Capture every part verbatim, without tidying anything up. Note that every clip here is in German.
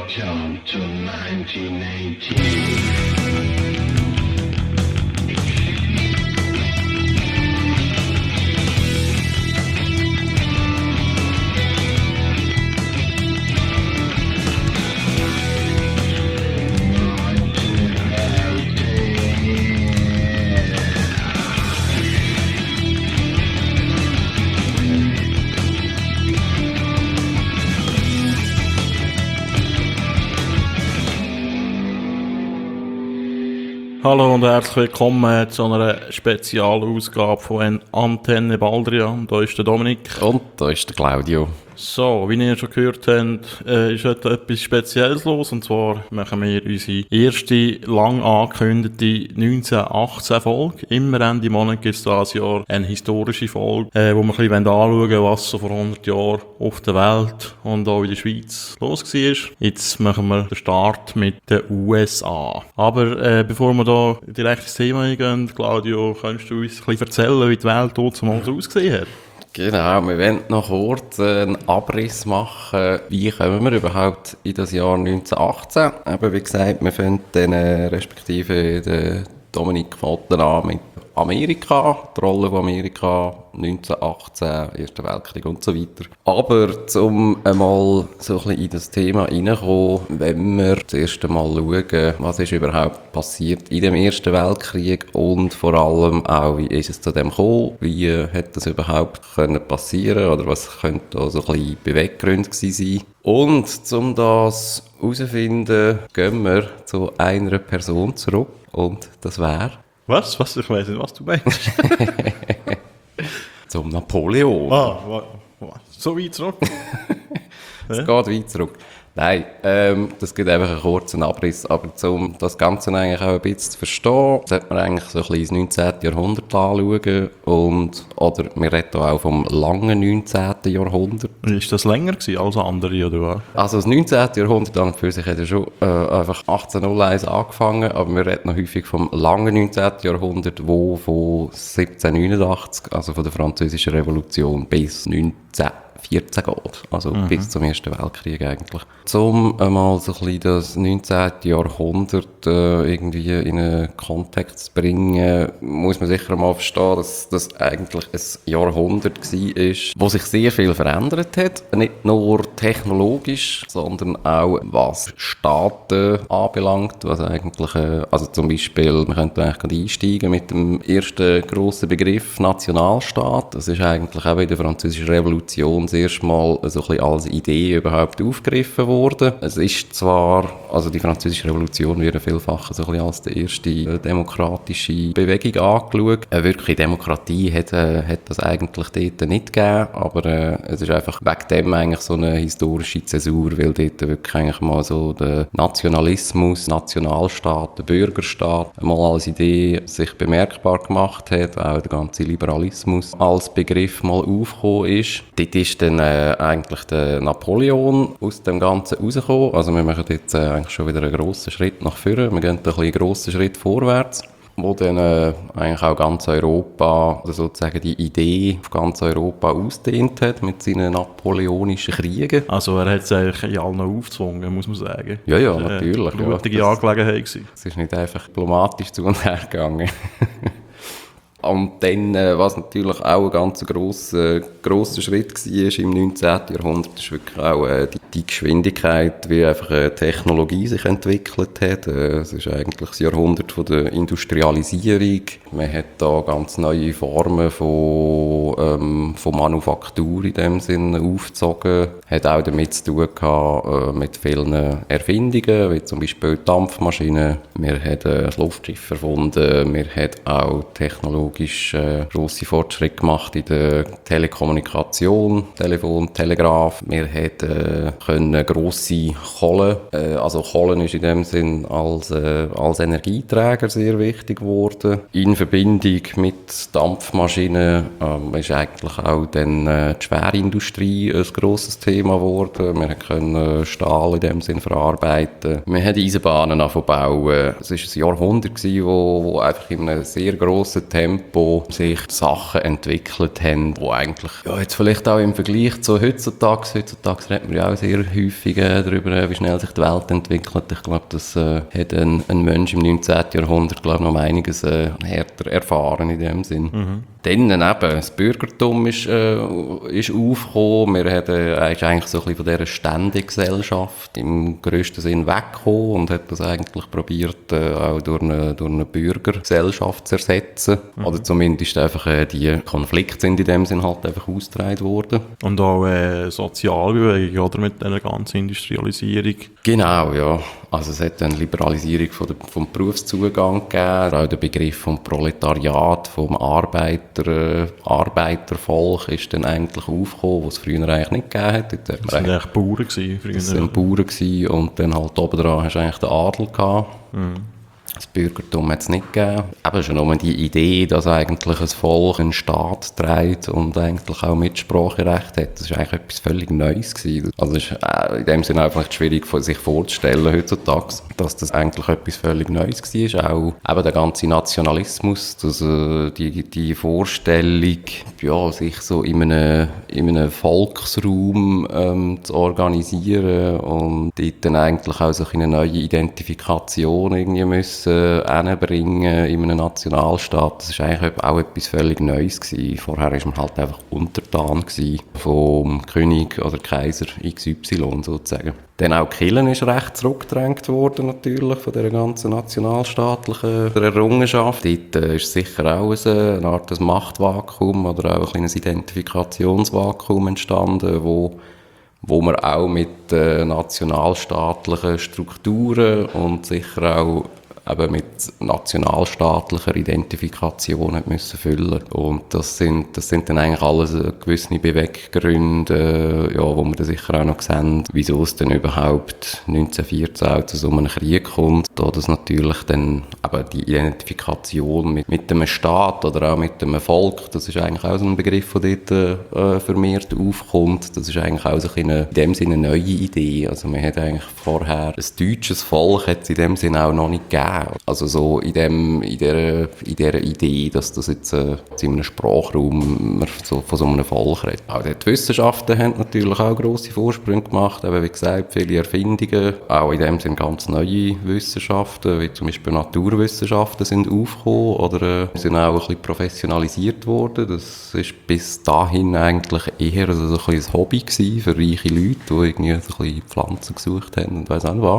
Welcome to nineteen eighteen. Hallo und herzlich willkommen zu einer Spezialausgabe von Antenne Baldrian. Da ist der Dominik. Und da ist der Claudio. So, wie ihr schon gehört habt, äh, ist heute etwas Spezielles los. Und zwar machen wir unsere erste lang angekündigte neunzehnhundertachtzehn-Folge. Immer Ende Monat gibt es dieses Jahr eine historische Folge, äh, wo wir ein bisschen anschauen wollen, was so vor hundert Jahren auf der Welt und auch in der Schweiz los war. Jetzt machen wir den Start mit den U S A. Aber äh, bevor wir da direkt ins Thema eingehen, Claudio, kannst du uns ein bisschen erzählen, wie die Welt dort so ausgesehen hat? Genau, wir wollen noch kurz einen Abriss machen, wie kommen wir überhaupt in das Jahr neunzehnhundertachtzehn. Aber wie gesagt, wir fangen dann äh, respektive den Dominik Fotten an mit Amerika, die Rolle von Amerika, neunzehnhundertachtzehn, Erster Weltkrieg und so weiter. Aber um einmal so ein bisschen in das Thema reinzukommen, wenn wir das erste Mal schauen, was ist überhaupt passiert in dem Ersten Weltkrieg und vor allem auch, wie ist es zu dem gekommen, wie hat das überhaupt können passieren oder was könnte da so ein bisschen Beweggründe gewesen sein. Und um das herauszufinden, gehen wir zu einer Person zurück und das wäre... Was? Was? Ich weiss nicht, was du meinst. Zum Napoleon. Ah, wa- wa- so weit zurück? Es geht weit zurück. Nein, ähm, das gibt einfach einen kurzen Abriss. Aber um das Ganze eigentlich auch ein bisschen zu verstehen, sollte man eigentlich so ein bisschen ins neunzehnten. Jahrhundert anschauen. Und, oder wir reden auch vom langen neunzehnten. Jahrhundert. Ist das länger gewesen als andere, oder was? Also das neunzehnten. Jahrhundert an und für sich hat ja schon äh, einfach achtzehnhunderteins angefangen, aber wir reden noch häufig vom langen neunzehnten. Jahrhundert, wo von siebzehnhundertneunundachtzig, also von der Französischen Revolution, bis neunzehnhundertvierzehn geht, also mhm. bis zum Ersten Weltkrieg eigentlich. Um einmal so ein bisschen das neunzehnten. Jahrhundert äh, irgendwie in einen Kontext zu bringen, muss man sicher mal verstehen, dass das eigentlich ein Jahrhundert war, wo sich sehr viel verändert hat. Nicht nur technologisch, sondern auch was Staaten anbelangt, was eigentlich, äh, also zum Beispiel, wir könnten eigentlich gerade einsteigen mit dem ersten grossen Begriff Nationalstaat. Das ist eigentlich auch in der Französischen Revolution das erste Mal so ein bisschen als Idee überhaupt aufgegriffen worden. Es ist zwar, also die Französische Revolution wird vielfach so ein bisschen als die erste äh, demokratische Bewegung angeschaut. Eine wirkliche Demokratie hat, äh, hat das eigentlich dort nicht gegeben, aber äh, es ist einfach wegen dem eigentlich so eine historische Zäsur, weil dort wirklich eigentlich mal so der Nationalismus, Nationalstaat, der Bürgerstaat mal als Idee sich bemerkbar gemacht hat, auch der ganze Liberalismus als Begriff mal aufgekommen ist. Dort ist dann äh, eigentlich der Napoleon aus dem Ganzen rausgekommen. Also wir machen jetzt äh, eigentlich schon wieder einen grossen Schritt nach vorne. Wir gehen ein bisschen einen grossen Schritt vorwärts, wo dann äh, eigentlich auch ganz Europa, also sozusagen die Idee auf ganz Europa ausgedehnt hat mit seinen napoleonischen Kriegen. Also er hat es eigentlich in allen aufgezwungen, muss man sagen. Ja, ja, das war natürlich. eine blutige ja, Angelegenheit gewesen. Es ist nicht einfach diplomatisch zu und her gegangen. Und dann, äh, was natürlich auch ein ganz grosser, grosser Schritt war im neunzehnten. Jahrhundert, ist wirklich auch äh, die, die Geschwindigkeit, wie einfach äh, Technologie sich entwickelt hat. Äh, es ist eigentlich das Jahrhundert von der Industrialisierung. Man hat da ganz neue Formen von, ähm, von Manufaktur in dem Sinne aufgezogen. Hat auch damit zu tun gehabt, äh, mit vielen Erfindungen, wie zum Beispiel die Dampfmaschinen. Wir haben äh, das Luftschiff erfunden. Wir haben auch Technologie äh, grosse Fortschritte gemacht in der Telekommunikation, Telefon, Telegraph. Wir hätten äh, können grosse Kohle, äh, also Kohlen ist in dem Sinn als, äh, als Energieträger sehr wichtig geworden. In Verbindung mit Dampfmaschinen äh, ist eigentlich auch dann äh, die Schwerindustrie ein grosses Thema geworden. Wir können Stahl in dem Sinn verarbeiten. Wir haben Eisenbahnen angefangen zu bauen. Es war ein Jahrhundert, wo, wo einfach in einem sehr grossen Tempo Tempo sich Sachen entwickelt haben, die eigentlich, ja, jetzt vielleicht auch im Vergleich zu heutzutage, heutzutage redet man ja auch sehr häufig äh, darüber, wie schnell sich die Welt entwickelt. Ich glaube, das äh, hat ein, ein Mensch im neunzehnten Jahrhundert, glaube ich, noch einiges äh, härter erfahren in dem Sinn. Mhm. Dann eben, das Bürgertum ist, äh, ist aufgekommen. Wir haben äh, eigentlich so ein bisschen von dieser Ständegesellschaft im grössten Sinn weggekommen und hat das eigentlich probiert, äh, auch durch eine, durch eine Bürgergesellschaft zu ersetzen. Mhm. Oder zumindest einfach äh, die Konflikte sind in dem Sinn halt einfach ausgetragen worden. Und auch äh, Sozialbewegung, oder, mit dieser ganzen Industrialisierung. Genau, ja. Also es hat eine Liberalisierung von der, vom Berufszugang gegeben, auch der Begriff vom Proletariat, vom Arbeiter, äh, Arbeitervolk ist dann eigentlich aufgekommen, was es früher eigentlich nicht gegeben hat. Dort hat das waren eigentlich Bauern gewesen, früher. Das waren Bauern gewesen, und dann halt oben dran hast du eigentlich den Adel gehabt. Mhm. Das Bürgertum hat es nicht gegeben. Eben schon nur die Idee, dass eigentlich ein Volk einen Staat trägt und eigentlich auch Mitspracherecht hat, das war eigentlich etwas völlig Neues gewesen. Also es ist in dem Sinne einfach schwierig, sich vorzustellen heutzutage, dass das eigentlich etwas völlig Neues war. Auch eben der ganze Nationalismus, dass, äh, die, die Vorstellung, ja, sich so in einem, in einem Volksraum ähm, zu organisieren und dort dann eigentlich auch so eine neue Identifikation irgendwie müssen hinbringen in einem Nationalstaat. Das war eigentlich auch etwas völlig Neues gewesen. Vorher war man halt einfach untertan gewesen vom König oder Kaiser X Y sozusagen. Dann auch die Kirche ist recht zurückgedrängt worden natürlich von dieser ganzen nationalstaatlichen Errungenschaft. Dort äh, ist sicher auch eine, eine Art Machtvakuum oder auch ein kleines Identifikationsvakuum entstanden, wo wo man auch mit äh, nationalstaatlichen Strukturen und sicher auch eben mit nationalstaatlicher Identifikation hat müssen füllen. Und das sind, das sind dann eigentlich alles gewisse Beweggründe, äh, ja, wo wir dann sicher auch noch sehen, wieso es dann überhaupt neunzehnhundertvierzehn zu so einem Krieg kommt. Da das natürlich dann eben die Identifikation mit, mit einem Staat oder auch mit einem Volk, das ist eigentlich auch so ein Begriff, der dort äh, vermehrt aufkommt. Das ist eigentlich auch so eine, in dem Sinne eine neue Idee. Also man hat eigentlich vorher ein deutsches Volk hat es in dem Sinne auch noch nicht gegeben. Also so in, dem, in, der, in dieser Idee, dass das jetzt äh, in einem Sprachraum man so, von so einem Volk redet. Auch die Wissenschaften haben natürlich auch grosse Vorsprünge gemacht, eben wie gesagt, viele Erfindungen, auch in dem sind ganz neue Wissenschaften, wie zum Beispiel Naturwissenschaften sind aufgekommen oder äh, sind auch ein bisschen professionalisiert worden. Das ist bis dahin eigentlich eher so ein, ein Hobby gewesen für reiche Leute, die irgendwie so ein bisschen Pflanzen gesucht haben und weiss auch nicht was.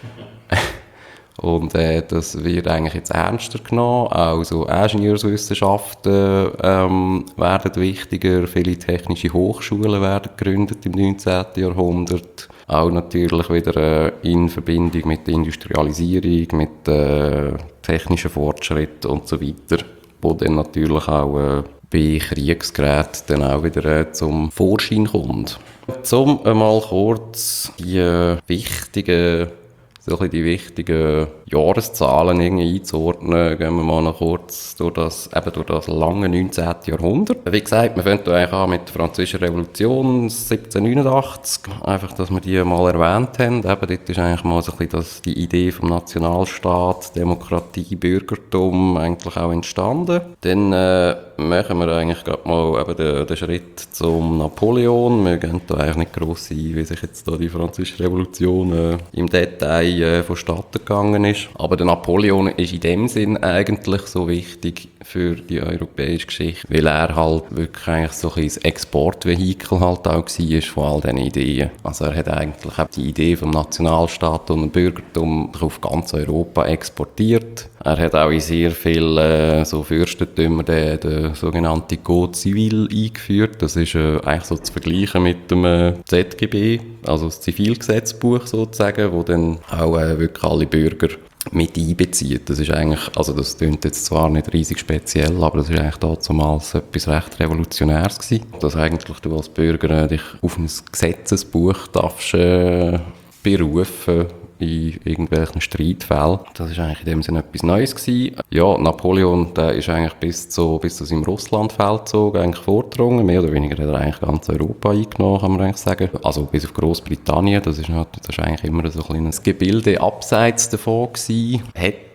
Und äh, das wird eigentlich jetzt ernster genommen. Auch so Ingenieurswissenschaften ähm, werden wichtiger. Viele technische Hochschulen werden gegründet im neunzehnten Jahrhundert. Auch natürlich wieder äh, in Verbindung mit der Industrialisierung, mit äh, technischen Fortschritten und so weiter. Wo dann natürlich auch äh, bei Kriegsgeräten dann auch wieder äh, zum Vorschein kommt. Um einmal kurz die äh, wichtigen so ein bisschen die wichtigen Jahreszahlen irgendwie einzuordnen, gehen wir mal noch kurz durch das, eben durch das lange neunzehnten Jahrhundert. Wie gesagt, wir fangen eigentlich an mit der Französischen Revolution siebzehnhundertneunundachtzig. Einfach, dass wir die mal erwähnt haben. Eben, dort ist eigentlich mal so ein bisschen das, die Idee vom Nationalstaat, Demokratie, Bürgertum eigentlich auch entstanden. Dann äh, machen wir eigentlich gerade mal eben den, den Schritt zum Napoleon. Wir gehen da eigentlich nicht gross ein, wie sich jetzt da die Französische Revolution äh, im Detail äh, vonstatten gegangen ist. Aber der Napoleon ist in dem Sinn eigentlich so wichtig für die europäische Geschichte, weil er halt wirklich eigentlich so ein Exportvehikel halt auch war von all diesen Ideen. Also er hat eigentlich auch die Idee vom Nationalstaat und dem Bürgertum auf ganz Europa exportiert. Er hat auch in sehr vielen äh, so Fürstentümern den, den sogenannten Code Civil eingeführt. Das ist äh, eigentlich so zu vergleichen mit dem äh, Z G B, also das Zivilgesetzbuch sozusagen, wo dann auch äh, wirklich alle Bürger mit einbezieht. Das ist eigentlich, also das klingt jetzt zwar nicht riesig speziell, aber das ist eigentlich damals etwas recht Revolutionäres gewesen, dass eigentlich du als Bürger äh, dich auf ein Gesetzesbuch darfst äh, berufen in irgendwelchen Streitfällen. Das ist eigentlich in dem Sinne etwas Neues gewesen. Ja, Napoleon, der ist eigentlich bis zu, bis zu seinem Russlandfeldzug eigentlich vorgedrungen. Mehr oder weniger hat er eigentlich ganz Europa eingenommen, kann man eigentlich sagen. Also bis auf Großbritannien, das ist, das ist eigentlich immer so ein kleines Gebilde abseits davon gewesen. Hat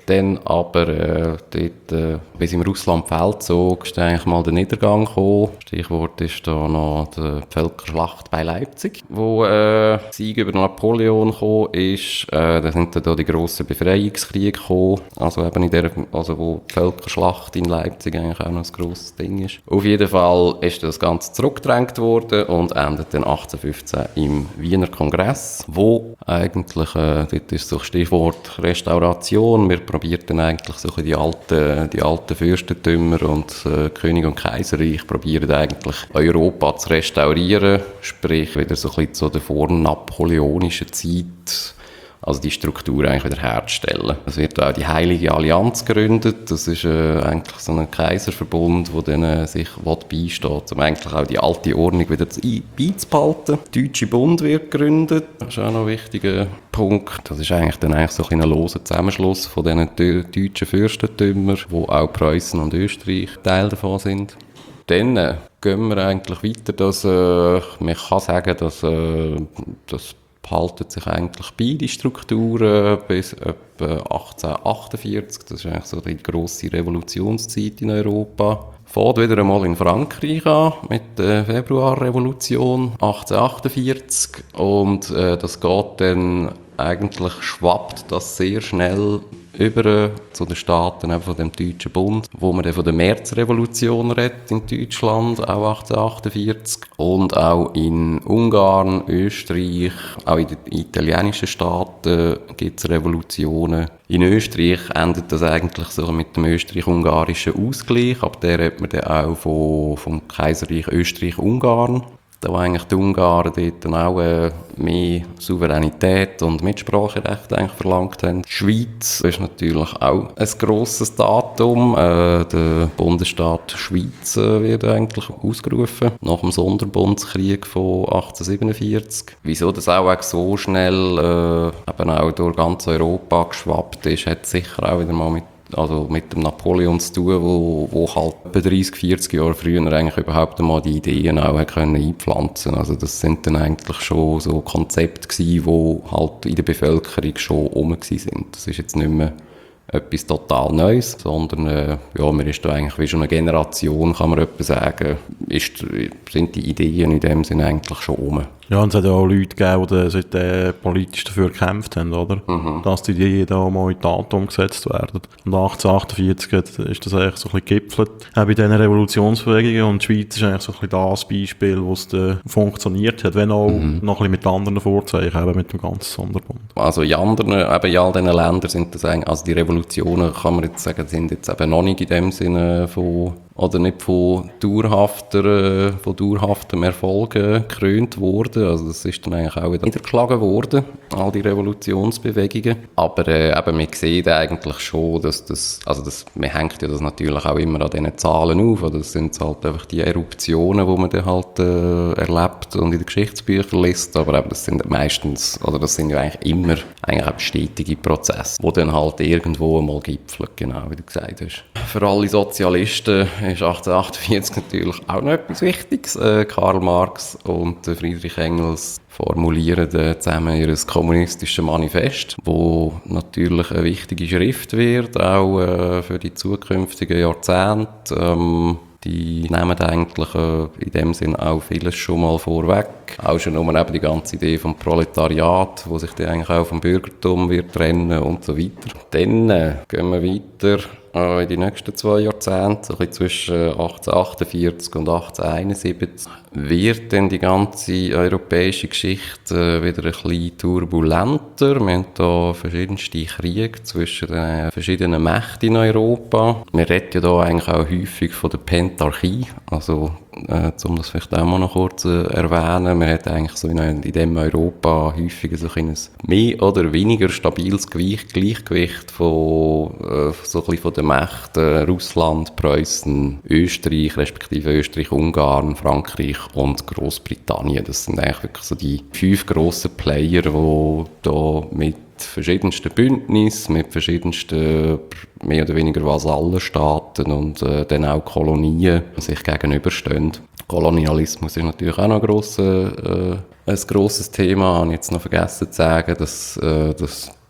Dann aber äh, dort, äh, bis im Russland-Feldzug, ist eigentlich mal der Niedergang gekommen. Stichwort ist da noch die Völkerschlacht bei Leipzig, wo äh, Sieg über Napoleon gekommen ist. Äh, da sind dann da die grossen Befreiungskriege gekommen, also eben in der, also wo die Völkerschlacht in Leipzig eigentlich auch noch ein grosses Ding ist. Auf jeden Fall ist das Ganze zurückgedrängt worden und endet dann achtzehnhundertfünfzehn im Wiener Kongress, wo eigentlich, äh, dort ist so Stichwort Restauration, wir probieren dann eigentlich so die alten, die alten Fürstentümer und äh, König und Kaiserreich probieren eigentlich Europa zu restaurieren, sprich wieder so ein bisschen zu der vornapoleonischen Zeit, also die Struktur eigentlich wieder herzustellen. Es wird auch die Heilige Allianz gegründet. Das ist äh, eigentlich so ein Kaiserverbund, der dann äh, sich beisteht, um eigentlich auch die alte Ordnung wieder zu, beizubehalten. Der Deutsche Bund wird gegründet. Das ist auch noch ein wichtiger Punkt. Das ist eigentlich dann eigentlich so ein, ein loser Zusammenschluss von diesen deutschen Fürstentümern, wo auch Preußen und Österreich Teil davon sind. Dann äh, gehen wir eigentlich weiter, dass äh, man kann sagen, dass äh, das behalten sich eigentlich beide Strukturen bis etwa achtzehnhundertachtundvierzig. Das ist eigentlich so die grosse Revolutionszeit in Europa. Fängt wieder einmal in Frankreich an mit der Februarrevolution achtzehnhundertachtundvierzig und äh, das geht dann eigentlich, schwappt das sehr schnell über zu den Staaten eben von dem Deutschen Bund, wo man dann von der Märzrevolution redet in Deutschland, auch achtzehnhundertachtundvierzig, und auch in Ungarn, Österreich, auch in den italienischen Staaten gibt es Revolutionen. In Österreich endet das eigentlich so mit dem österreich-ungarischen Ausgleich, ab der redet man dann auch von, vom Kaiserreich Österreich-Ungarn. Da wo eigentlich die Ungarn dort dann auch äh, mehr Souveränität und Mitspracherecht eigentlich verlangt haben. Die Schweiz ist natürlich auch ein grosses Datum. Äh, der Bundesstaat Schweiz äh, wird eigentlich ausgerufen nach dem Sonderbundskrieg von achtzehnhundertsiebenundvierzig. Wieso das auch so schnell äh, eben auch durch ganz Europa geschwappt ist, hat sicher auch wieder mal mit also mit dem Napoleon zu tun, wo, wo halt etwa dreissig, vierzig Jahre früher eigentlich überhaupt einmal die Ideen auch können einpflanzen. Also das sind dann eigentlich schon so Konzepte gewesen, die halt in der Bevölkerung schon rum waren. Das ist jetzt nicht mehr etwas total Neues, sondern äh, ja, man ist da eigentlich wie schon eine Generation, kann man etwa sagen, ist, sind die Ideen in dem Sinne eigentlich schon rum. Ja, und es hat ja auch Leute gegeben, die seit, äh, politisch dafür gekämpft haben, oder? Mhm. Dass die Ideen da mal in die Tat umgesetzt werden. Und achtzehnhundertachtundvierzig ist das eigentlich so ein bisschen gipfelt. Auch bei diesen Revolutionsbewegungen. Und die Schweiz ist eigentlich so ein bisschen das Beispiel, wo es da funktioniert hat, wenn auch mhm. noch ein bisschen mit anderen Vorzeichen, eben mit dem ganzen Sonderbund. Also in anderen, eben in all diesen Ländern sind das eigentlich, also die Revolutionen, kann man jetzt sagen, sind jetzt eben noch nicht in dem Sinne von, oder nicht von dauerhafter, von dauerhaftem Erfolgen gekrönt worden. Also das ist dann eigentlich auch wieder niedergeschlagen worden, all die Revolutionsbewegungen. Aber äh, eben, wir sehen eigentlich schon, dass das, also das, man hängt ja das natürlich auch immer an diesen Zahlen auf. Oder das sind halt einfach die Eruptionen, die man dann halt äh, erlebt und in den Geschichtsbüchern liest. Aber eben, das sind meistens, oder das sind ja eigentlich immer eigentlich auch stetige Prozesse, die dann halt irgendwo einmal gipfeln, genau wie du gesagt hast. Für alle Sozialisten ist achtzehnhundertachtundvierzig natürlich auch noch etwas Wichtiges. Äh, Karl Marx und äh, Friedrich Engels formulieren äh, zusammen ihr kommunistisches Manifest, wo natürlich eine wichtige Schrift wird, auch äh, für die zukünftigen Jahrzehnte. Ähm, Die nehmen eigentlich äh, in dem Sinn auch vieles schon mal vorweg. Auch schon nur eben die ganze Idee vom Proletariat, wo sich dann eigentlich auch vom Bürgertum wird trennen und so weiter. Dann äh, gehen wir weiter äh, in die nächsten zwei Jahrzehnte, so ein bisschen zwischen achtzehnhundertachtundvierzig und achtzehnhunderteinundsiebzig, wird dann die ganze europäische Geschichte äh, wieder ein bisschen turbulenter. Wir haben hier verschiedenste Kriege zwischen den verschiedenen Mächten in Europa. Wir reden ja hier eigentlich auch häufig von der Pentarchie, also äh, um das vielleicht auch mal noch kurz äh, erwähnen, man hat eigentlich so in, in dem Europa häufig so ein mehr oder weniger stabiles Gewicht, Gleichgewicht von, äh, so ein bisschen von den Mächten Russland, Preußen, Österreich, respektive Österreich, Ungarn, Frankreich und Großbritannien. Das sind eigentlich wirklich so die fünf grossen Player, die da mit verschiedensten Bündnissen, mit verschiedensten mehr oder weniger Vasallenstaaten und äh, dann auch Kolonien sich gegenüberstehen. Kolonialismus ist natürlich auch noch ein, grosser, äh, ein grosses Thema. Ich habe jetzt noch vergessen zu sagen, dass äh, das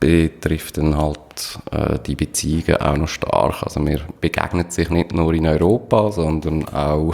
betrifft dann halt äh, die Beziehungen auch noch stark. Also wir begegnen sich nicht nur in Europa, sondern auch,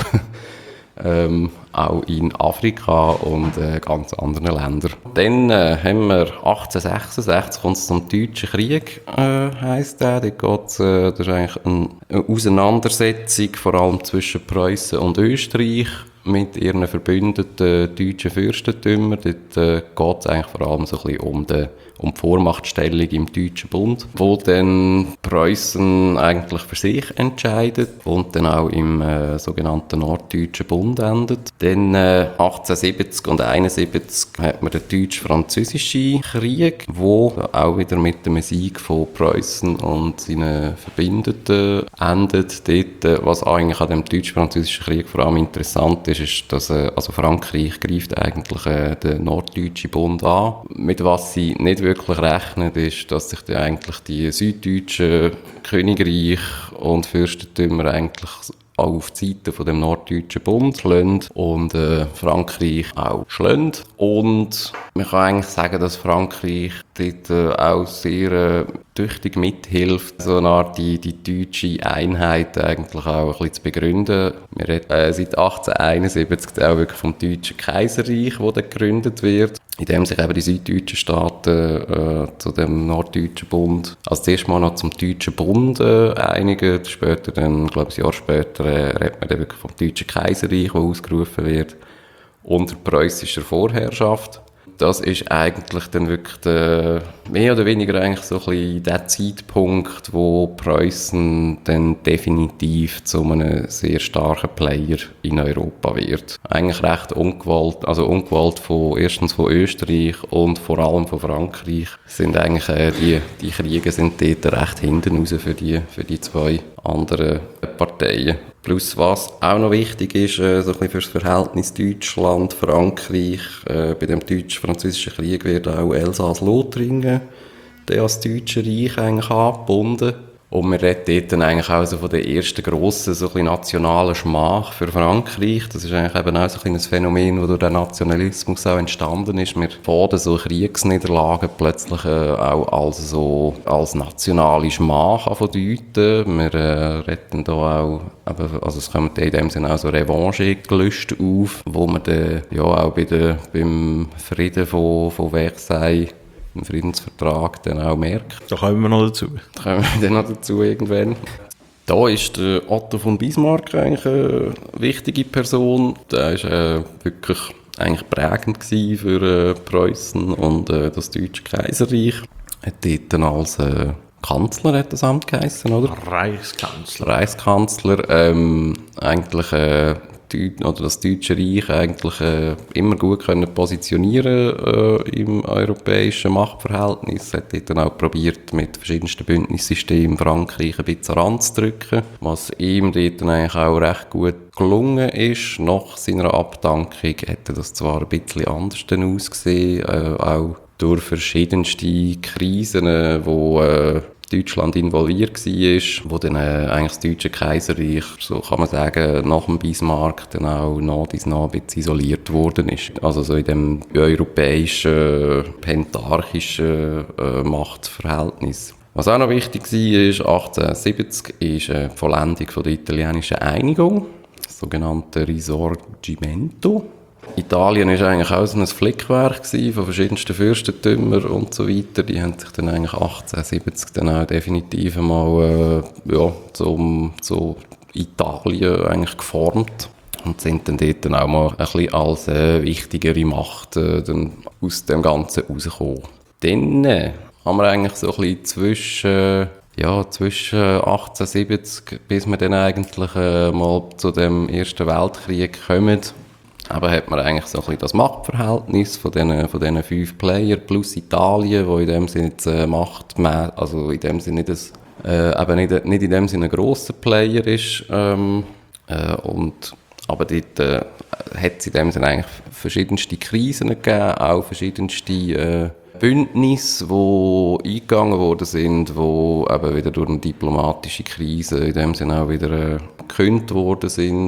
ähm, auch in Afrika und äh, ganz anderen Ländern. Dann äh, haben wir achtzehnhundertsechsundsechzig, kommt es zum Deutschen Krieg, äh, heisst der. Dort geht's, äh, das ist eigentlich eine, eine Auseinandersetzung, vor allem zwischen Preußen und Österreich, mit ihren verbündeten deutschen Fürstentümern. Dort äh, geht es eigentlich vor allem so ein bisschen um die, um die Vormachtstellung im Deutschen Bund, wo dann Preußen eigentlich für sich entscheidet und dann auch im äh, sogenannten Norddeutschen Bund endet. Dann äh, achtzehnhundertsiebzig und einundsiebzig hat man den Deutsch-Französischen Krieg, wo auch wieder mit dem Sieg von Preußen und seinen Verbündeten endet. Dort, äh, was eigentlich an dem Deutsch-Französischen Krieg vor allem interessant ist, ist, dass äh, also Frankreich greift eigentlich äh, den Norddeutschen Bund an. Mit was sie nicht wirklich rechnen, ist, dass sich die, eigentlich die süddeutschen Königreich und Fürstentümer eigentlich auch auf die Seite von dem Norddeutschen Bund schlagen und äh, Frankreich auch schlagen. Und man kann eigentlich sagen, dass Frankreich dort äh, auch sehr äh, tüchtig mithilft, so eine Art die, die deutsche Einheit eigentlich auch ein bisschen zu begründen. Wir reden äh, seit achtzehnhunderteinundsiebzig auch wirklich vom Deutschen Kaiserreich, das dann gegründet wird, in dem sich eben die süddeutschen Staaten äh, zu dem Norddeutschen Bund, als zuerst mal noch zum Deutschen Bund äh, einigen, später dann, glaube ich, ein Jahr später, äh, redet man dann wirklich vom Deutschen Kaiserreich, das ausgerufen wird, unter preußischer Vorherrschaft. Das ist eigentlich dann wirklich der, mehr oder weniger eigentlich so ein bisschen der Zeitpunkt, wo Preußen dann definitiv zu einem sehr starken Player in Europa wird. Eigentlich recht ungewollt, also ungewollt von, erstens von Österreich und vor allem von Frankreich, sind eigentlich äh, die, die Kriege sind dort recht hinten raus für die, für die zwei anderen Parteien. Plus, was auch noch wichtig ist, äh, so ein bisschen für das Verhältnis Deutschland-Frankreich, äh, bei dem Deutsch-Französischen Krieg wird auch Elsass-Lothringen als Deutsche Reich eigentlich angebunden. Und wir reden dort dann eigentlich auch so von der ersten grossen, so ein bisschen nationalen Schmach für Frankreich. Das ist eigentlich eben auch so ein, ein Phänomen, das durch den Nationalismus auch entstanden ist. Wir faden so Kriegsniederlagen plötzlich äh, auch als, so, als nationale Schmach anzudeuten. Wir äh, reden da auch, eben, also es kommen in dem Sinne auch so Revanche-Gelüste auf, wo man dann ja auch bei der, beim Frieden von, von Versailles im Friedensvertrag dann auch merkt. Da kommen wir noch dazu. Da kommen wir dann noch dazu irgendwann. Da ist der Otto von Bismarck eigentlich eine wichtige Person. Der war äh, wirklich eigentlich prägend gewesen für äh, Preußen und äh, das Deutsche Kaiserreich. Er hat dort dann als äh, Kanzler hat das Amt geheissen, oder? Reichskanzler. Reichskanzler. Ähm, eigentlich äh, oder das Deutsche Reich eigentlich äh, immer gut können positionieren äh, im europäischen Machtverhältnis. Er hat dort dann auch probiert, mit verschiedensten Bündnissystemen Frankreich ein bisschen ranzudrücken, was ihm dort dann eigentlich auch recht gut gelungen ist. Nach seiner Abdankung hätte das zwar ein bisschen anders dann ausgesehen, äh, auch durch verschiedenste Krisen, äh, wo äh, Deutschland involviert war, wo dann äh, eigentlich das Deutsche Kaiserreich, so kann man sagen, nach dem Bismarck dann auch nach dies nach ein bisschen isoliert worden ist. Also so in dem europäischen, pentarchischen äh, Machtverhältnis. Was auch noch wichtig war, achtzehnhundertsiebzig, ist äh, die Vollendung von der italienischen Einigung, das sogenannte Risorgimento. Italien war eigentlich auch so ein Flickwerk von verschiedensten Fürstentümern und so weiter. Die haben sich dann eigentlich achtzehnhundertsiebzig dann auch definitiv einmal äh, ja, zum, zu Italien eigentlich geformt und sind dann dort dann auch mal ein bisschen als äh, wichtigere Macht äh, dann aus dem Ganzen rausgekommen. Dann äh, haben wir eigentlich so ein bisschen zwischen, ja, zwischen achtzehnhundertsiebzig bis wir dann eigentlich äh, mal zu dem Ersten Weltkrieg kommen. Aber hat man eigentlich so ein bisschen das Machtverhältnis von diesen, von diesen fünf Player plus Italien, wo in dem Sinne jetzt äh, Macht, also in dem Sinne nicht, das, äh, eben nicht, nicht in dem Sinne ein grosser Player ist. Ähm, äh, und, aber dort äh, hat es in dem Sinne eigentlich verschiedenste Krisen gegeben, auch verschiedenste äh, Bündnisse, die eingegangen worden sind, die eben wieder durch eine diplomatische Krise in dem Sinne auch wieder äh, gekündigt worden sind.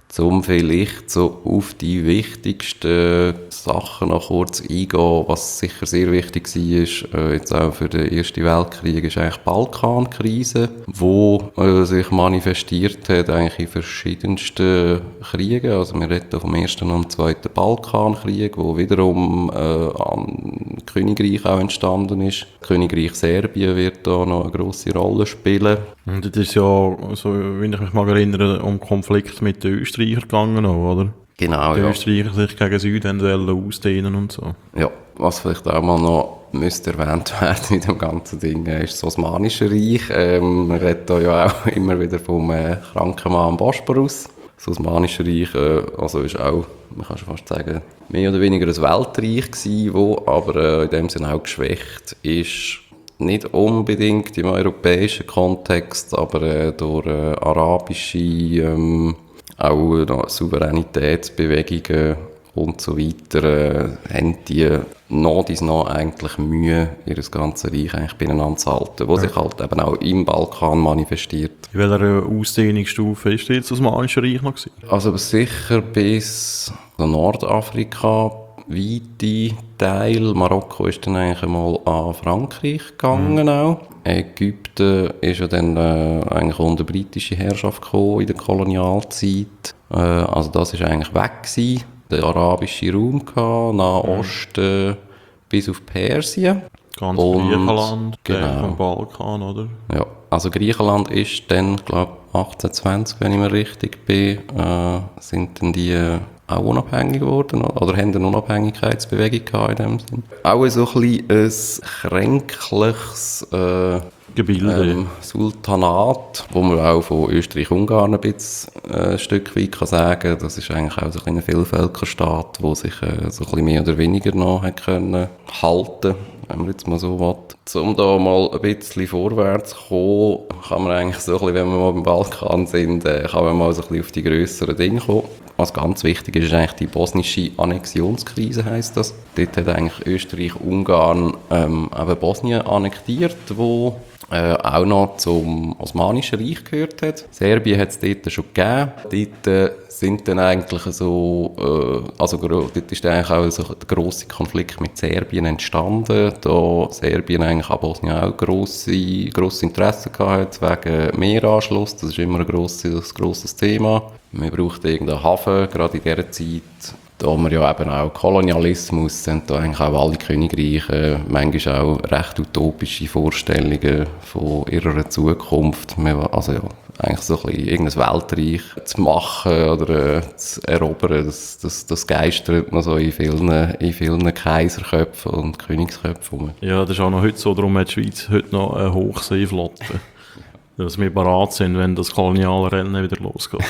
Um vielleicht so auf die wichtigsten Sachen noch kurz eingehen, was sicher sehr wichtig war, äh, jetzt auch für den Ersten Weltkrieg, ist eigentlich die Balkankrise, die äh, sich manifestiert hat eigentlich in verschiedensten Kriegen. Also wir reden vom Ersten und Zweiten Balkankrieg, wo wiederum äh, am Königreich auch entstanden ist. Königreich Serbien wird da noch eine grosse Rolle spielen. Und das ist ja, so, wenn ich mich mal erinnere, um Konflikt mit den Österreichern gegangen, auch, oder? Genau, die ja. Österreicher sich gegen Süden ausdehnen und so. Ja, was vielleicht auch mal noch müsste erwähnt werden in dem ganzen Ding, ist das Osmanische Reich. Ähm, man redet da ja auch immer wieder vom äh, kranken Mann am Bosporus. Das Osmanische Reich, äh, also ist auch, man kann schon fast sagen, mehr oder weniger ein Weltreich gewesen, wo aber äh, in dem Sinne auch geschwächt ist. Nicht unbedingt im europäischen Kontext, aber äh, durch äh, arabische, ähm, auch äh, Souveränitätsbewegungen und so weiter, äh, haben die noch dies noch eigentlich Mühe, ihr ganzes Reich eigentlich beieinander zu halten, wo ja. sich halt eben auch im Balkan manifestiert. In welcher Ausdehnungsstufe ist jetzt das Osmanische Reich noch gewesen? Also sicher bis Nordafrika, weite Teil. Marokko ist dann eigentlich einmal an Frankreich gegangen mhm. auch. Ägypten ist ja dann äh, eigentlich unter britische Herrschaft gekommen in der Kolonialzeit. Äh, also das ist eigentlich weg gewesen. Der arabische Raum gehabt, Nahosten mhm. bis auf Persien. Ganz und, Griechenland, genau. vom Balkan, oder? Ja, also Griechenland ist dann, glaube ich, achtzehnhundertzwanzig, wenn ich mir richtig bin, äh, sind dann die äh, auch unabhängig geworden, oder haben eine Unabhängigkeitsbewegung gehabt in dem Sinn. Auch so ein bisschen ein kränkliches äh, Gebilde. Ähm, Sultanat, wo man auch von Österreich-Ungarn ein bisschen äh, ein Stück weit kann sagen, das ist eigentlich auch so ein Vielvölkerstaat, der sich äh, so ein bisschen mehr oder weniger noch hat können halten, wenn man jetzt mal so will. Um da mal ein bisschen vorwärts zu kommen, kann man eigentlich so ein bisschen, wenn wir mal beim Balkan sind, äh, kann man mal so ein bisschen auf die grösseren Dinge kommen. Was ganz wichtig ist, ist eigentlich die bosnische Annexionskrise, heisst das. Dort hat eigentlich Österreich-Ungarn ähm, eben Bosnien annektiert, wo äh, auch noch zum Osmanischen Reich gehört hat. Serbien hat es dort schon gegeben. Dort äh, sind dann eigentlich so, äh, also dort ist eigentlich auch so der grosse Konflikt mit Serbien entstanden, da Serbien eigentlich an Bosnien auch grosse, grosse Interesse gehabt hat wegen Meeranschluss. Das ist immer ein grosses, grosses Thema. Man braucht irgendeinen Hafen, gerade in dieser Zeit. Da haben wir ja eben auch Kolonialismus, sind da eigentlich auch alle Königreiche, manchmal auch recht utopische Vorstellungen von ihrer Zukunft. Also ja, eigentlich so ein bisschen irgendein Weltreich zu machen oder äh, zu erobern, das, das, das geistert noch so in vielen, in vielen Kaiserköpfen und Königsköpfen rum. Ja, das ist auch noch heute so, darum hat die Schweiz heute noch eine Hochseeflotte. Dass wir bereit sind, wenn das Kolonialrennen wieder losgeht.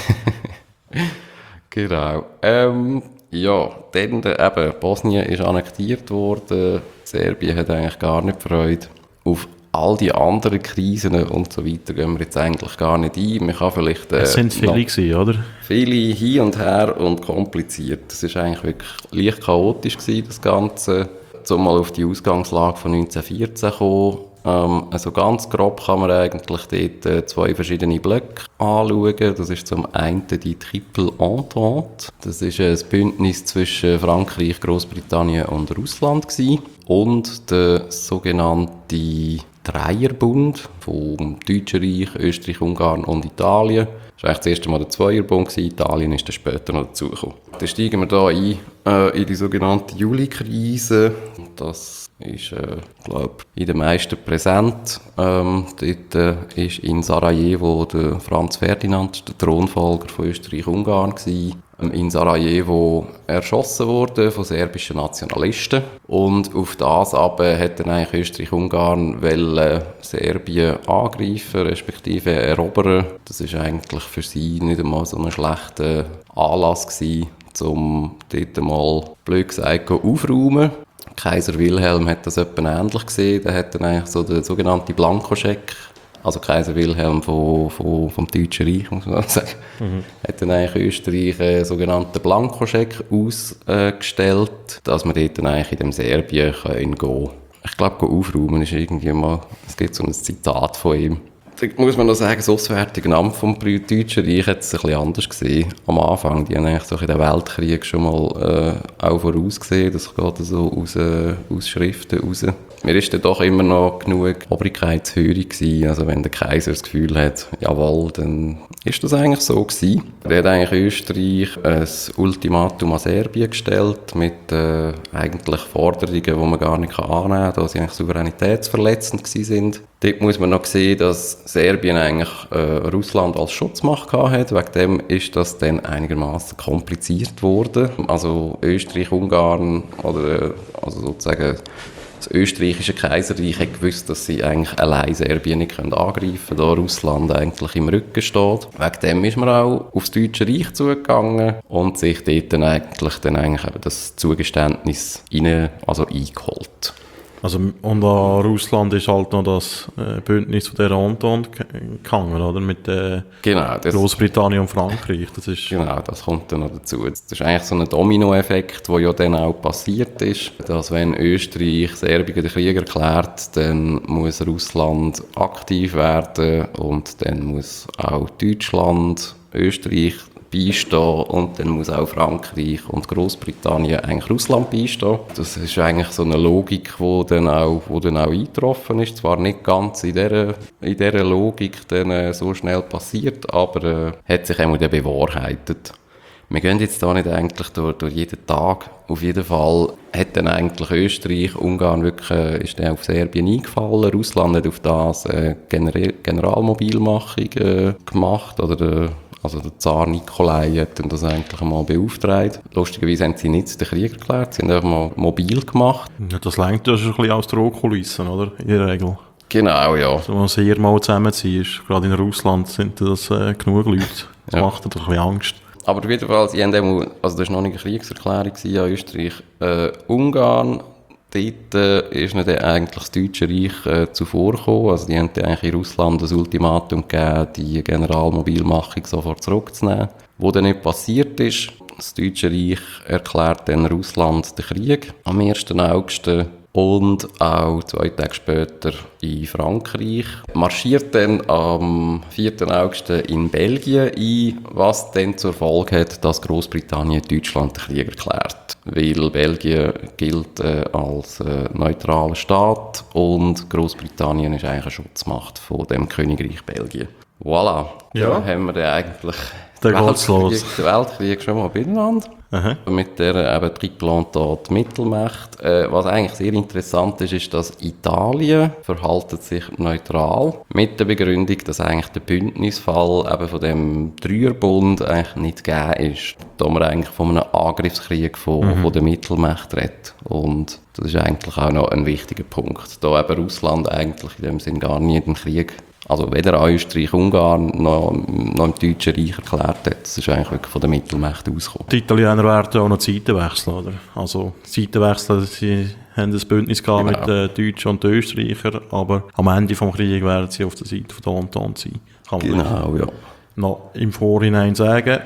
Genau. Ähm, ja, dann eben, Bosnien ist annektiert worden. Serbien hat eigentlich gar nicht Freude. Auf all die anderen Krisen und so weiter gehen wir jetzt eigentlich gar nicht ein. Man kann vielleicht, äh, es sind viele gewesen, oder? Viele hin und her und kompliziert. Es war eigentlich wirklich leicht chaotisch gewesen, das Ganze. Um mal auf die Ausgangslage von neunzehnhundertvierzehn zu kommen. Ähm, also ganz grob kann man eigentlich dort äh, zwei verschiedene Blöcke anschauen. Das ist zum einen die Triple Entente. Das ist ein Bündnis zwischen Frankreich, Großbritannien und Russland gewesen. Und der sogenannte Dreierbund vom Deutschen Reich, Österreich, Ungarn und Italien. Das war eigentlich das erste Mal der Zweierbund gewesen. Italien ist dann später noch dazugekommen. Dann steigen wir hier ein äh, in die sogenannte Juli-Krise. Das ist, äh, glaube in den meisten präsent. Ähm, dort äh, ist in Sarajevo der Franz Ferdinand, der Thronfolger von Österreich-Ungarn, gewesen. Ähm, in Sarajevo erschossen worden von serbischen Nationalisten. Und auf das aber hat dann eigentlich Österreich-Ungarn wollen Serbien angreifen, respektive erobern. Das ist eigentlich für sie nicht einmal so ein schlechter Anlass gewesen, um dort mal, blöd gesagt, aufräumen. Kaiser Wilhelm hat das etwa ähnlich gesehen. Der hat dann eigentlich so den sogenannten Blankoscheck, also Kaiser Wilhelm von, von, vom Deutschen Reich, muss man sagen, mhm. hat dann eigentlich Österreich einen sogenannten Blankoscheck ausgestellt, dass man dort dann eigentlich in dem Serbien gehen kann. Ich glaube, aufräumen ist irgendwie mal, es gibt so ein Zitat von ihm. Da muss man noch sagen, das auswärtige Amt vom Deutschen Reich hat es ein bisschen anders gesehen. Am Anfang, die haben eigentlich so in den Weltkrieg schon mal äh, auch vorausgesehen. Das geht so aus, äh, aus Schriften raus. Mir ist dann doch immer noch genug Obrigkeitshöhe gewesen. Also wenn der Kaiser das Gefühl hat, jawohl, dann ist das eigentlich so gewesen. Er hat eigentlich Österreich ein Ultimatum an Serbien gestellt mit äh, eigentlich Forderungen, die man gar nicht annehmen kann, da sie eigentlich souveränitätsverletzend gewesen sind. Dort muss man noch sehen, dass Serbien eigentlich äh, Russland als Schutzmacht hatte. Wegen dem ist das dann einigermaßen kompliziert worden. Also Österreich, Ungarn oder äh, also sozusagen das österreichische Kaiserreich hat gewusst, dass sie eigentlich allein Serbien nicht angreifen können, da Russland eigentlich im Rücken steht. Wegen dem ist man auch aufs Deutsche Reich zugegangen und sich dort dann eigentlich, dann eigentlich eben das Zugeständnis rein, also eingeholt. Also, und an Russland ist halt noch das äh, Bündnis von der Entente gehangen, oder? Mit äh, genau, das, Großbritannien und Frankreich. Das ist genau, das kommt dann noch dazu. Das ist eigentlich so ein Dominoeffekt, der ja dann auch passiert ist, dass wenn Österreich Serbien den Krieg erklärt, dann muss Russland aktiv werden und dann muss auch Deutschland, Österreich beistehen und dann muss auch Frankreich und Großbritannien eigentlich Russland beistehen. Das ist eigentlich so eine Logik, die dann auch, wo dann auch eingetroffen ist. Zwar nicht ganz in dieser, in dieser Logik dann, äh, so schnell passiert, aber äh, hat sich einmal dann bewahrheitet. Wir gehen jetzt da nicht eigentlich durch, durch jeden Tag. Auf jeden Fall hat dann eigentlich Österreich, Ungarn wirklich, äh, ist dann auf Serbien eingefallen. Russland hat auf das äh, Gener- Generalmobilmachung äh, gemacht oder der Also der Zar Nikolai hat das eigentlich einmal beauftragt. Lustigerweise haben sie nicht den Krieg erklärt, sie haben einfach mal mobil gemacht. Ja, das lenkt ja schon ein bisschen aus Drohkulissen, oder? In der Regel. Genau, ja. So, wenn man sehr mal zusammenziehst, gerade in Russland sind das äh, genug Leute. Das Ja. macht natürlich ein bisschen Angst. Aber auf jeden Fall, sie haben einmal, also das war noch nicht eine Kriegserklärung an Österreich, äh, Ungarn. Dort äh, ist ihnen dann eigentlich das Deutsche Reich äh, zuvorgekommen. Also die haben dann eigentlich in Russland das Ultimatum gegeben, die Generalmobilmachung sofort zurückzunehmen. Was dann nicht passiert ist, das Deutsche Reich erklärt dann Russland den Krieg am ersten August und auch zwei Tage später in Frankreich. Marschiert dann am vierten August in Belgien ein, was dann zur Folge hat, dass Großbritannien Deutschland den Krieg erklärt. Weil Belgien gilt äh, als äh, neutraler Staat und Großbritannien ist eigentlich eine Schutzmacht von dem Königreich Belgien. Voilà, Ja. da haben wir dann eigentlich Dann den geht's los. den Weltkrieg schon mal beieinander. Aha. Mit der eben Triplantat Mittelmacht. Äh, was eigentlich sehr interessant ist, ist, dass Italien verhaltet sich neutral mit der Begründung, dass eigentlich der Bündnisfall eben von dem Dreierbund eigentlich nicht gegeben ist. Da man eigentlich von einem Angriffskrieg von, Mhm. von der Mittelmacht redet. Und das ist eigentlich auch noch ein wichtiger Punkt. Da eben Russland eigentlich in dem Sinn gar nie den Krieg, also weder an Österreich, Ungarn noch, noch im Deutschen Reich erklärt hat. Das ist eigentlich wirklich von der Mittelmacht ausgekommen. Die Italiener werden auch noch Zeiten wechseln, oder? Also Zeiten wechseln, sie haben ein Bündnis gehabt Genau. mit den Deutschen und den Österreichern, aber am Ende des Krieges werden sie auf der Seite von der Entente sein. Kann man Genau, ja. noch im Vorhinein sagen.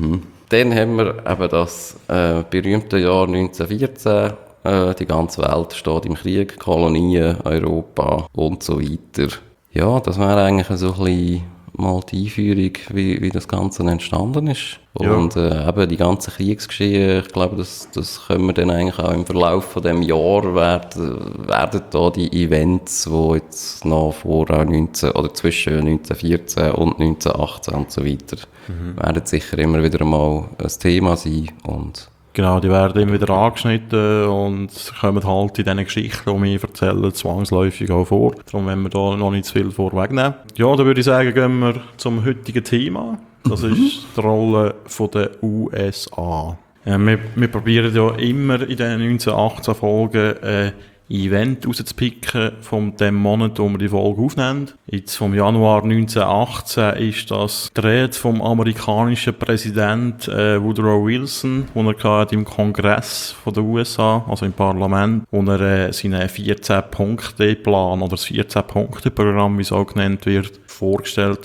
Dann haben wir eben das äh, berühmte Jahr neunzehnhundertvierzehn. Äh, die ganze Welt steht im Krieg, Kolonien, Europa und so weiter. Ja, das wäre eigentlich so ein bisschen mal die Einführung, wie, wie das Ganze entstanden ist. Ja. Und äh, eben die ganze Kriegsgeschehen, ich glaube, das, das können wir dann eigentlich auch im Verlauf von dem Jahr werden, werden da die Events, die jetzt noch vor neunzehn oder zwischen neunzehnhundertvierzehn und neunzehnhundertachtzehn und so weiter, werden sicher immer wieder mal ein Thema sein. Und Genau, die werden immer wieder angeschnitten und kommen halt in diesen Geschichten, die wir erzählen, zwangsläufig auch vor. Darum wollen wir da noch nicht zu viel vorwegnehmen. Ja, dann würde ich sagen, gehen wir zum heutigen Thema. Das ist die Rolle der U S A. Ja, wir, wir probieren ja immer in den neunzehnhundertachtzehn Folgen äh, Event rauszupicken von dem Monat, wo wir die Folge aufnehmen. Jetzt vom Januar neunzehnhundertachtzehn ist das die Rede vom amerikanischen Präsident äh, Woodrow Wilson, wo er gerade im Kongress von der U S A, also im Parlament, wo er äh, seinen vierzehn Punkte Plan oder das vierzehn Punkte Programm, wie es auch genannt wird, vorgestellt hat.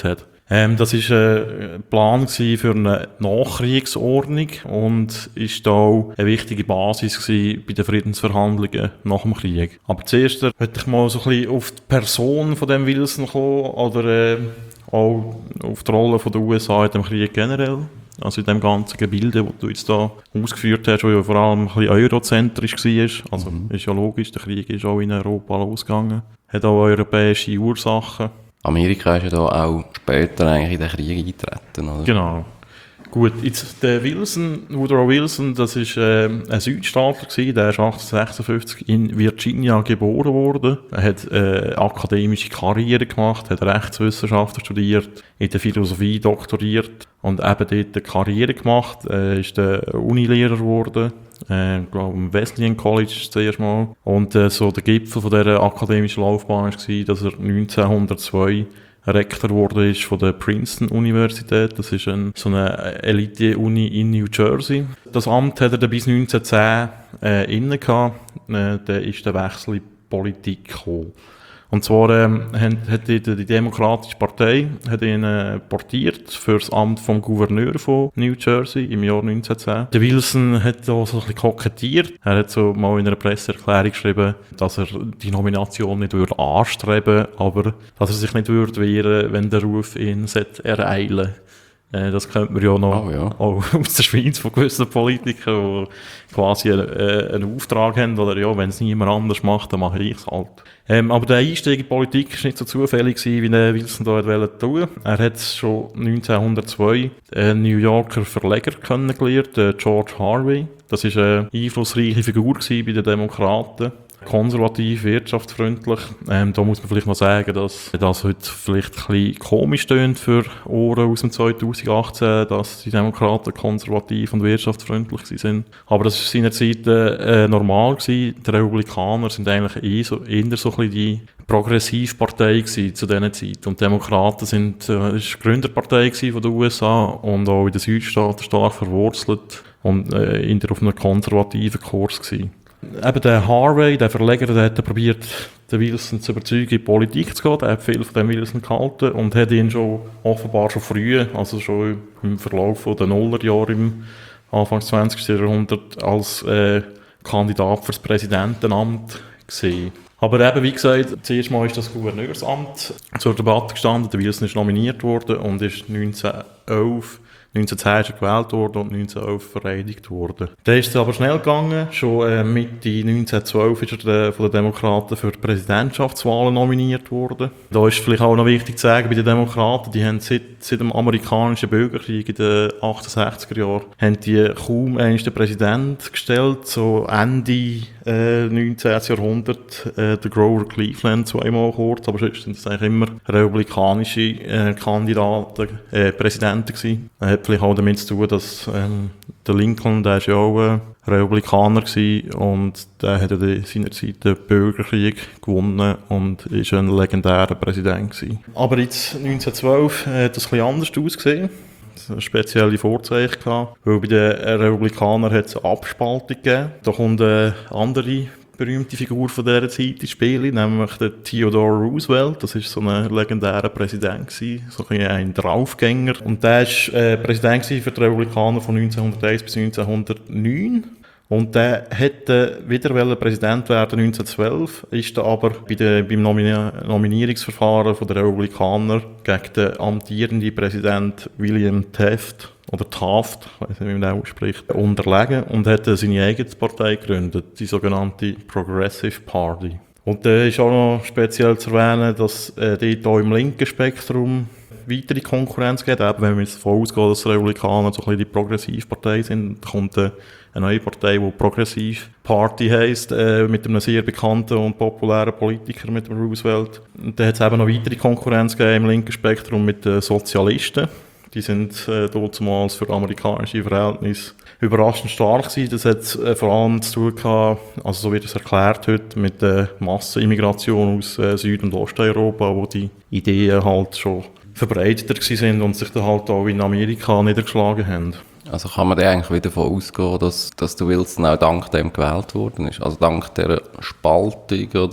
Ähm, das war ein Plan für eine Nachkriegsordnung und ist da auch eine wichtige Basis gewesen bei den Friedensverhandlungen nach dem Krieg. Aber zuerst möchte ich mal so ein bisschen auf die Person von dem Wilson kommen oder äh, auch auf die Rolle der U S A in dem Krieg generell. Also in dem ganzen Gebilde, das du jetzt da ausgeführt hast, das ja vor allem ein bisschen eurozentrisch war. Also mhm. ist ja logisch, der Krieg ist auch in Europa losgegangen. Hat auch europäische Ursachen. Amerika ist ja da auch später eigentlich in den Krieg eingetreten, oder? Genau. Gut, jetzt der Wilson, Woodrow Wilson, das ist äh, ein Südstaatler gewesen, der ist achtzehnhundertsechsundfünfzig in Virginia geboren worden. Er hat äh, akademische Karriere gemacht, hat Rechtswissenschaften studiert, in der Philosophie doktoriert und eben dort eine Karriere gemacht. Er ist der Unilehrer geworden. Äh, ich glaube, im Wesleyan College zuerst mal. Und äh, so der Gipfel von dieser akademischen Laufbahn war, dass er neunzehnhundertzwei Rektor geworden ist von der Princeton-Universität. Das ist ein, so eine Elite-Uni in New Jersey. Das Amt hat er dann bis neunzehnhundertzehn äh, inne gehabt. Äh, dann ist der Wechsel in die Politik gekommen. Und zwar ähm, hat die, die Demokratische Partei hat ihn äh, portiert für das Amt vom Gouverneur von New Jersey im Jahr neunzehnhundertzehn. Der Wilson hat da so ein bisschen kokettiert. Er hat so mal in einer Presseerklärung geschrieben, dass er die Nomination nicht würde anstreben, aber dass er sich nicht würde wehren, wenn der Ruf ihn ereilen sollte. Das kennt man ja noch oh, ja. auch aus der Schweiz von gewissen Politikern, die quasi einen, äh, einen Auftrag haben, oder ja, wenn es niemand anders macht, dann mache ich es halt. Ähm, aber der Einstieg in die Politik war nicht so zufällig gewesen, wie der Wilson da wollte tun. Er hat schon neunzehnhundertzwei einen New Yorker Verleger kennengelernt, George Harvey. Das war eine einflussreiche Figur gewesen bei den Demokraten. Konservativ, wirtschaftsfreundlich. Ähm, da muss man vielleicht noch sagen, dass das heute vielleicht ein bisschen komisch tönt für Ohren aus dem zweitausendachtzehn, dass die Demokraten konservativ und wirtschaftsfreundlich sind. Aber das war seinerzeit äh, normal gewesen. Die Republikaner sind eigentlich eher so, eher so ein bisschen die Progressivpartei gewesen zu dieser Zeit. Und die Demokraten sind, äh, das ist die Gründerpartei gewesen von den U S A und auch in den Südstaaten stark verwurzelt und äh, eher auf einem konservativen Kurs gewesen. Eben der Harvey, der Verleger, der hat probiert, den Wilson zu überzeugen, in die Politik zu gehen. Er hat viel von dem Wilson gehalten und hat ihn schon offenbar schon früh, also schon im Verlauf der Nullerjahre im Anfang des zwanzigsten Jahrhunderts als äh, Kandidat für das Präsidentenamt gesehen. Aber eben, wie gesagt, zuerst mal ist das Gouverneursamt zur Debatte gestanden. Der Wilson ist nominiert worden und ist neunzehnhundertelf neunzehnhundertzehn ist er gewählt worden und neunzehnhundertelf vereidigt worden. Dann ist es aber schnell gegangen. Schon äh, Mitte neunzehnhundertzwölf ist er äh, von den Demokraten für die Präsidentschaftswahlen nominiert worden. Da ist vielleicht auch noch wichtig zu sagen, bei den Demokraten, die haben seit, seit dem amerikanischen Bürgerkrieg in den achtundsechziger Jahren haben die kaum einen Präsident gestellt. So Ende äh, neunzehnten Jahrhundert, äh, der Grover Cleveland zweimal kurz, aber sonst sind es eigentlich immer republikanische äh, Kandidaten, äh, Präsidenten gewesen. Er hat vielleicht auch damit zu tun, dass ähm, der Lincoln, der ist ja auch äh, Republikaner gewesen und der hat in seiner Zeit den Bürgerkrieg gewonnen und ist ein legendärer Präsident gewesen. Aber jetzt neunzehnhundertzwölf äh, hat das ein bisschen anders ausgesehen. Eine spezielle Vorzeichen gehabt, weil bei den Republikanern hat es eine Abspaltung gegeben. Da kommt eine andere berühmte Figur von dieser Zeit ins Spiel, nämlich der Theodore Roosevelt. Das war so ein legendärer Präsident gewesen, so ein Draufgänger. Und der war äh, Präsident für die Republikaner von neunzehnhunderteins bis neunzehnhundertneun. Und der hätte wieder Präsident werden neunzehnhundertzwölf, ist dann aber bei der, beim Nomina- Nominierungsverfahren der Republikaner gegen den amtierenden Präsident William Taft oder Taft, ich weiß nicht, wie man das ausspricht, unterlegen und hat seine eigene Partei gegründet, die sogenannte Progressive Party. Und da ist auch noch speziell zu erwähnen, dass äh, dort auch im linken Spektrum weitere Konkurrenz gibt. Eben, wenn wir jetzt davon ausgehen, dass die Republikaner so ein bisschen die Progressivpartei sind, kommt äh, eine neue Partei, die Progressive Party heisst, äh, mit einem sehr bekannten und populären Politiker, mit dem Roosevelt. Und dann hat es eben noch weitere Konkurrenz gegeben im linken Spektrum mit den Sozialisten. Die sind äh, damals für amerikanische Verhältnisse überraschend stark gewesen. Das hat äh, vor allem zu tun gehabt, also so wird es erklärt heute, mit der Massenimmigration aus äh, Süd- und Osteuropa, wo die Ideen halt schon verbreiteter gewesen sind und sich dann halt auch in Amerika niedergeschlagen haben. Also kann man da eigentlich wieder davon ausgehen, dass, dass der Wilson auch dank dem gewählt worden ist? Also dank dieser Spaltung oder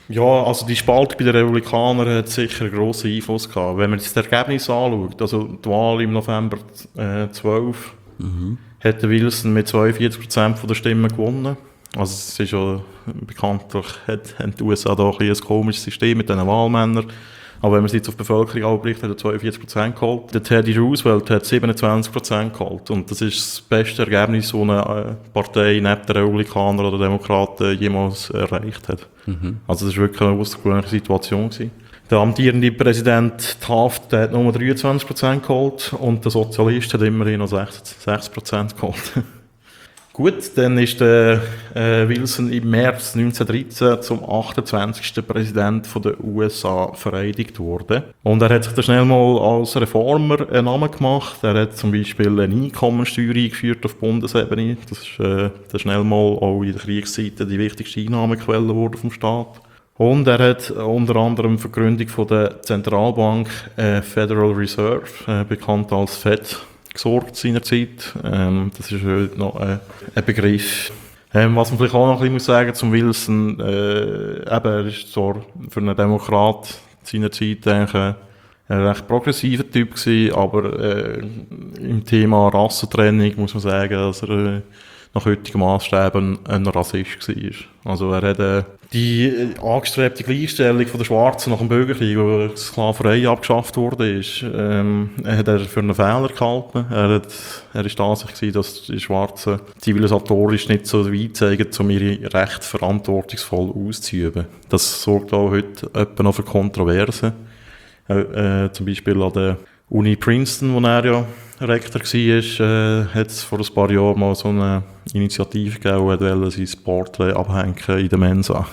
Ja, also die Spaltung bei den Republikanern hat sicher einen grossen Einfluss gehabt. Wenn man sich das Ergebnis anschaut, also die Wahl im November äh, zwölf, mhm. hat Wilson mit zweiundvierzig Prozent der Stimmen gewonnen. Also es ist ja bekanntlich, hat, haben die U S A da ein, ein komisches System mit diesen Wahlmännern. Aber wenn man es jetzt auf die Bevölkerung anbricht, hat er zweiundvierzig Prozent geholt. Der Teddy Roosevelt hat siebenundzwanzig Prozent geholt. Und das ist das beste Ergebnis, das eine Partei neben den Republikanern oder Demokraten jemals erreicht hat. Mhm. Also das war wirklich eine außergewöhnliche Situation gewesen. Der amtierende Präsident Taft, der hat nur dreiundzwanzig Prozent geholt und der Sozialist hat immerhin noch sechs Prozent geholt. Gut, dann ist der äh, Wilson im März neunzehnhundertdreizehn zum achtundzwanzigsten Präsident von der U S A vereidigt worden. Und er hat sich dann schnell mal als Reformer einen Namen gemacht. Er hat zum Beispiel eine Einkommensteuer eingeführt auf Bundesebene. Das ist äh, dann schnell mal auch in der Kriegszeit die wichtigste Einnahmequelle geworden vom Staat. Und er hat unter anderem für die Gründung von der Zentralbank äh, Federal Reserve, äh, bekannt als Fed, gesorgt seinerzeit. Ähm, das ist heute noch äh, ein Begriff. Ähm, was man vielleicht auch noch ein bisschen muss sagen zum Wilson, äh, eben, er ist zwar für einen Demokrat seinerzeit eigentlich ein, ein recht progressiver Typ gewesen, aber äh, im Thema Rassentrennung muss man sagen, dass er äh, nach heutigen Maßstäben ein Rassist war. Also er hat äh, die äh, angestrebte Gleichstellung von der Schwarzen nach dem Bürgerkrieg, wo die Sklaverei abgeschafft wurde, ist, ähm, hat er für einen Fehler gehalten. Er hat, er ist der Ansicht gewesen, dass die Schwarzen zivilisatorisch nicht so weit zeigen, um ihre Rechte verantwortungsvoll auszuüben. Das sorgt auch heute etwa noch für Kontroversen. Äh, äh, zum Beispiel an der Uni Princeton, wo er ja Rektor war, äh, hat es vor ein paar Jahren mal so eine Initiative gegeben, die wollte sein Porträt abhängen in der Mensa.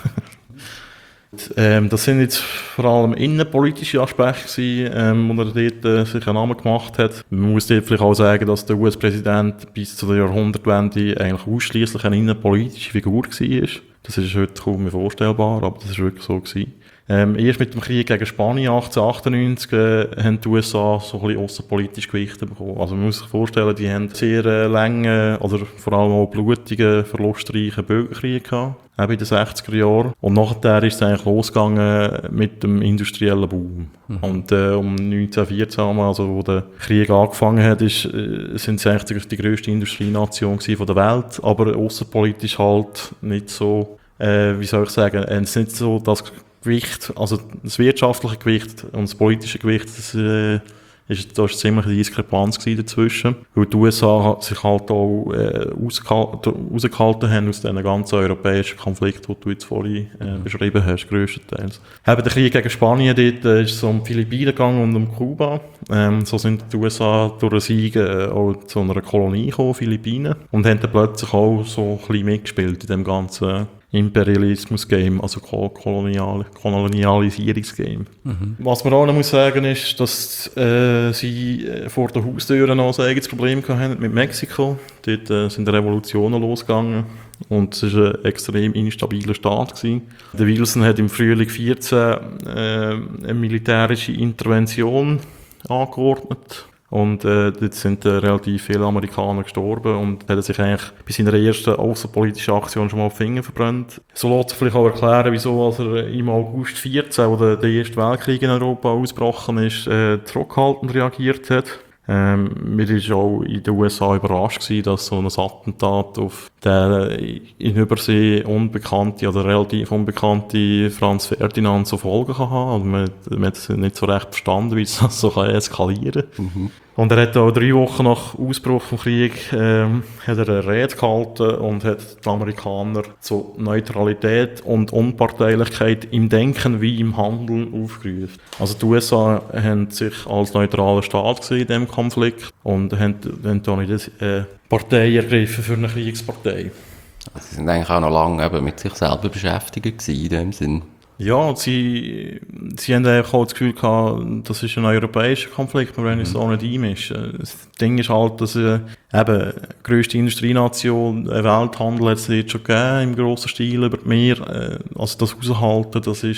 ähm, das sind jetzt vor allem innenpolitische Aspekte gewesen, ähm, wo er dort äh, sich einen Namen gemacht hat. Man muss dort vielleicht auch sagen, dass der U S-Präsident bis zur Jahrhundertwende eigentlich ausschliesslich eine innenpolitische Figur war. Das ist heute kaum mehr vorstellbar, aber das ist wirklich so gewesen. Ähm, erst mit dem Krieg gegen Spanien achtzehnhundertachtundneunzig äh, haben die U S A so ein bisschen aussenpolitisch Gewichte bekommen. Also man muss sich vorstellen, die haben sehr äh, lange oder vor allem auch blutige, verlustreiche Bürgerkriege gehabt, auch in den sechziger Jahren. Und nachher ist es eigentlich losgegangen mit dem industriellen Boom. Mhm. Und äh, um neunzehnhundertvierzehn, also wo der Krieg angefangen hat, ist, äh, sind sie eigentlich die grösste Industrienation von der Welt, aber aussenpolitisch halt nicht so, äh, wie soll ich sagen, äh, es ist nicht so, dass Gewicht, also das wirtschaftliche Gewicht und das politische Gewicht, das äh, ist, da ist ziemlich eine Diskrepanz dazwischen. Weil die U S A sich halt auch äh, rausgehalten haben aus diesen ganzen europäischen Konflikten, die du jetzt vorhin äh, beschrieben hast, grösstenteils. Eben der Krieg gegen Spanien, dort äh, ist es um die Philippinen gegangen und um Kuba. Ähm, so sind die U S A durch einen Sieg äh, auch zu einer Kolonie gekommen, Philippinen, und haben dann plötzlich auch so ein bisschen mitgespielt in dem ganzen Imperialismus-Game, also Kolonial Kolonialisierungs-Game. Mhm. Was man auch noch muss sagen ist, dass äh, sie äh, vor der Haustüre noch ein eigenes Problem hatten mit Mexiko. Dort äh, sind Revolutionen losgegangen und es war ein extrem instabiler Staat gewesen. Der Wilson hat im Frühling vierzehn äh, eine militärische Intervention angeordnet. Und äh, dort sind äh, relativ viele Amerikaner gestorben und hat sich eigentlich bei seiner ersten außenpolitischen Aktion schon mal die Finger verbrannt. So lässt sich vielleicht auch erklären, wieso als er im August vierzehn, wo der, der Erste Weltkrieg in Europa ausgebrochen ist, äh, zurückhaltend reagiert hat. Ähm, mir war auch in den U S A überrascht gewesen, dass so ein Attentat auf den in Übersee unbekannte oder relativ unbekannte Franz Ferdinand so Folgen kann haben. Also man, man hat nicht so recht verstanden, wie es das so kann eskalieren kann. Mhm. Und er hat auch drei Wochen nach Ausbruch des Krieges ähm, hat er eine Rede gehalten und hat die Amerikaner zu Neutralität und Unparteilichkeit im Denken wie im Handeln aufgerufen. Also die U S A haben sich als neutraler Staat gesehen in diesem Konflikt und haben, haben da nicht eine äh, Partei ergriffen für eine Kriegspartei. Also sie sind eigentlich auch noch lange eben mit sich selber beschäftigt gewesen in dem Sinn. Ja, sie, sie haben eigentlich auch das Gefühl gehabt, das ist ein europäischer Konflikt, wir wollen uns da nicht einmischen. Das Ding ist halt, dass äh, eben die grösste Industrienation, ein Welthandel hat es jetzt schon gegeben, im grossen Stil über die Meer. Äh, also das aushalten, das ist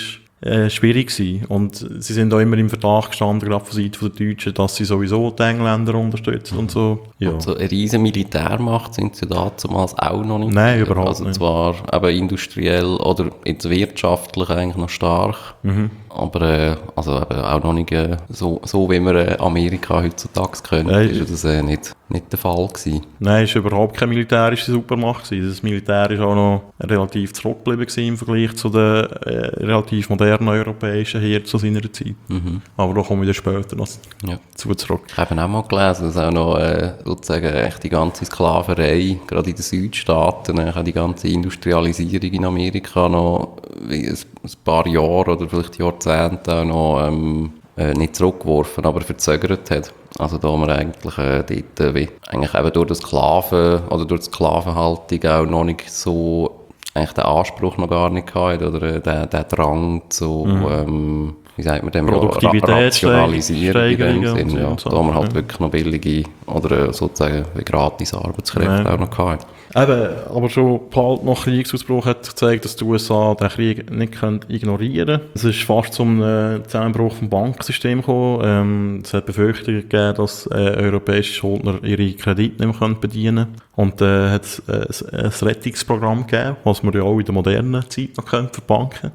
äh, schwierig gewesen. Und sie sind auch immer im Verdacht gestanden, gerade von Seiten der Deutschen, dass sie sowieso die Engländer unterstützen und so. Ja. Und so eine riesen Militärmacht sind sie damals auch noch nicht. Nein, überhaupt also nicht. Zwar eben industriell oder jetzt wirtschaftlich eigentlich noch stark, Mhm. aber äh, also eben auch noch nicht äh, so, so, wie wir äh, Amerika heutzutage kennen, Nein. ist das äh, nicht, nicht der Fall gewesen. Nein, es war überhaupt keine militärische Supermacht gewesen. Das Militär war auch noch relativ zurückgeblieben gewesen im Vergleich zu den äh, relativ modernen europäischen Heeren zu seiner Zeit. Mhm. Aber da kommen wir dann später noch Ja. zu zurück. Ich habe auch mal gelesen, dass auch noch äh, sozusagen echt die ganze Sklaverei, gerade in den Südstaaten, äh, auch die ganze Industrialisierung in Amerika noch wie ein, ein paar Jahre oder vielleicht Jahrzehnte auch noch ähm, äh, nicht zurückgeworfen, aber verzögert hat. Also da man eigentlich äh, dort äh, wie, eigentlich eben durch die Sklaven oder durch die Sklavenhaltung auch noch nicht so eigentlich den Anspruch noch gar nicht gehabt oder äh, den, den Drang zu Mhm. ähm, wie sagt man dem, Produktivität rationalisieren in dem Steigerungen Sinn, ja. und so, Da man halt ja. wirklich noch billige oder äh, sozusagen wie gratis Arbeitskräfte Ja. auch noch gehabt. Eben, aber schon bald nach Kriegsausbruch hat gezeigt, dass die U S A den Krieg nicht können ignorieren können. Es ist fast zum äh, Zusammenbruch vom Bankensystem gekommen. Ähm, es hat Befürchtungen gegeben, dass äh, europäische Schuldner ihre Kredite nicht mehr können bedienen können. Und äh, hat es äh, ein Rettungsprogramm gegeben, was wir ja auch in der modernen Zeit noch können für Banken.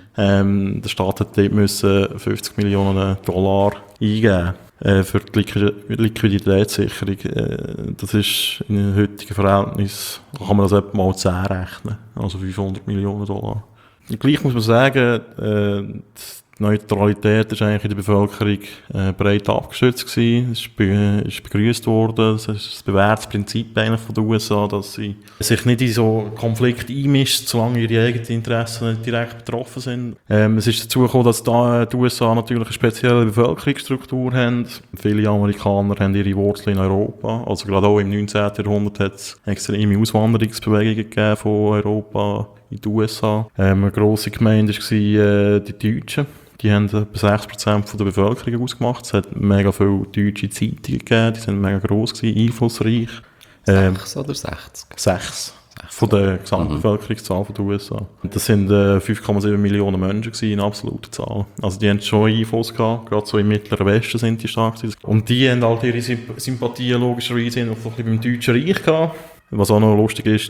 Ähm, der Staat hat dort müssen fünfzig Millionen Dollar eingeben äh, für die Liqu- Liquiditätssicherung. Äh, das ist in den heutigen Verhältnissen, kann man das etwa mal zehn rechnen, also fünfhundert Millionen Dollar. Und gleich muss man sagen, äh, die Neutralität ist eigentlich in der Bevölkerung äh, breit abgestützt gewesen. Es ist, be ist begrüßt worden. Es ist das bewährtes Prinzip eigentlich von den U S A, dass sie sich nicht in so Konflikte einmischt, solange ihre eigenen Interessen nicht direkt betroffen sind. Ähm, es ist dazu gekommen, dass da die U S A natürlich eine spezielle Bevölkerungsstruktur haben. Viele Amerikaner haben ihre Wurzeln in Europa. Also gerade auch im neunzehnten Jahrhundert hat es extreme Auswanderungsbewegungen gegeben von Europa in die U S A. Ähm, eine grosse Gemeinde war äh, die Deutschen. Die haben etwa sechs Prozent von der Bevölkerung ausgemacht. Es hat mega viele deutsche Zeitungen gegeben, die sind mega gross gewesen, einflussreich. Ähm, Sechs oder sechzig? sechs von der Gesamtbevölkerungszahl von der U S A. Und das sind äh, fünf Komma sieben Millionen Menschen gewesen, in absoluter Zahl. Also die haben schon Einfluss gehabt, gerade so im Mittleren Westen sind die stark gewesen. Und die haben halt ihre Symp Sympathien logischerweise noch ein bisschen beim Deutschen Reich gehabt. Was auch noch lustig ist,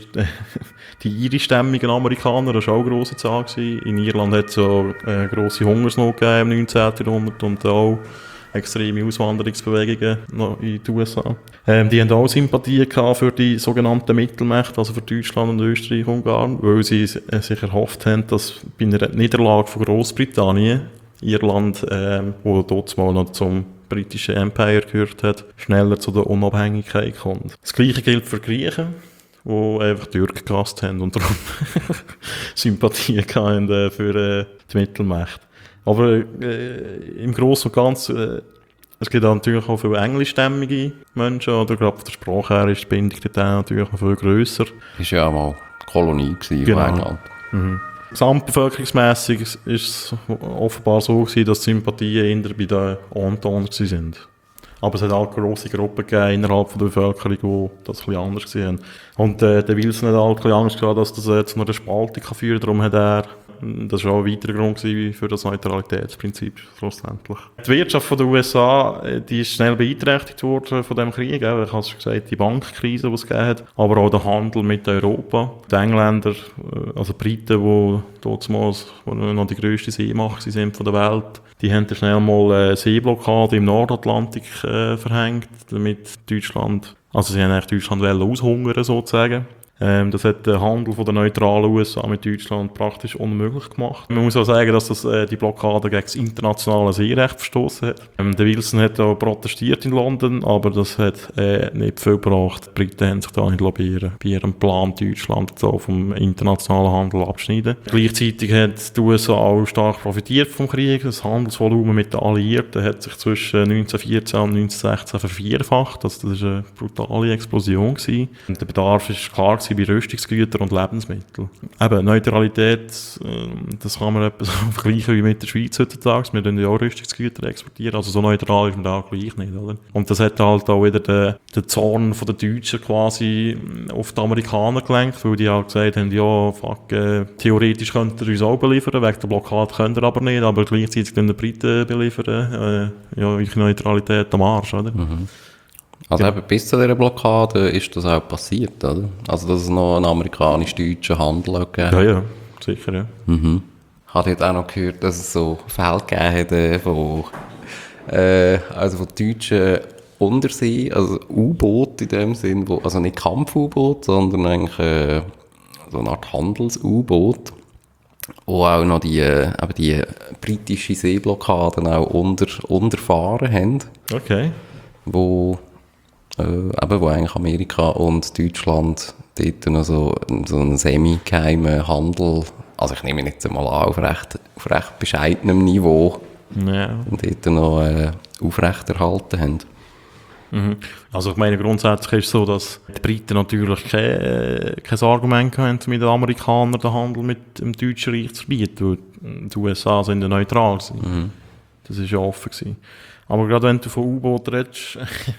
die irischstämmigen Amerikaner, das war auch eine grosse Zahl gewesen. In Irland hat es ja äh, grosse Hungersnot gegeben im neunzehnten Jahrhundert und auch extreme Auswanderungsbewegungen noch in den U S A. Ähm, die haben auch Sympathie gehabt für die sogenannten Mittelmächte, also für Deutschland und Österreich und Ungarn, weil sie äh, sich erhofft haben, dass bei einer Niederlage von Großbritannien Irland, ähm, wo dort mal noch zum britischen Empire gehört hat, schneller zu der Unabhängigkeit kommt. Das Gleiche gilt für die Griechen, die einfach die Türken gehasst haben und darum Sympathie hatten äh, für äh, die Mittelmächte. Aber äh, im Großen und Ganzen, äh, es gibt auch natürlich auch viele englischstämmige Menschen, oder gerade von der Sprache her ist die Bindung dort natürlich noch viel grösser. Das war ja auch mal Kolonie gewesen Genau. von England. Mhm. Gesamtbevölkerungsmässig ist es offenbar so gewesen, dass die Sympathien eher bei den Entente sind. Aber es hat auch grosse Gruppen gegeben innerhalb von der Bevölkerung, die das ein bisschen anders gesehen haben. Und äh, der Wilson hat auch ein bisschen Angst gehabt, dass das äh, zu einer Spaltung kann führen kann. Darum hat er, das war auch ein weiterer Grund gewesen für das Neutralitätsprinzip schlussendlich. Die Wirtschaft von der U S A, äh, die ist schnell beeinträchtigt worden von diesem Krieg. Auch. Ich habe es schon gesagt, die Bankenkrise, die es gegeben hat. Aber auch der Handel mit Europa. Die Engländer, äh, also die Briten, die damals noch die grösste Seemacht sind von der Welt, die haben dann schnell mal eine Seeblockade im Nordatlantik äh, verhängt, damit Deutschland, also sie haben eigentlich Deutschland aushungern sozusagen. Ähm, das hat den Handel von der neutralen U S A mit Deutschland praktisch unmöglich gemacht. Man muss auch sagen, dass das, äh, die Blockade gegen das internationale Seerecht verstoßen hat. Ähm, der Wilson hat auch protestiert in London, aber das hat äh, nicht viel gebracht. Die Briten haben sich da nicht lobbyieren bei ihrem Plan, Deutschland so vom internationalen Handel abschneiden. Gleichzeitig hat die U S A auch stark profitiert vom Krieg. Das Handelsvolumen mit den Alliierten hat sich zwischen neunzehnhundertvierzehn und neunzehnhundertsechzehn vervierfacht. Also das war eine brutale Explosion gewesen. Und der Bedarf ist klar gewesen, gewesen bei Rüstungsgütern und Lebensmitteln. Eben, Neutralität, äh, das kann man etwas vergleichen wie mit der Schweiz heutzutage. Wir exportieren ja auch Rüstungsgüter exportieren, also so neutral ist man da gleich nicht, oder? Und das hat halt auch wieder den, den Zorn von den Deutschen quasi auf die Amerikaner gelenkt, weil die halt gesagt haben, ja, fuck, äh, theoretisch könnt ihr uns auch beliefern, wegen der Blockade könnt ihr aber nicht, aber gleichzeitig den Briten beliefern, äh, ja, eure Neutralität am Arsch, oder? Mhm. Also eben bis zu dieser Blockade ist das auch passiert, oder? Also dass es noch einen amerikanisch-deutschen Handel auch gegeben Ja, hat. ja, sicher, ja. Mhm. Ich habe jetzt auch noch gehört, dass es so Fälle gegeben hat äh, von, äh, also von deutschen Untersee, also U-Boot in dem Sinn, wo, also nicht Kampf-U-Boot, sondern eigentlich äh, so eine Art Handels-U-Boot, wo auch noch die, äh, eben die britische Seeblockaden auch unter, unterfahren haben, Okay. wo, äh, eben, wo eigentlich Amerika und Deutschland dort noch so, so einen semi-geheimen Handel, also ich nehme ihn jetzt mal an, auf recht, auf recht bescheidenem Niveau, Ja. und dort noch äh, aufrechterhalten haben. Mhm. Also ich meine, grundsätzlich ist es so, dass die Briten natürlich kein, äh, kein Argument haben, mit den Amerikanern den Handel mit dem Deutschen Reich zu verbieten, weil die U S A sind ja neutral gewesen. Mhm. Das war ja offen gewesen. Aber gerade wenn du von U-Boot redest,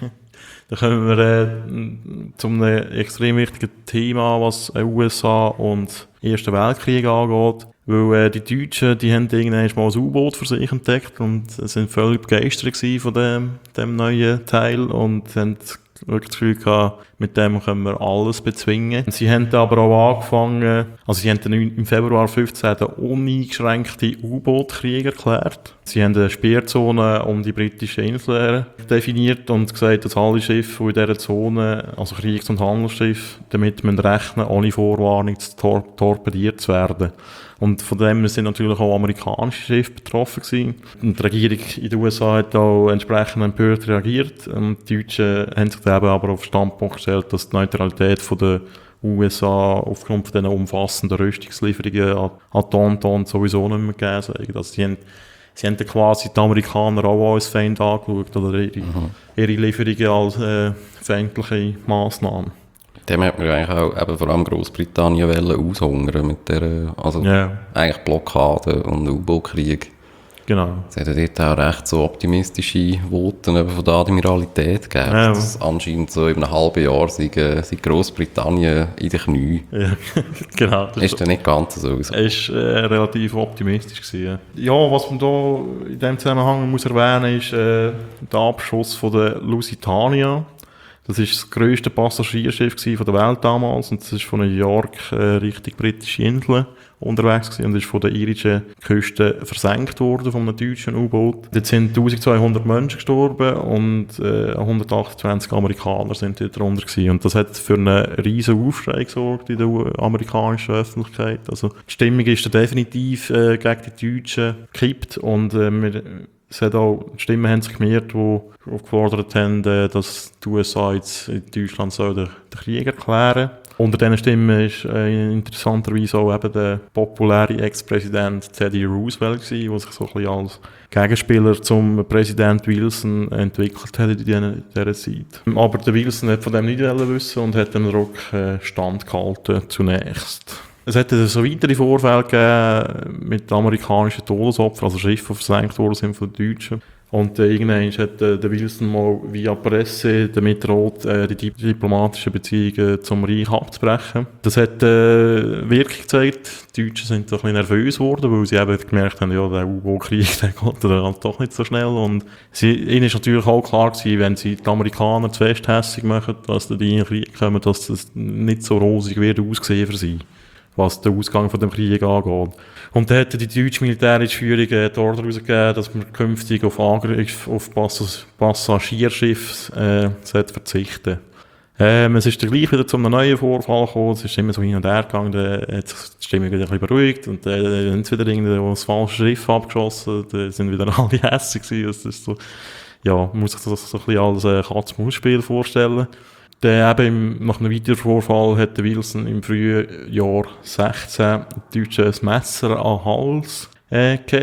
dann kommen wir äh, zu einem extrem wichtigen Thema, was die U S A und den Ersten Weltkrieg angeht. Weil äh, die Deutschen, die haben irgendwann mal ein U-Boot für sich entdeckt und sind völlig begeistert gewesen von dem, dem neuen Teil und haben wirklich das Gefühl gehabt, mit dem können wir alles bezwingen. Sie haben dann aber auch angefangen, also sie haben dann im Februar fünfzehn den uneingeschränkten U-Boot-Krieg erklärt. Sie haben eine Speerzone um die britischen Inseln definiert und gesagt, dass alle Schiffe, die in dieser Zone, also Kriegs- und Handelsschiffe, damit man rechnen, ohne Vorwarnung zu tor- torpediert zu werden. Und von dem sind natürlich auch amerikanische Schiffe betroffen gewesen. Und die Regierung in den U S A hat auch entsprechend empört reagiert. Und die Deutschen haben sich dann eben aber auf den Standpunkt gestellt, dass die Neutralität von der U S A aufgrund von diesen umfassenden Rüstungslieferungen an, an Tonton sowieso nicht mehr gegeben sei. Also sie haben, sie haben dann quasi die Amerikaner auch als Feind angeschaut oder ihre, mhm. ihre Lieferungen als äh, feindliche Massnahmen. Dem hat man eigentlich auch eben vor allem Großbritannien aushungern mit der, also yeah. eigentlich Blockade und U-Boot-Krieg. Genau. Es hat ja dort auch recht so optimistische Voten eben von der Admiralität gegeben. Ja. Dass anscheinend so in einem halben Jahr sei, sei Großbritannien in den Knien. Ja, genau. Das ist dann nicht ganz so. Es war äh, relativ optimistisch gewesen. Ja, was man da in diesem Zusammenhang muss erwähnen ist äh, der Abschuss von der Lusitania. Das war das grösste Passagierschiff von der Welt damals und das ist von New York äh, Richtung britische Inseln unterwegs gewesen und ist von der irischen Küste versenkt worden von einem deutschen U-Boot. Dort sind eintausendzweihundert Menschen gestorben und äh, hundertachtundzwanzig Amerikaner sind dort drunter gewesen. Und das hat für einen riesen Aufschrei gesorgt in der amerikanischen Öffentlichkeit. Also die Stimmung ist da definitiv äh, gegen die Deutschen gekippt und äh, wir Es hat auch, die Stimmen haben sich gemehrt, die gefordert haben, dass die U S A jetzt in Deutschland soll den, den Krieg erklären. Unter diesen Stimmen ist äh, interessanterweise auch eben der populäre Ex-Präsident Teddy Roosevelt gewesen, der sich so ein bisschen als Gegenspieler zum Präsident Wilson entwickelt hat in dieser, dieser Zeit. Aber der Wilson hat von dem nicht wissen und hat dem Druck äh, standgehalten zunächst. Es hätte so weitere Vorfälle gegeben mit amerikanischen Todesopfern, also Schiffe, die versenkt worden sind von den Deutschen. Und äh, irgendwann hat äh, der Wilson mal via Presse damit droht, äh, die diplomatischen Beziehungen zum Reich abzubrechen. Das hat äh, Wirkung gezeigt. Die Deutschen sind doch ein bisschen nervös geworden, weil sie eben gemerkt haben, ja, der U-Boot-Krieg, der geht dann halt doch nicht so schnell. Und sie, ihnen ist natürlich auch klar gewesen, wenn sie die Amerikaner zu fest hässig machen, dass die in den Krieg kommen, dass das nicht so rosig wird aussehen für sie, was den Ausgang von dem Krieg angeht. Und da hätte die deutsche militärische Führung äh, die Order herausgegeben, dass man künftig auf Angriff auf Pass- Passagierschiffe äh, verzichten. Ähm, es ist dann gleich wieder zu einem neuen Vorfall gekommen, es ist immer so hin und her gegangen, dann hat sich die Stimmung wieder ein bisschen beruhigt und dann äh, haben sie wieder irgendwie das falsche Schiff abgeschossen, dann sind wieder alle hässig gewesen. Das ist so, ja, man muss sich das so ein bisschen als äh, Katz-Maus-Spiel vorstellen. Dann eben nach einem weiteren Vorfall hat Wilson im Frühjahr sechzehn Deutschen ein Messer an den Hals äh, gehabt.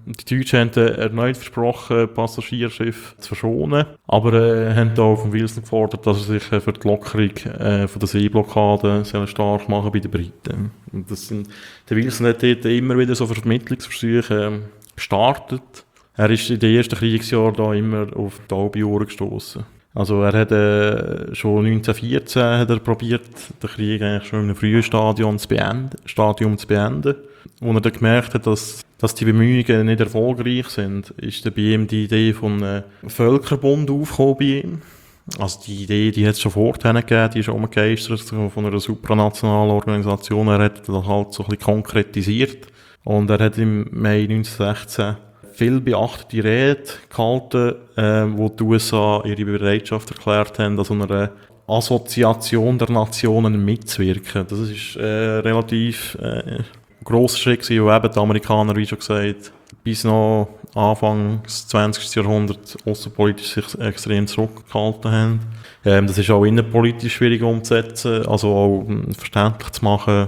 Die Deutschen haben äh, erneut versprochen, Passagierschiffe zu verschonen, aber äh, haben auch von Wilson gefordert, dass er sich äh, für die Lockerung äh, von der Seeblockade sehr stark machen bei den Briten. Und das sind, der Wilson hat dort immer wieder so Vermittlungsversuche äh, gestartet. Er ist in den ersten Kriegsjahren da immer auf die Taube gestoßen. Also er hat äh, schon neunzehnhundertvierzehn hat er probiert, den Krieg eigentlich schon in einem frühen Stadium zu beenden, Stadium zu beenden. Als er dann gemerkt hat, dass, dass die Bemühungen nicht erfolgreich sind, ist dann bei ihm die Idee von einem Völkerbund aufgekommen bei ihm. Also die Idee, die hat es schon vorher gegeben, die ist umgegeistert von einer supranationalen Organisation. Er hat das halt so ein bisschen konkretisiert. Und er hat im Mai neunzehnhundertsechzehn viel beachtete Rede gehalten, äh, wo die U S A ihre Bereitschaft erklärt haben, an so einer Assoziation der Nationen mitzuwirken. Das ist äh, relativ äh, ein grosser Schritt gewesen, wo eben die Amerikaner, wie schon gesagt, bis noch Anfang des zwanzigsten Jahrhunderts außenpolitisch sich extrem zurückgehalten haben. Ähm, das ist auch innenpolitisch schwierig umzusetzen, also auch äh, verständlich zu machen,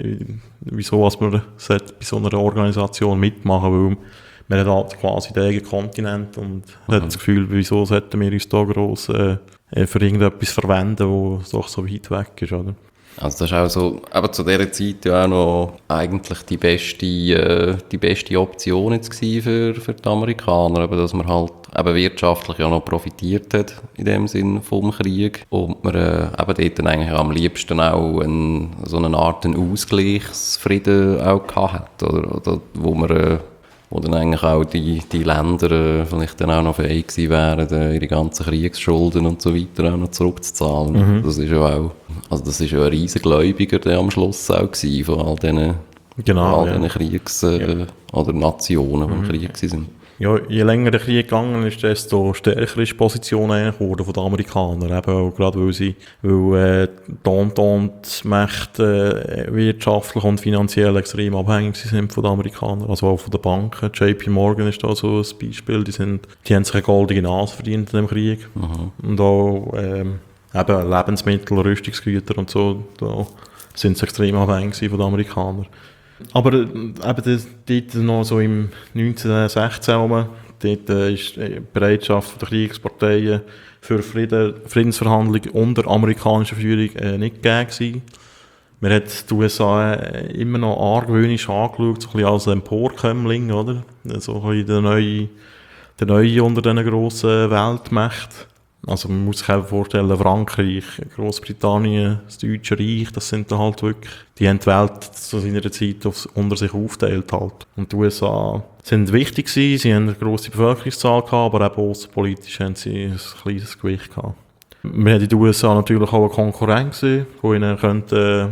wieso was man bei so einer Organisation mitmachen will. Man hat halt quasi den eigenen Kontinent und mhm. hat das Gefühl, wieso sollten wir uns da gross äh, für irgendetwas verwenden, das doch so weit weg ist, oder? Also das ist auch so, aber zu dieser Zeit ja auch noch eigentlich die beste, äh, die beste Option jetzt gewesen für, für die Amerikaner, eben, dass man halt eben wirtschaftlich ja noch profitiert hat in dem Sinn vom Krieg und man äh, eben dort dann eigentlich am liebsten auch ein, so eine Art einen Ausgleichsfrieden auch gehabt hat, oder, oder wo man äh, wo dann eigentlich auch die, die Länder äh, vielleicht dann auch noch fähig gewesen wären, äh, ihre ganzen Kriegsschulden und so weiter auch noch zurückzuzahlen. Mhm. Das ist ja auch, also das ist ja ein riesen Gläubiger der am Schluss auch gewesen, von all diesen, genau, all ja. diesen Kriegs- äh, ja. oder Nationen, die mhm. im Krieg waren. Ja, je länger der Krieg gegangen ist, desto stärker ist die Position eigentlich geworden von den Amerikanern. Eben auch gerade weil sie, weil, äh, die Entente-Mächte äh, wirtschaftlich und finanziell extrem abhängig sind von den Amerikanern. Also auch von den Banken. J P Morgan ist da so ein Beispiel. Die sind, die haben sich eine goldene Nase verdient in dem Krieg. Mhm. Und auch, ähm, eben Lebensmittel, Rüstungsgüter und so, da sind sie extrem abhängig von den Amerikanern. Aber äh, eben das, dort noch so im neunzehnhundertsechzehn rum, dort äh, ist die Bereitschaft der Kriegsparteien für Frieden, Friedensverhandlungen unter amerikanischer Führung äh, nicht gegeben. Man hat die U S A äh, immer noch argwöhnisch angeschaut, so ein bisschen als Emporkömmling, oder? So ein bisschen der Neue, der Neue unter diesen grossen Weltmächten. Also man muss sich einfach vorstellen, Frankreich, Großbritannien, das Deutsche Reich, das sind dann halt wirklich, die haben die Welt zu seiner Zeit aufs, unter sich aufgeteilt halt. Und die U S A sind wichtig gewesen, sie haben eine grosse Bevölkerungszahl gehabt, aber eben außenpolitisch haben sie ein kleines Gewicht gehabt. Wir haben in den U S A natürlich auch eine Konkurrenz gesehen, wo ihnen könnte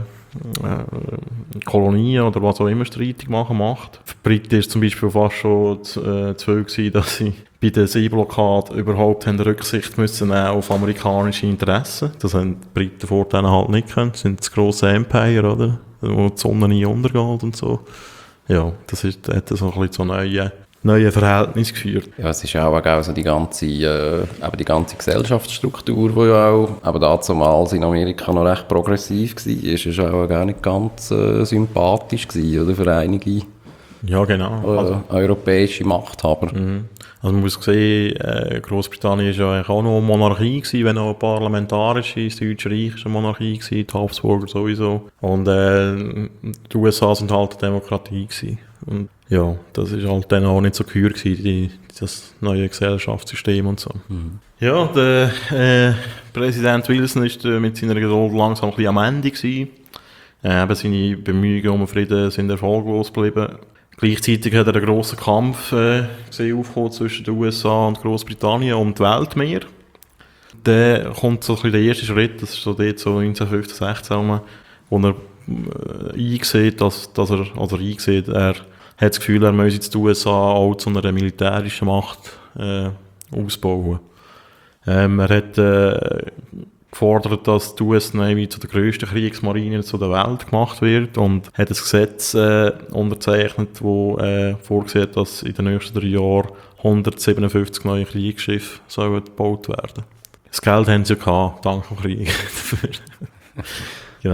äh, Kolonien oder was auch immer streitig machen macht. Für die Briten ist zum Beispiel fast schon zu, äh, zu viel gewesen, dass sie bei der Seeblockade überhaupt haben Rücksicht müssen nehmen auf amerikanische Interessen. Das haben die Briten vorher halt nicht können. Das sind das grosse Empire, oder? Wo die Sonne nie untergeht und so. Ja, das ist, hat so ein bisschen zu neuen, neuen Verhältnissen geführt. Ja, es ist auch, auch so die ganze, äh, eben die ganze Gesellschaftsstruktur, die ja auch, aber damals in Amerika noch recht progressiv war, ist, ist auch gar nicht ganz äh, sympathisch gewesen, oder, für einige ja, genau. äh, also, europäische Machthaber. Mhm. Also man muss sehen, äh, Großbritannien war ja eigentlich auch noch eine Monarchie gewesen, wenn auch parlamentarische, das Deutsche Reich war eine Monarchie gewesen, die Habsburger sowieso. Und äh, die U S A sind halt eine Demokratie gewesen. Und ja, das ist halt dann auch nicht so gehör gewesen, die, das neue Gesellschaftssystem und so. Mhm. Ja, der äh, Präsident Wilson ist äh, mit seiner Geduld langsam ein bisschen am Ende gewesen. Äh, eben seine Bemühungen um Frieden sind erfolglos geblieben. Gleichzeitig hat er einen grossen Kampf äh, gesehen, aufgekommen zwischen den U S A und Großbritannien um die Weltmeer. Dann kommt so ein bisschen der erste Schritt, das ist so dort so neunzehnhundertfünfzehn, sechzehn, wo er äh, einsieht, dass, dass er, also einsieht, er hat das Gefühl, er müsse jetzt die U S A auch zu einer militärischen Macht äh, ausbauen. Ähm, er hat äh, gefordert, dass die U S Navy zu der grössten Kriegsmarine zu der Welt gemacht wird und hat ein Gesetz äh, unterzeichnet, das äh, vorsieht, dass in den nächsten drei Jahren hundertsiebenundfünfzig neue Kriegsschiffe sollen gebaut werden. Das Geld haben sie ja gehabt, dank dem Krieg. Genau.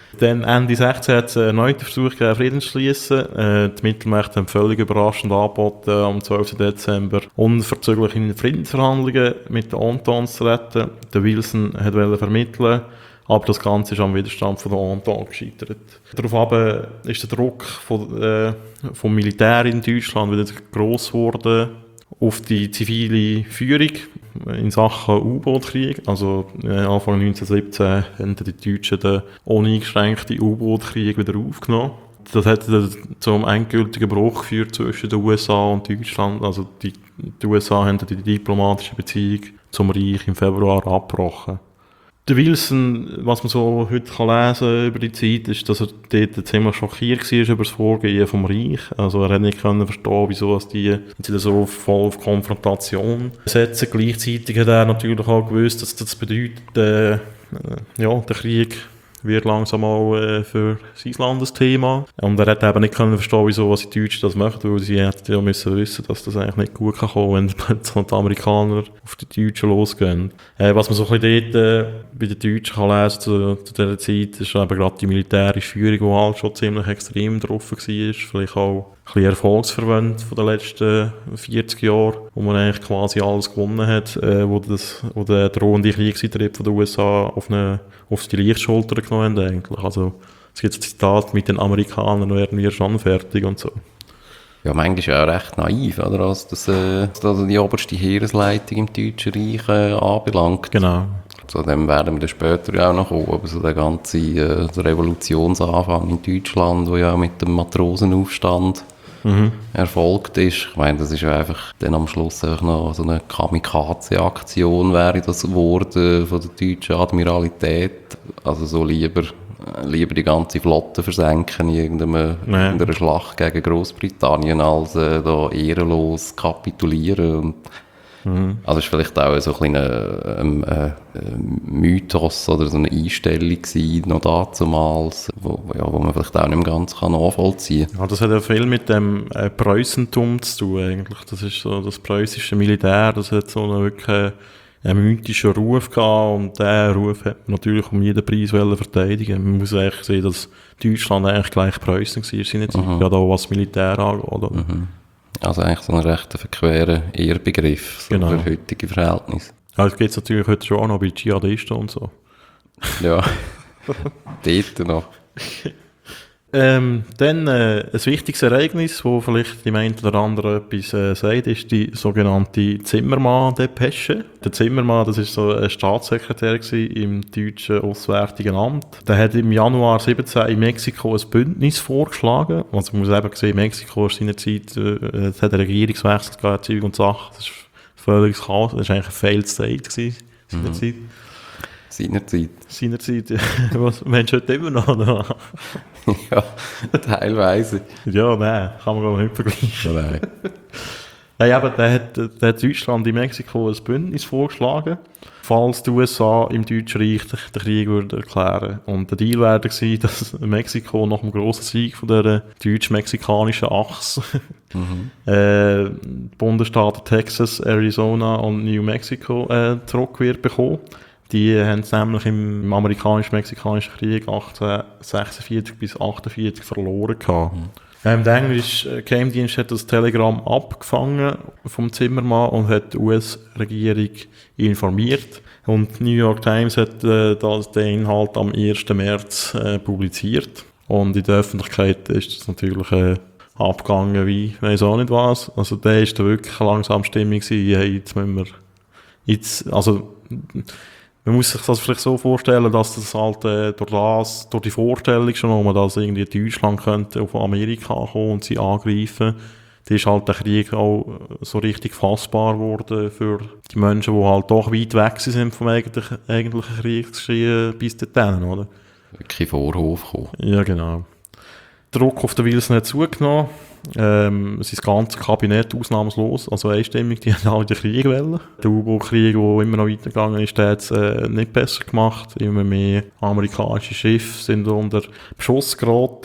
Dann Ende sechzehn hat es einen erneuten Versuch gegeben, Frieden zu schliessen. Äh, die Mittelmächte haben völlig überraschend angeboten, am zwölften Dezember unverzüglich in Friedensverhandlungen mit den Entente zu treten. Der Wilson wollte vermitteln, aber das Ganze ist am Widerstand von der Entente gescheitert. Daraufhin ist der Druck von, äh, vom Militär in Deutschland wieder gross geworden auf die zivile Führung in Sachen U-Boot-Krieg. Also äh, Anfang neunzehnhundertsiebzehn haben die Deutschen den uneingeschränkten U-Boot-Krieg wieder aufgenommen. Das hat zu einem endgültigen Bruch geführt zwischen den U S A und Deutschland. Also die, die U S A haben die diplomatische Beziehung zum Reich im Februar abgebrochen. Der Wilson, was man so heute kann lesen über die Zeit, ist, dass er dort ziemlich schockiert war über das Vorgehen vom Reich. Also er hat nicht können verstehen, wieso die so voll auf Konfrontation setzen. Gleichzeitig hat er natürlich auch gewusst, dass das bedeutet, äh, ja, der Krieg wird langsam auch äh, für sein Landesthema. Und er hat eben nicht können verstehen, wieso was die Deutschen das machen, weil sie hätten ja müssen wissen, dass das eigentlich nicht gut kann kommen, wenn plötzlich die Amerikaner auf die Deutschen losgehen. Äh, was man so ein bisschen dort äh, bei den Deutschen kann lesen zu, zu dieser Zeit, ist eben gerade die militärische Führung, die halt schon ziemlich extrem getroffen war. Vielleicht auch ein bisschen erfolgsverwöhnt von den letzten vierzig Jahren, wo man eigentlich quasi alles gewonnen hat, äh, wo, das, wo der drohende Kriegseintritt von den U S A auf, eine, auf die Lichtschulter genommen haben eigentlich. Also es gibt ein Zitat, mit den Amerikanern werden wir schon fertig und so. Ja, manchmal ist ja auch recht naiv, oder? Also, dass, äh, dass die oberste Heeresleitung im Deutschen Reich äh, anbelangt. Genau. Zu dem werden wir dann später auch noch kommen, aber so der ganze äh, der Revolutionsanfang in Deutschland, wo ja auch mit dem Matrosenaufstand mhm. erfolgt ist. Ich meine, das ist ja einfach dann am Schluss einfach noch so eine Kamikaze-Aktion wäre das geworden von der deutschen Admiralität. Also so lieber, lieber die ganze Flotte versenken in irgendeiner, nee. irgendeiner Schlacht gegen Großbritannien, als äh, da ehrenlos kapitulieren. Und mhm. Also es war vielleicht auch so ein kleiner ähm, äh, Mythos oder so eine Einstellung gewesen, noch dazumals, wo, ja, wo man vielleicht auch nicht mehr ganz kann nachvollziehen kann. Ja, das hat ja viel mit dem äh, Preußentum zu tun eigentlich. Das ist so das preußische Militär, das hat so einen wirklich einen mythischen Ruf gehabt und diesen Ruf hat man natürlich um jeden Preis verteidigen. Man muss eigentlich sehen, dass Deutschland eigentlich gleich Preußen war, seine mhm. gerade auch was Militär angeht. Oder? Mhm. Also eigentlich so ein recht verquerer Ehrbegriff so genau. für heutige Verhältnisse. Ja, das gibt es natürlich heute schon auch noch bei Dschihadisten und so. Ja, dort noch. Ähm, dann äh, ein wichtiges Ereignis, wo vielleicht dem einen oder anderen etwas äh, sagt, ist die sogenannte Zimmermann-Depesche. Der Zimmermann, das ist so ein Staatssekretär gewesen im deutschen Auswärtigen Amt. Der hat im Januar siebzehn in Mexiko ein Bündnis vorgeschlagen. Also man muss eben sehen, Mexiko ist seinerzeit, äh, es hat einen Regierungswechsel gegeben, Zeug und Sachen. Das ist völlig Chaos. Das war eigentlich ein Failed State gewesen, seinerzeit. Mhm. Seinerzeit. Seinerzeit, was Mensch heute immer noch. Ja, teilweise. Ja, nein, kann man gar nicht vergleichen. Ja, nein. Nein, aber der hat, der hat Deutschland in Mexiko ein Bündnis vorgeschlagen, falls die U S A im Deutschen Reich den Krieg würde erklären. Und der Deal wäre gewesen, dass Mexiko nach dem grossen Sieg von der deutsch-mexikanischen Achse mhm. äh, die Bundesstaaten Texas, Arizona und New Mexico äh, zurück wird bekommen. Die haben es nämlich im amerikanisch-mexikanischen Krieg achtzehnhundertsechsundvierzig bis achtundvierzig verloren gehabt. Mhm. Ähm, der englische Geheimdienst hat das Telegramm abgefangen vom Zimmermann und hat die U S-Regierung informiert. Und die New York Times hat äh, das, den Inhalt am ersten März äh, publiziert. Und in der Öffentlichkeit ist das natürlich äh, abgegangen wie, ich weiss auch nicht was. Also der ist da wirklich langsam Stimmung gewesen, hey, jetzt müssen wir, jetzt, also, man muss sich das vielleicht so vorstellen, dass das halt äh, durch das, durch die Vorstellung schon, dass also irgendwie Deutschland könnte auf Amerika kommen und sie angreifen, da ist halt der Krieg auch so richtig fassbar geworden für die Menschen, die halt doch weit weg sind vom eigentlichen, eigentlichen Kriegsgeschehen bis dorthin, oder? Wirklich Vorhof kommen. Ja, genau. Der Druck auf den Wilson hat zugenommen. Ähm, sein ganzes Kabinett ausnahmslos, also einstimmig, die haben alle den Krieg wollen. Der U-Boot-Krieg, der immer noch weitergegangen ist, der hat es äh, nicht besser gemacht. Immer mehr amerikanische Schiffe sind unter Beschuss geraten.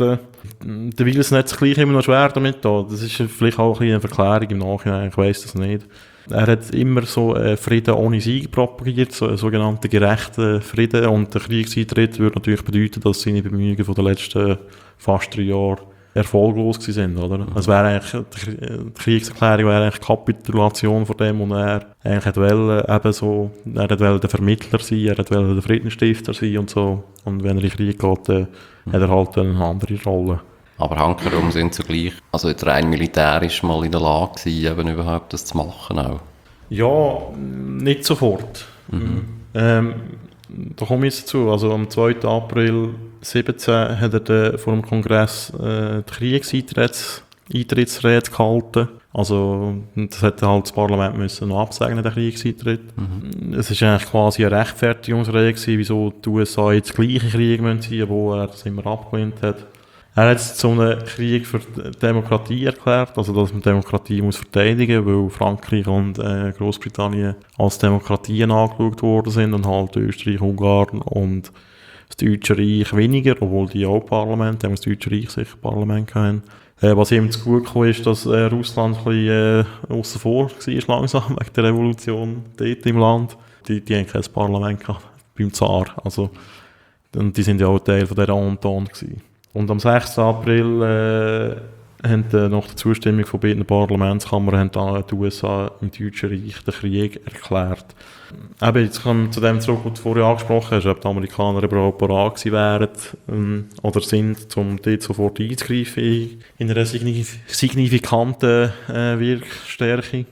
der Wilson hat es gleich immer noch schwer damit da. Das ist vielleicht auch ein bisschen eine Verklärung im Nachhinein, ich weiss das nicht. Er hat immer so äh, Frieden ohne Sieg propagiert, so einen sogenannten gerechten Frieden. Und der Kriegseintritt würde natürlich bedeuten, dass seine Bemühungen von den letzten fast drei Jahren erfolglos gewesen sind, oder? Mhm. Es wäre eigentlich, die Kriegserklärung wäre eigentlich Kapitulation von dem, und er eigentlich hat wollen, eben so, er hat wollen der Vermittler sein, er hat wollen der Friedensstifter sein und so. Und wenn er in den Krieg geht, dann mhm. hat er halt eine andere Rolle. Aber hankerum sind zugleich, also jetzt rein militärisch mal in der Lage gewesen, eben überhaupt das zu machen auch? Ja, nicht sofort. Mhm. Ähm, da komme ich jetzt dazu. Also am zweiten April siebzehn hat er dann vor dem Kongress äh, die Kriegseintrittsrede gehalten. Also das hätte halt das Parlament müssen noch absegnen, den Kriegseintritt. Mhm. Es war eigentlich quasi eine Rechtfertigungsrede gewesen, wieso die U S A jetzt gleiche Krieg ziehen müssen, wo er das immer abgelehnt hat. Er hat es zu einem Krieg für Demokratie erklärt, also dass man Demokratie muss verteidigen, weil Frankreich und äh, Großbritannien als Demokratien angeschaut worden sind und halt Österreich, Ungarn und das Deutsche Reich weniger, obwohl die auch Parlament haben, das Deutsche Reich sicher Parlament hatten. Äh, was ihm zu gut kam, ist, dass äh, Russland ein bisschen äh, aussen vor war langsam wegen der Revolution dort im Land. Die, die haben kein Parlament gehabt, beim Zar, also und die sind ja auch Teil von dieser Entente gewesen. Und am sechsten April äh, haben äh, nach der Zustimmung von beiden Parlamentskammern haben die U S A im Deutschen Reich den Krieg erklärt. Eben, jetzt kommen wir zu dem zurück, was du vorher angesprochen hast, ob die Amerikaner überhaupt bereit gewesen wären ähm, oder sind, um dort sofort einzugreifen in, in einer signif- signifikanten äh, Wirkstärke.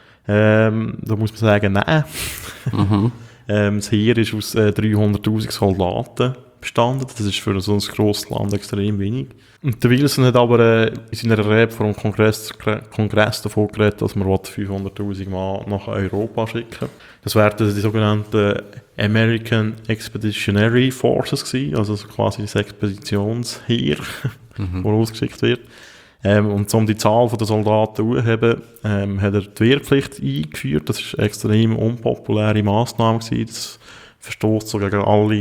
Ähm, da muss man sagen, nein. Mhm. ähm, das Heer ist aus äh, dreihunderttausend Soldaten bestanden. Das ist für so ein grosses Land extrem wenig. Und der Wilson hat aber äh, in seiner Rede vor dem Kongress, Kongress davon geredet, dass man fünfhunderttausend Mann nach Europa schicken. Das wären die sogenannten American Expeditionary Forces gewesen, also quasi das Expeditionsheer, mhm. das ausgeschickt wird. Ähm, und um die Zahl der Soldaten zu erheben, ähm, hat er die Wehrpflicht eingeführt. Das war eine extrem unpopuläre Massnahme gewesen. Das verstoßt so gegen alle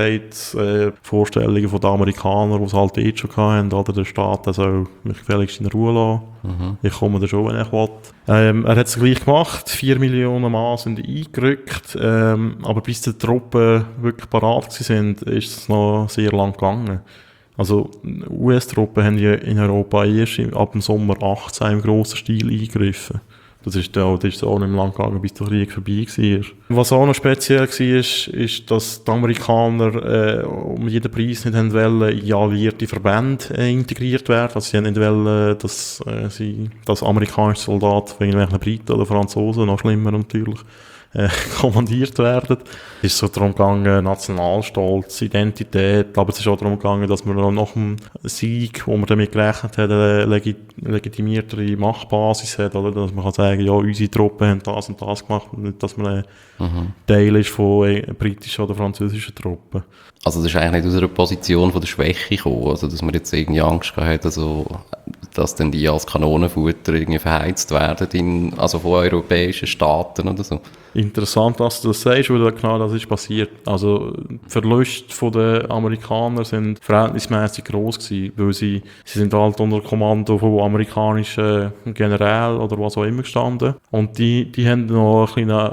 Freiheitsvorstellungen äh, der Amerikaner, die es halt jetzt schon hatten, oder der Staat der soll mich gefälligst in Ruhe lassen. Mhm. Ich komme da schon, wenn ich will. Ähm, er hat es gleich gemacht, vier Millionen Mann sind eingerückt, ähm, aber bis die Truppen wirklich parat sind, ist es noch sehr lang gegangen. Also U S-Truppen haben ja in Europa erst ab dem Sommer achtzehn im grossen Stil eingegriffen. Das ist auch, das ist auch nicht lang gegangen, bis der Krieg vorbei war. Was auch noch speziell war, ist, ist dass die Amerikaner äh, um jeden Preis nicht haben wollen, in alliierte Verbände äh, integriert werden. Also sie haben nicht wollen, dass, äh, sie, dass amerikanische Soldaten von irgendwelchen Briten oder Franzosen, noch schlimmer natürlich, äh, kommandiert werden. Es ist so darum gegangen, Nationalstolz, Identität, aber es ist auch darum gegangen, dass man nach dem Sieg, wo man damit gerechnet hat, eine legi- legitimiertere Machtbasis hat, oder? Dass man kann sagen, ja, unsere Truppen haben das und das gemacht, und nicht, dass man ein mhm. Teil ist von äh, britischen oder französischen Truppen. Also das ist eigentlich nicht aus einer Position von der Schwäche gekommen, also dass man jetzt irgendwie Angst gehabt hat, also, dass dann die als Kanonenfutter irgendwie verheizt werden, in, also von europäischen Staaten oder so. Interessant, dass du das sagst, weil genau das ist passiert. Also die Verluste der Amerikaner sind verhältnismäßig gross gewesen, weil sie, sie sind halt unter Kommando von amerikanischen Generälen oder was auch immer gestanden. Und die, die haben noch eine kleine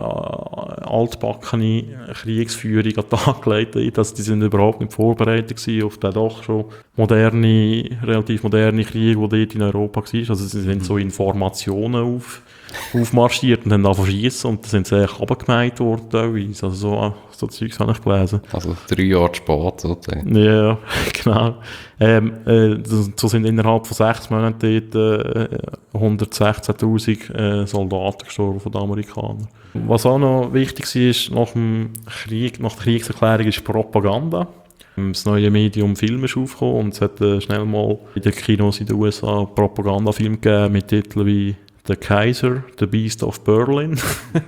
altbackene Kriegsführung an den Tag gelegt, dass die sind überhaupt nicht vorbereitet gewesen auf den doch schon moderne, relativ moderne Krieg, der dort in Europa war. Also sie sind so in Formationen auf aufmarschiert und haben angefangen zu schiessen und dann sind sie eigentlich runtergemeint worden teilweise. Also so, so Zeugs habe ich gelesen. Also drei Jahre spät sozusagen. Ja, genau. Ähm, äh, so sind innerhalb von sechs Monaten dort äh, hundertsechzehntausend äh, Soldaten gestorben von den Amerikanern. Was auch noch wichtig war, nach dem Krieg, nach der Kriegserklärung ist Propaganda. Das neue Medium Film ist aufgekommen und es hat äh, schnell mal in den Kinos in den U S A Propagandafilme gegeben mit Titeln wie The Kaiser, The Beast of Berlin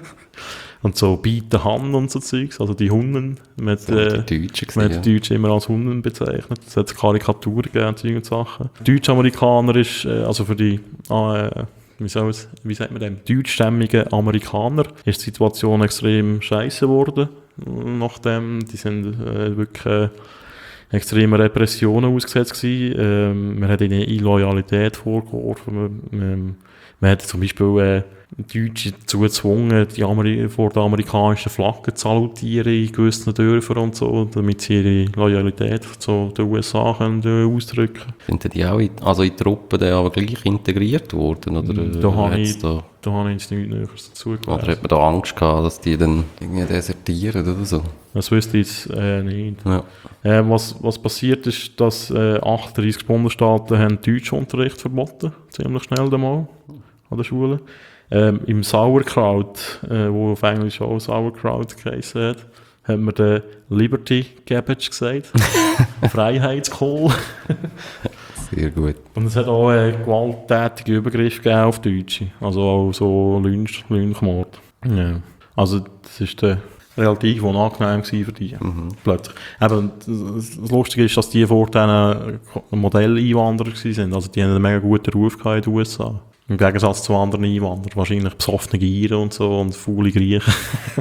und so Beat the Hun und so Zeugs, also die Hunden. Man hat äh, die Deutschen, man hat die Deutschen immer als Hunden bezeichnet. Es hat Karikaturen gegeben, Zeug und Sachen. Deutsch-Amerikaner ist, äh, also für die, äh, wie, soll es, wie sagt man dem, deutschstämmigen Amerikaner ist die Situation extrem scheiße geworden. Nachdem, die sind äh, wirklich äh, extremen Repressionen ausgesetzt gewesen. Ähm, man hat ihnen Illoyalität vorgeworfen. Man, man, man hat zum Beispiel äh, Deutsche dazu gezwungen, die Ameri- vor der amerikanischen Flagge zu salutieren in gewissen Dörfern und so, damit sie ihre Loyalität zu den U S A können, äh, ausdrücken. Sind die auch in, also in die Truppen dann aber gleich integriert worden? Oder, äh, Da habe hat's ich, da, da habe ich jetzt nichts Näheres dazu oder gelesen. hat man da Angst gehabt, dass die dann irgendwie desertieren oder so? Das wüsste ich jetzt äh, nicht. Ja. Äh, was, was passiert ist, dass äh, achtunddreissig Bundesstaaten haben Deutschunterricht verboten, ziemlich schnell einmal an der Schule. Ähm, Im Sauerkraut, äh, wo auf Englisch auch Sauerkraut geheißen hat, haben wir den Liberty Cabbage gesagt. Freiheitskohl. Sehr gut. Und es hat auch äh, gewalttätige Übergriffe gegeben auf Deutsche. Also auch so Lynch, Lynchmord. Ja. Also das ist der relativ unangenehm gewesen für die. Mhm. Plötzlich. Eben, das Lustige ist, dass die vor diesen Modelleinwanderer waren. Also die haben einen mega guten Ruf gehabt in den U S A. Im Gegensatz zu anderen Einwanderern. Wahrscheinlich besoffene Gieren und so und faule Griechen.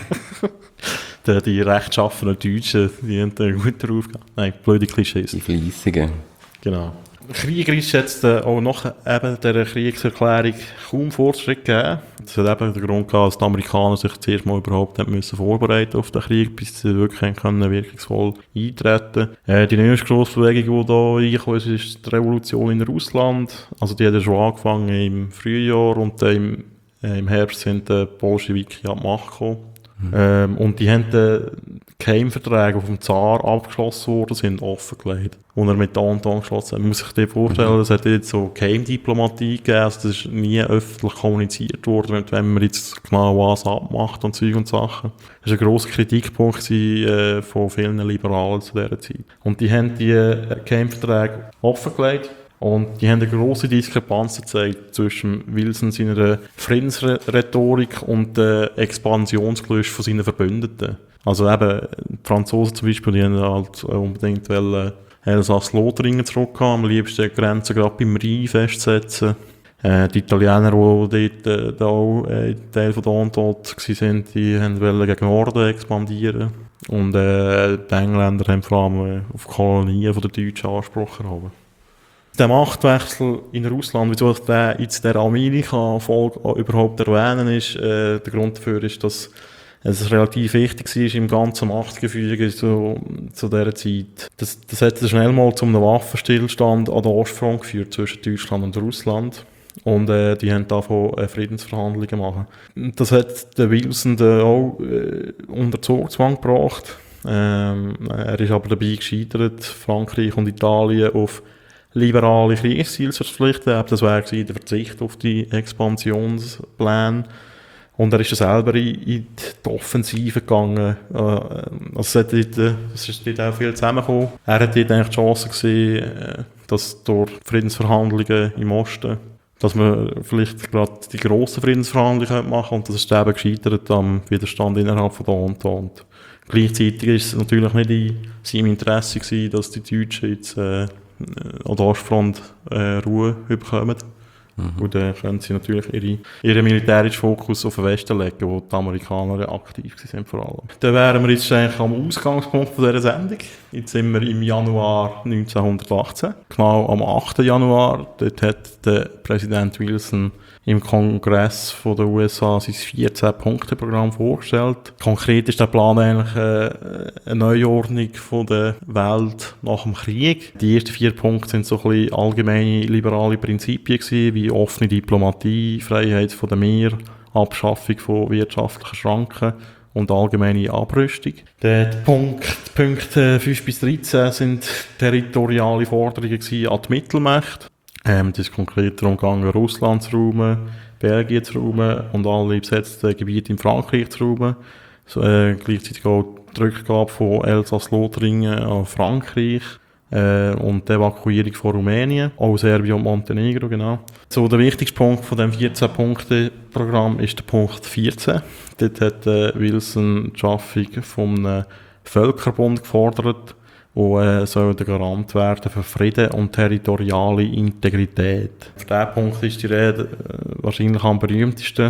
die, die rechtschaffenen Deutschen, die haben einen guten Ruf gehabt. Nein, blöde Klischees. Die Fleissigen. Genau. Kriegerisch hat es äh, auch nach eben dieser Kriegserklärung kaum Fortschritt gegeben. Das hat eben den Grund gehabt, dass die Amerikaner sich zuerst mal überhaupt nicht müssen vorbereiten auf den Krieg, bis sie wirklich können wirkungsvoll eintreten. Äh, die nächste grosse Bewegung, die da reingekommen ist, ist die Revolution in Russland. Also die hat ja schon angefangen im Frühjahr und dann im, äh, im Herbst sind die Bolschewiki an die Macht gekommen. Mhm. Ähm, und die haben den Geheimverträge, die vom Zar abgeschlossen wurden, sind offengelegt. Und er mit der Entente geschlossen hat. Man muss sich dir vorstellen, es mhm. hat jetzt so Geheimdiplomatie gegeben, also das ist nie öffentlich kommuniziert worden, wenn man jetzt genau was abmacht und Zeug und Sachen. Das war ein grosser Kritikpunkt gewesen, äh, von vielen Liberalen zu dieser Zeit. Und die haben die äh, Geheimverträge offengelegt. Und die haben eine grosse Diskrepanz gezeigt zwischen Wilson seiner Friedensrhetorik und der Expansionsgelüste von seinen Verbündeten. Also eben, die Franzosen zum Beispiel, die haben halt unbedingt wollen, Elsass-Lothringen zurückhaben, am liebsten die Grenzen gerade beim Rhein festsetzen. Äh, die Italiener, die dort äh, da auch äh, Teil von der Entente waren, die haben wollen gegen Norden expandieren. Und äh, die Engländer haben vor allem äh, auf Kolonien von den Deutschen Anspruch erhoben. Der Machtwechsel in Russland, wieso ich den jetzt der Amerika-Folge überhaupt erwähnen, ist, äh, der Grund dafür ist, dass es relativ wichtig war im ganzen Machtgefüge zu, zu dieser Zeit. Das, das hat schnell mal zu einem Waffenstillstand an der Ostfront geführt zwischen Deutschland und Russland. Und äh, die haben davon äh, Friedensverhandlungen machen. Das hat der Wilson dann auch äh, unter Zugzwang gebracht. Ähm, er ist aber dabei gescheitert, Frankreich und Italien auf liberale Kriegsziele zu verpflichten. Das wäre der Verzicht auf die Expansionspläne. Und er ist dann selber in, in die Offensive gegangen. Also es, hat dort, es ist dort auch viel zusammengekommen. Er hat dort eigentlich die Chance gesehen, dass durch Friedensverhandlungen im Osten, dass man vielleicht gerade die grossen Friedensverhandlungen machen könnte. Und das ist eben gescheitert am Widerstand innerhalb von der Entente. Gleichzeitig ist es natürlich nicht in seinem Interesse gewesen, dass die Deutschen jetzt äh, an der Ostfront äh, Ruhe bekommen. Mhm. Und dann können sie natürlich ihre, ihren militärischen Fokus auf den Westen legen, wo die Amerikaner aktiv sind vor allem. Dann wären wir jetzt eigentlich am Ausgangspunkt von dieser Sendung. Jetzt sind wir im Januar neunzehnhundertachtzehn. Genau am achten Januar. Dort hat der Präsident Wilson im Kongress von der U S A sein vierzehn-Punkte-Programm vorgestellt. Konkret ist der Plan eigentlich äh, eine Neuordnung von der Welt nach dem Krieg. Die ersten vier Punkte sind so ein bisschen allgemeine liberale Prinzipien gewesen, wie offene Diplomatie, Freiheit von der Meer, Abschaffung von wirtschaftlichen Schranken und allgemeine Abrüstung. Die Punkt, Punkte fünf bis dreizehn sind territoriale Forderungen gewesen an die Mittelmächte. Ähm, es ist konkret darum gegangen, Russland zu räumen, Belgien zu räumen und alle besetzten Gebiete in Frankreich zu räumen. So, äh, gleichzeitig auch die Rückgabe von Elsass-Lothringen an Frankreich äh, und die Evakuierung von Rumänien, auch Serbien und Montenegro, genau. So, der wichtigste Punkt von dem vierzehn-Punkte-Programm ist der Punkt vierzehn. Dort hat äh, Wilson die Schaffung von einem Völkerbund gefordert, wo äh, soll der Garant werden für Frieden und territoriale Integrität. Für diesen Punkt ist die Rede äh, wahrscheinlich am berühmtesten.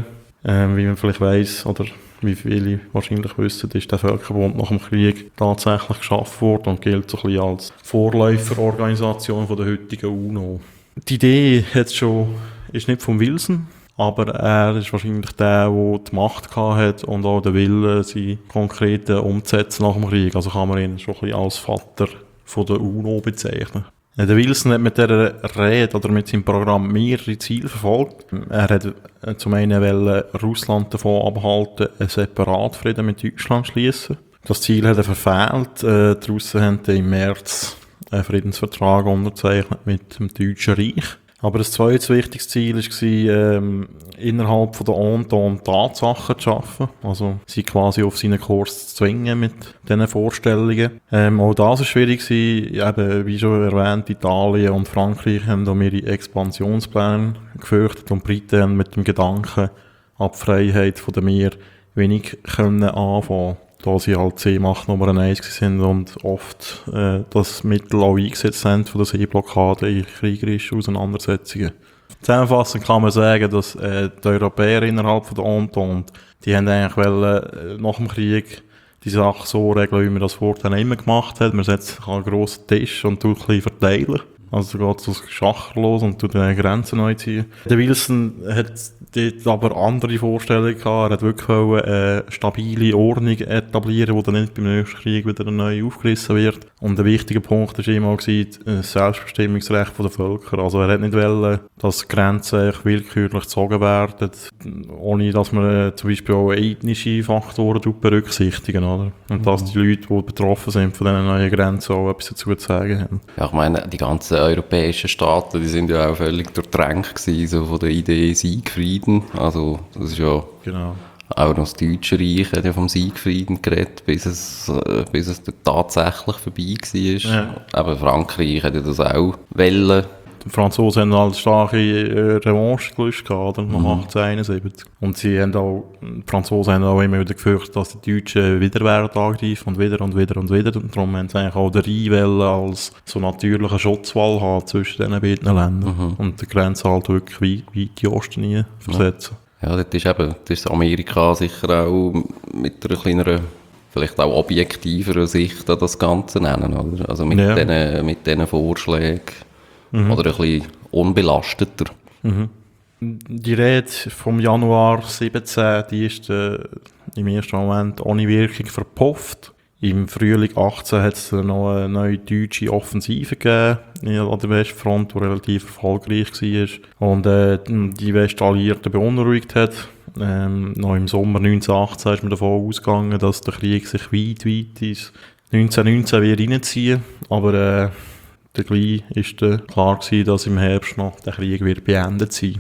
Ähm, wie man vielleicht weiss, oder wie viele wahrscheinlich wissen, ist der Völkerbund nach dem Krieg tatsächlich geschaffen worden und gilt so ein bisschen als Vorläuferorganisation von der heutigen UNO. Die Idee hat schon, ist nicht von Wilson, aber er ist wahrscheinlich der, der die Macht hatte und auch den Willen, sie konkret umzusetzen nach dem Krieg. Also kann man ihn schon ein bisschen als Vater von der UNO bezeichnen. Der Wilson hat mit dieser Rede oder mit seinem Programm mehrere Ziele verfolgt. Er hat zum einen wollen Russland davon abhalten, einen Separatfrieden mit Deutschland zu schliessen. Das Ziel hat er verfehlt. Äh, die Russen haben im März einen Friedensvertrag unterzeichnet mit dem Deutschen Reich. Aber das zweite wichtiges Ziel war, ähm, innerhalb von der Entente Tatsachen zu schaffen. Also, sie quasi auf seinen Kurs zu zwingen mit diesen Vorstellungen. Ähm, auch das war schwierig gewesen. Eben, wie schon erwähnt, Italien und Frankreich haben da ihre Expansionspläne gefürchtet und die Briten haben mit dem Gedanken an die Freiheit von der Meer wenig können anfangen. Da sie halt Seemacht Nummer eins sind und oft äh, das Mittel auch eingesetzt haben von der Seeblockade in kriegerischen Auseinandersetzungen. Zusammenfassend kann man sagen, dass äh, die Europäer innerhalb von der Entente, die haben eigentlich wollen, äh, nach dem Krieg die Sache so regeln, wie man das vorher immer gemacht hat. Man setzt einen grossen Tisch und tut ein bisschen verteilen. Also geht es Schach los und tut die Grenzen neu ziehen. Der Wilson hat dort aber andere Vorstellungen gehabt. Er hat wirklich eine stabile Ordnung etablieren, die dann nicht beim nächsten Krieg wieder neu aufgerissen wird. Und ein wichtiger Punkt war immer das Selbstbestimmungsrecht der Völker. Also er hat nicht wollen, dass Grenzen willkürlich gezogen werden, ohne dass man zum Beispiel auch ethnische Faktoren berücksichtigen, oder? Und dass die Leute, die betroffen sind von diesen neuen Grenzen, auch etwas dazu zu sagen haben. Ja, ich meine, die ganzen europäischen Staaten, die sind ja auch völlig durchdrängt gewesen, so von der Idee Siegfrieden. Also, das ist ja genau. Auch noch das Deutsche Reich hat ja vom Siegfrieden geredet, bis es, äh, bis es tatsächlich vorbei war. Ja. Aber Frankreich hat ja das auch wollen. Die Franzosen haben halt starke äh, Revanche gelöst gehabt, nach mhm. achtzehnhunderteinundsiebzig. Und sie haben auch, die Franzosen haben auch immer wieder gefürchtet, dass die Deutschen wieder werden angreifen und wieder und wieder und wieder. Und darum haben sie eigentlich auch den Rhein als so natürlichen Schutzwall haben zwischen diesen beiden Ländern. Mhm. Und die Grenze halt wirklich weit, weit in den Osten nie versetzen. Ja, das ist eben, das ist Amerika sicher auch mit einer kleineren, vielleicht auch objektiveren Sicht an das Ganze nennen, oder? Also mit ja. diesen, mit diesen Vorschlägen. Mhm. Oder ein bisschen unbelasteter. Mhm. Die Rede vom Januar siebzehn, die ist äh, im ersten Moment ohne Wirkung verpufft. Im Frühling achtzehn hat es noch eine neue deutsche Offensive gegeben an der Westfront, die relativ erfolgreich war und äh, die Westalliierten beunruhigt hat. Ähm, noch im Sommer neunzehnhundertachtzehn ist man davon ausgegangen, dass der Krieg sich weit, weit ins neunzehnhundertneunzehn wird reinziehen. Aber äh, gleich war klar gewesen, dass im Herbst noch der Krieg wird beendet sein.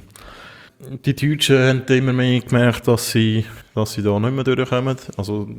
Die Deutschen haben immer mehr gemerkt, dass sie, dass sie da nicht mehr durchkommen. Also,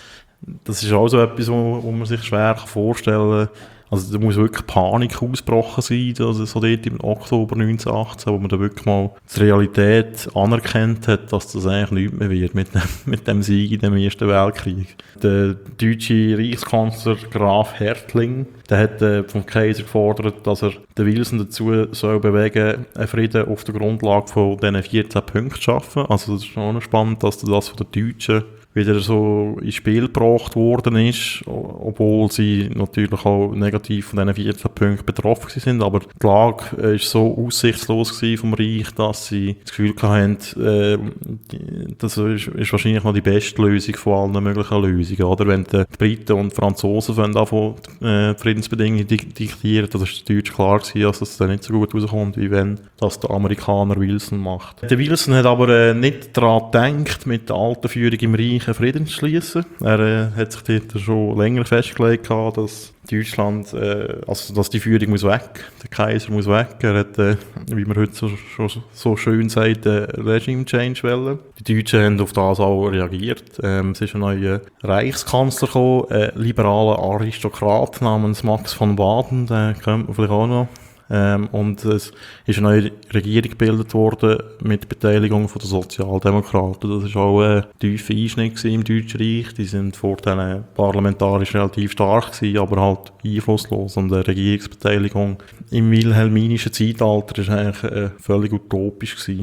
das ist auch so etwas, wo, wo man sich schwer vorstellen kann. Also da muss wirklich Panik ausgebrochen sein, also so dort im Oktober neunzehnhundertachtzehn, wo man da wirklich mal die Realität anerkannt hat, dass das eigentlich nichts mehr wird mit dem, mit dem Sieg in dem Ersten Weltkrieg. Der deutsche Reichskanzler Graf Hertling, der hat äh, vom Kaiser gefordert, dass er den Wilson dazu soll bewegen, einen Frieden auf der Grundlage von diesen vierzehn Punkten zu schaffen. Also das ist schon spannend, dass das von den Deutschen wieder so ins Spiel gebracht worden ist, obwohl sie natürlich auch negativ von diesen vierzehn Punkten betroffen sind. Aber die Lage war so aussichtslos vom Reich, dass sie das Gefühl hatten, äh, das ist, ist wahrscheinlich noch die beste Lösung von allen möglichen Lösungen. Oder? Wenn die Briten und die Franzosen davon äh, Friedensbedingungen diktieren, dann war es Deutsch klar gewesen, dass es dann nicht so gut rauskommt, wie wenn das der Amerikaner Wilson macht. Der Wilson hat aber äh, nicht daran gedacht, mit der alten Führung im Reich einen Frieden zu schließen. Er äh, hat sich dort schon länger festgelegt gehabt, dass Deutschland, äh, also dass die Führung muss weg, der Kaiser muss weg. Er hat, äh, wie man heute so, so, so schön sagt, äh, Regime-Change wollen. Die Deutschen haben auf das auch reagiert. Ähm, es ist ein neuer Reichskanzler gekommen, ein liberaler Aristokrat namens Max von Baden, den kennt man vielleicht auch noch. Ähm, und es ist eine neue Regierung gebildet worden mit Beteiligung von den Sozialdemokraten. Das war auch ein tiefer Einschnitt im Deutschen Reich. Die sind vorher parlamentarisch relativ stark gewesen, aber halt einflusslos. Und eine Regierungsbeteiligung im wilhelminischen Zeitalter war eigentlich äh, völlig utopisch gewesen.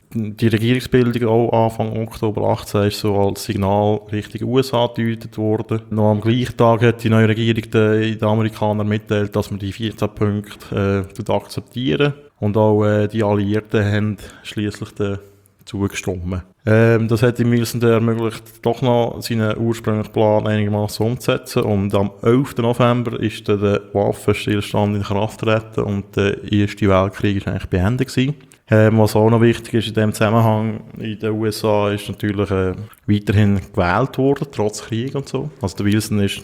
die Regierungsbildung auch Anfang Oktober achtzehn ist so als Signal Richtung U S A gedeutet worden. Noch am gleichen Tag hat die neue Regierung den, den Amerikanern mitteilt, dass wir die vierzehn Punkte äh, akzeptieren. Und auch äh, die Alliierten haben schliesslich zugestimmt. Ähm, das hat ihm Wilson ermöglicht, doch noch seinen ursprünglichen Plan einigermaßen umzusetzen. Und am elften November ist dann der Waffenstillstand in Kraft getreten und der Erste Weltkrieg war eigentlich beendet gewesen. Ähm, was auch noch wichtig ist in diesem Zusammenhang in den U S A, ist natürlich äh, weiterhin gewählt worden, trotz Krieg und so. Also der Wilson ist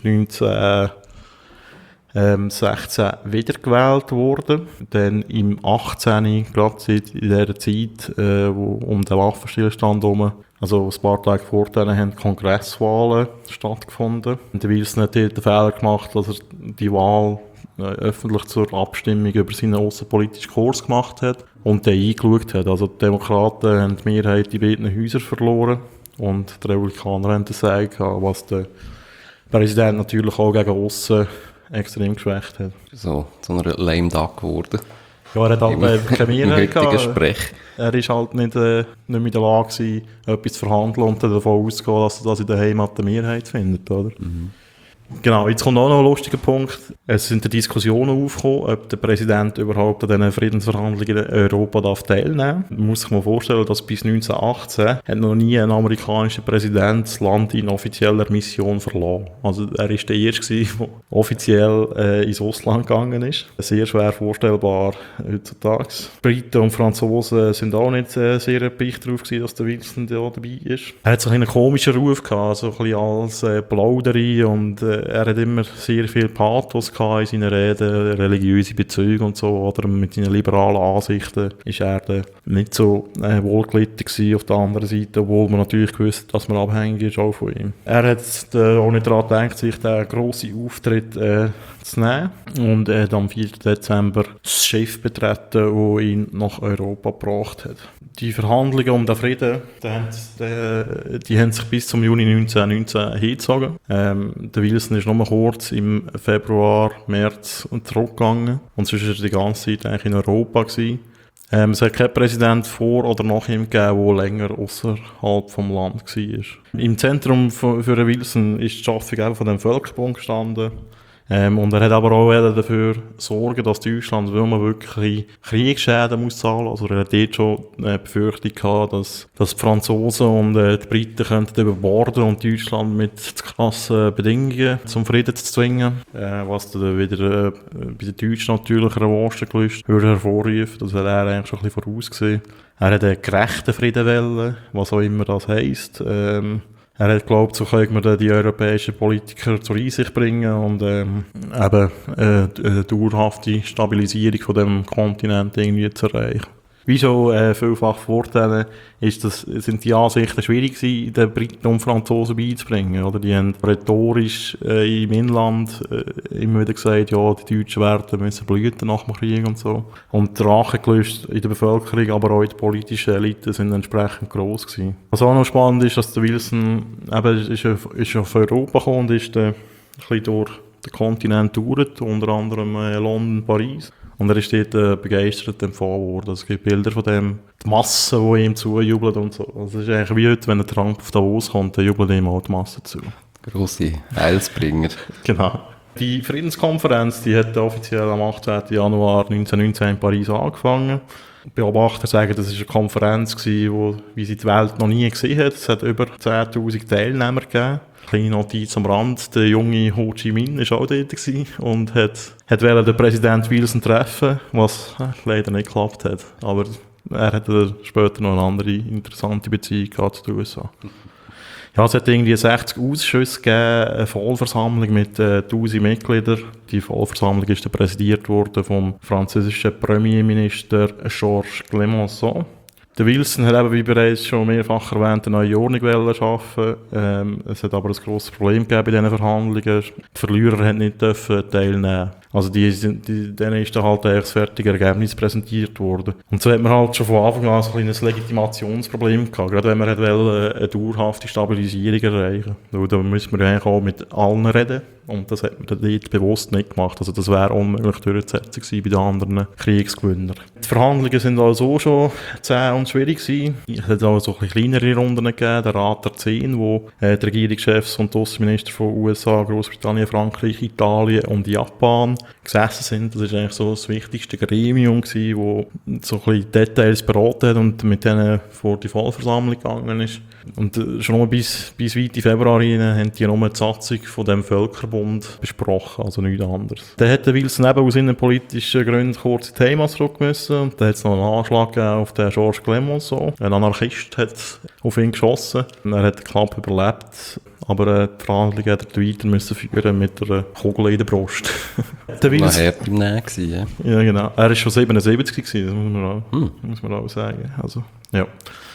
neunzehnhundertsechzehn wiedergewählt worden. Dann im achtzehn, gerade in dieser Zeit, äh, wo um den Waffenstillstand herum, also ein paar Tage vor denen, haben Kongresswahlen stattgefunden. Und der Wilson hat dort den Fehler gemacht, dass er die Wahl äh, öffentlich zur Abstimmung über seinen außenpolitischen Kurs gemacht hat und den eingeschaut hat. Also die Demokraten haben die Mehrheit in beiden Häusern verloren und die Republikaner haben das Sagen gehabt, was der Präsident natürlich auch gegen aussen extrem geschwächt hat. So, zu einer lame duck geworden. Ja, er hat halt einfach keine Mehrheit gehabt. Sprech. Er war halt nicht, äh, nicht mehr in der Lage gewesen, etwas zu verhandeln und davon auszugehen, dass er das in der Heimat eine Mehrheit findet, oder? Mhm. Genau, jetzt kommt auch noch ein lustiger Punkt. Es sind Diskussionen aufgekommen, ob der Präsident überhaupt an diesen Friedensverhandlungen in Europa darf teilnehmen darf. Man muss sich mal vorstellen, dass bis neunzehnhundertachtzehn hat noch nie ein amerikanischer Präsident das Land in offizieller Mission verlassen. Also er war der Erste, der offiziell äh, ins Ausland gegangen ist. Sehr schwer vorstellbar heutzutage. Briten und Franzosen sind auch nicht äh, sehr erpicht darauf gewesen, dass der Wilson da dabei ist. Er hat so einen komischen Ruf gehabt, so ein bisschen als äh, Plauderei und äh, er hat immer sehr viel Pathos gehabt in seinen Reden, religiöse Bezüge und so, oder mit seinen liberalen Ansichten ist er nicht so äh, wohlgelitten gewesen auf der anderen Seite, obwohl man natürlich gewusst hat, dass man abhängig ist auch von ihm. Er hat äh, auch nicht daran gedacht, sich den grossen Auftritt äh, zu nehmen und er hat am vierten Dezember das Schiff betreten, das ihn nach Europa gebracht hat. Die Verhandlungen um den Frieden, die haben, die, die haben sich bis zum Juni neunzehnhundertneunzehn hingezogen. Ähm, der Wilson ist nur kurz im Februar, März zurückgegangen und sonst war er die ganze Zeit eigentlich in Europa gewesen. Ähm, es hat keinen Präsident vor oder nach ihm gegeben, der länger außerhalb vom Land war. Im Zentrum für, für Wilson ist die Schaffung auch von dem Völkerbund gestanden. Ähm, und er hat aber auch dafür sorgen, dass Deutschland, weil man wirklich Kriegsschäden muss zahlen, also er hat dort schon eine Befürchtung gehabt, dass, dass die Franzosen und äh, die Briten könnten überborden und Deutschland mit krassen Bedingungen zum Frieden zu zwingen, äh, was dann wieder äh, bei den Deutschen natürlich eine Revanche würde hervorrufen. Das hat er eigentlich schon ein bisschen vorausgesehen. Er hat einen gerechten Frieden wollen, was auch immer das heisst. Ähm, Er hat geglaubt, so können wir dann die europäischen Politiker zur Einsicht bringen und ähm, eben äh, eine dauerhafte Stabilisierung von dem Kontinent irgendwie zu erreichen. Wie schon äh, vielfach Vorteile ist das, sind die Ansichten schwierig gewesen, den Briten und Franzosen beizubringen. Oder? Die haben rhetorisch äh, im Inland äh, immer wieder gesagt, ja, die Deutschen werden müssen blüten nach dem Krieg und so. Und die Rachegelüste in der Bevölkerung, aber auch in der politischen Elite sind entsprechend gross gewesen. Was auch noch spannend ist, dass der Wilson eben ist, ist auf Europa gekommen und ist äh, ein bisschen durch den Kontinent gedauert, unter anderem äh, London, Paris. Und er ist dort äh, begeistert empfohlen worden. Es gibt Bilder von dem, die Masse, die ihm zujubelt und so. Also es ist eigentlich wie heute, wenn ein Trump auf Davos kommt, dann jubelt ihm auch die Masse zu. Grosse Heilsbringer. Genau. Die Friedenskonferenz, die hat offiziell am achtzehnten Januar neunzehnhundertneunzehn in Paris angefangen. Beobachter sagen, das war eine Konferenz, die, wie sie die Welt noch nie gesehen hat. Es hat über zehntausend Teilnehmer gegeben. Kleine Notiz am Rand, der junge Ho Chi Minh war auch dort und hat, hat den Präsident Wilson treffen, was äh, leider nicht geklappt hat. Aber er hatte später noch eine andere interessante Beziehung gehabt zu den U S A. Ja, es hat irgendwie sechzig Ausschüsse gegeben, eine Vollversammlung mit äh, tausend Mitgliedern. Die Vollversammlung ist dann präsidiert worden vom französischen Premierminister Georges Clemenceau. Der Wilson hat eben, wie bereits schon mehrfach erwähnt, eine neue Ordnung schaffen. Ähm, es hat aber ein grosses Problem gegeben bei diesen Verhandlungen. Die Verlierer haben nicht dürfen teilnehmen. Also die sind, die, denen ist dann halt das fertige Ergebnis präsentiert worden. Und so hat man halt schon von Anfang an so ein kleines Legitimationsproblem gehabt, gerade wenn man hat wollte, eine dauerhafte Stabilisierung erreichen. Weil da müssen wir eigentlich auch mit allen reden. Und das hat man dann dort bewusst nicht gemacht. Also das wäre unmöglich durchzusetzen gewesen bei den anderen Kriegsgewinnern. Die Verhandlungen sind also schon zäh und schwierig gewesen. Es hat auch so ein bisschen kleinere Runden gegeben, der Rat der Zehn, wo äh, die Regierungschefs und die Außenminister von U S A, Großbritannien, Frankreich, Italien und Japan gesessen sind. Das ist eigentlich so das wichtigste Gremium gewesen, wo so ein bisschen Details beraten hat und mit denen vor die Vollversammlung gegangen ist. Und äh, schon nur bis, bis weit in Februar rein haben die nur die Satzung von dem Völkerbund besprochen, also nichts anderes. Dann hat der Wilson eben aus innenpolitischen Gründen kurz in die Heimat zurück müssen. Und dann hat es noch einen Anschlag gegeben auf den Georges Clemenceau. Ein Anarchist hat auf ihn geschossen. Er hat knapp überlebt. Aber äh, die Verhandlungen hat er weiter müssen führen mit einer Kugel in der Brust. Der Wilson... War hart im Nähen gewesen, ja? Ja, genau. Er war schon siebenundsiebzig gewesen, das muss man auch, hm. muss man auch sagen. Also, ja.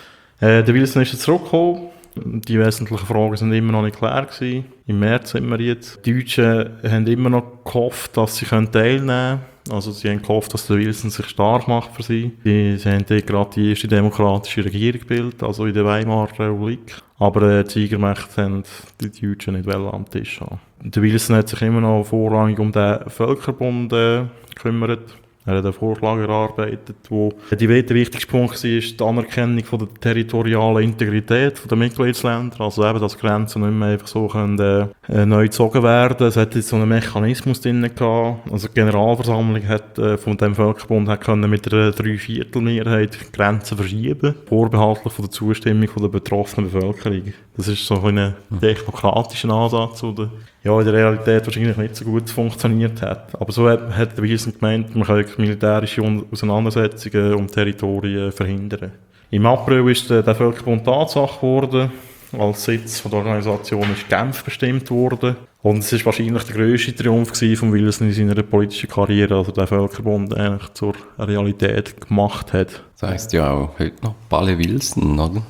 Äh, der Wilson ist jetzt zurückgekommen. Die wesentlichen Fragen sind immer noch nicht klar gewesen. Im März sind wir jetzt. Die Deutschen haben immer noch gehofft, dass sie teilnehmen können. Also sie haben gehofft, dass der Wilson sich stark macht für sie. Sie, sie haben dort gerade die erste demokratische Regierung gebildet, also in der Weimarer Republik. Aber äh, die Siegermächte haben die Deutschen nicht am Tisch haben. Der Wilson hat sich immer noch vorrangig um den Völkerbund äh, gekümmert. Er hat einen Vorschlag erarbeitet, wo der wichtigste Punkt war, die Anerkennung von der territorialen Integrität der Mitgliedsländer. Also eben, dass Grenzen nicht mehr einfach so können, äh, neu gezogen werden. Es hat jetzt so einen Mechanismus drin gehabt. Also die Generalversammlung hat äh, von dem Völkerbund hat können mit einer Dreiviertelmehrheit Grenzen verschieben, vorbehaltlich von der Zustimmung von der betroffenen Bevölkerung. Das ist so ein technokratischer Ansatz, der ja, in der Realität wahrscheinlich nicht so gut funktioniert hat. Aber so hat, hat der Wilson gemeint, man kann militärische Auseinandersetzungen um Territorien verhindern. Im April ist der, der Völkerbund Tatsache geworden. Als Sitz von der Organisation ist Genf bestimmt worden. Und es war wahrscheinlich der grösste Triumph von Wilson in seiner politischen Karriere, also der Völkerbund eigentlich zur Realität gemacht hat. Das heisst ja auch heute noch Palle Wilson, oder?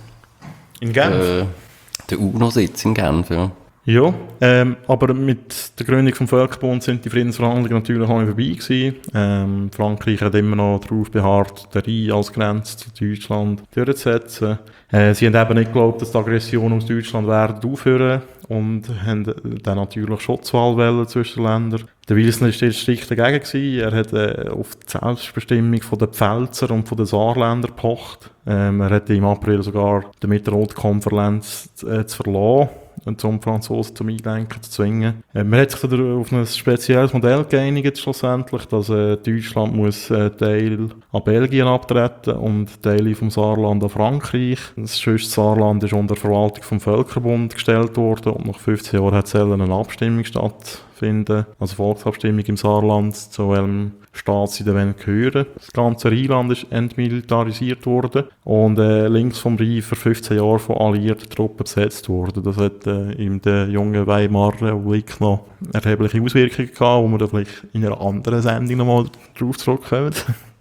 In Genf? Äh, der UNO-Sitz in Genf, ja. Ja, ähm, aber mit der Gründung des Völkerbunds sind die Friedensverhandlungen natürlich auch nicht vorbei gewesen. Ähm, Frankreich hat immer noch darauf beharrt, den Rhein als Grenze zu Deutschland durchzusetzen. Äh, sie haben eben nicht geglaubt, dass die Aggression aus Deutschland werden aufhören und haben dann natürlich Schutzwahl zwischen den Ländern. Der Wilson war jetzt strikt dagegen gewesen. Er hat äh, auf die Selbstbestimmung von den Pfälzer und von den Saarländern gepocht. Ähm, er hat im April sogar die Mitte-Rot-Konferenz äh, zu verlassen und zum Franzosen zum Einlenken zu zwingen. Äh, man hat sich dann auf ein spezielles Modell geeinigt, schlussendlich, dass äh, Deutschland muss äh, Teil an Belgien abtreten und Teile vom Saarland an Frankreich. Das schönste Saarland ist unter Verwaltung vom Völkerbund gestellt worden und nach fünfzehn Jahren hat eine Abstimmung stattfinden, also Volksabstimmung im Saarland, zu welchem Staat sie dann gehören. Das ganze Rheinland ist entmilitarisiert worden und äh, links vom Rhein für fünfzehn Jahre von alliierten Truppen besetzt worden. Das hat äh, in der jungen Weimarer Republik noch erhebliche Auswirkungen gehabt, wo wir dann vielleicht in einer anderen Sendung nochmal drauf zurückkommen.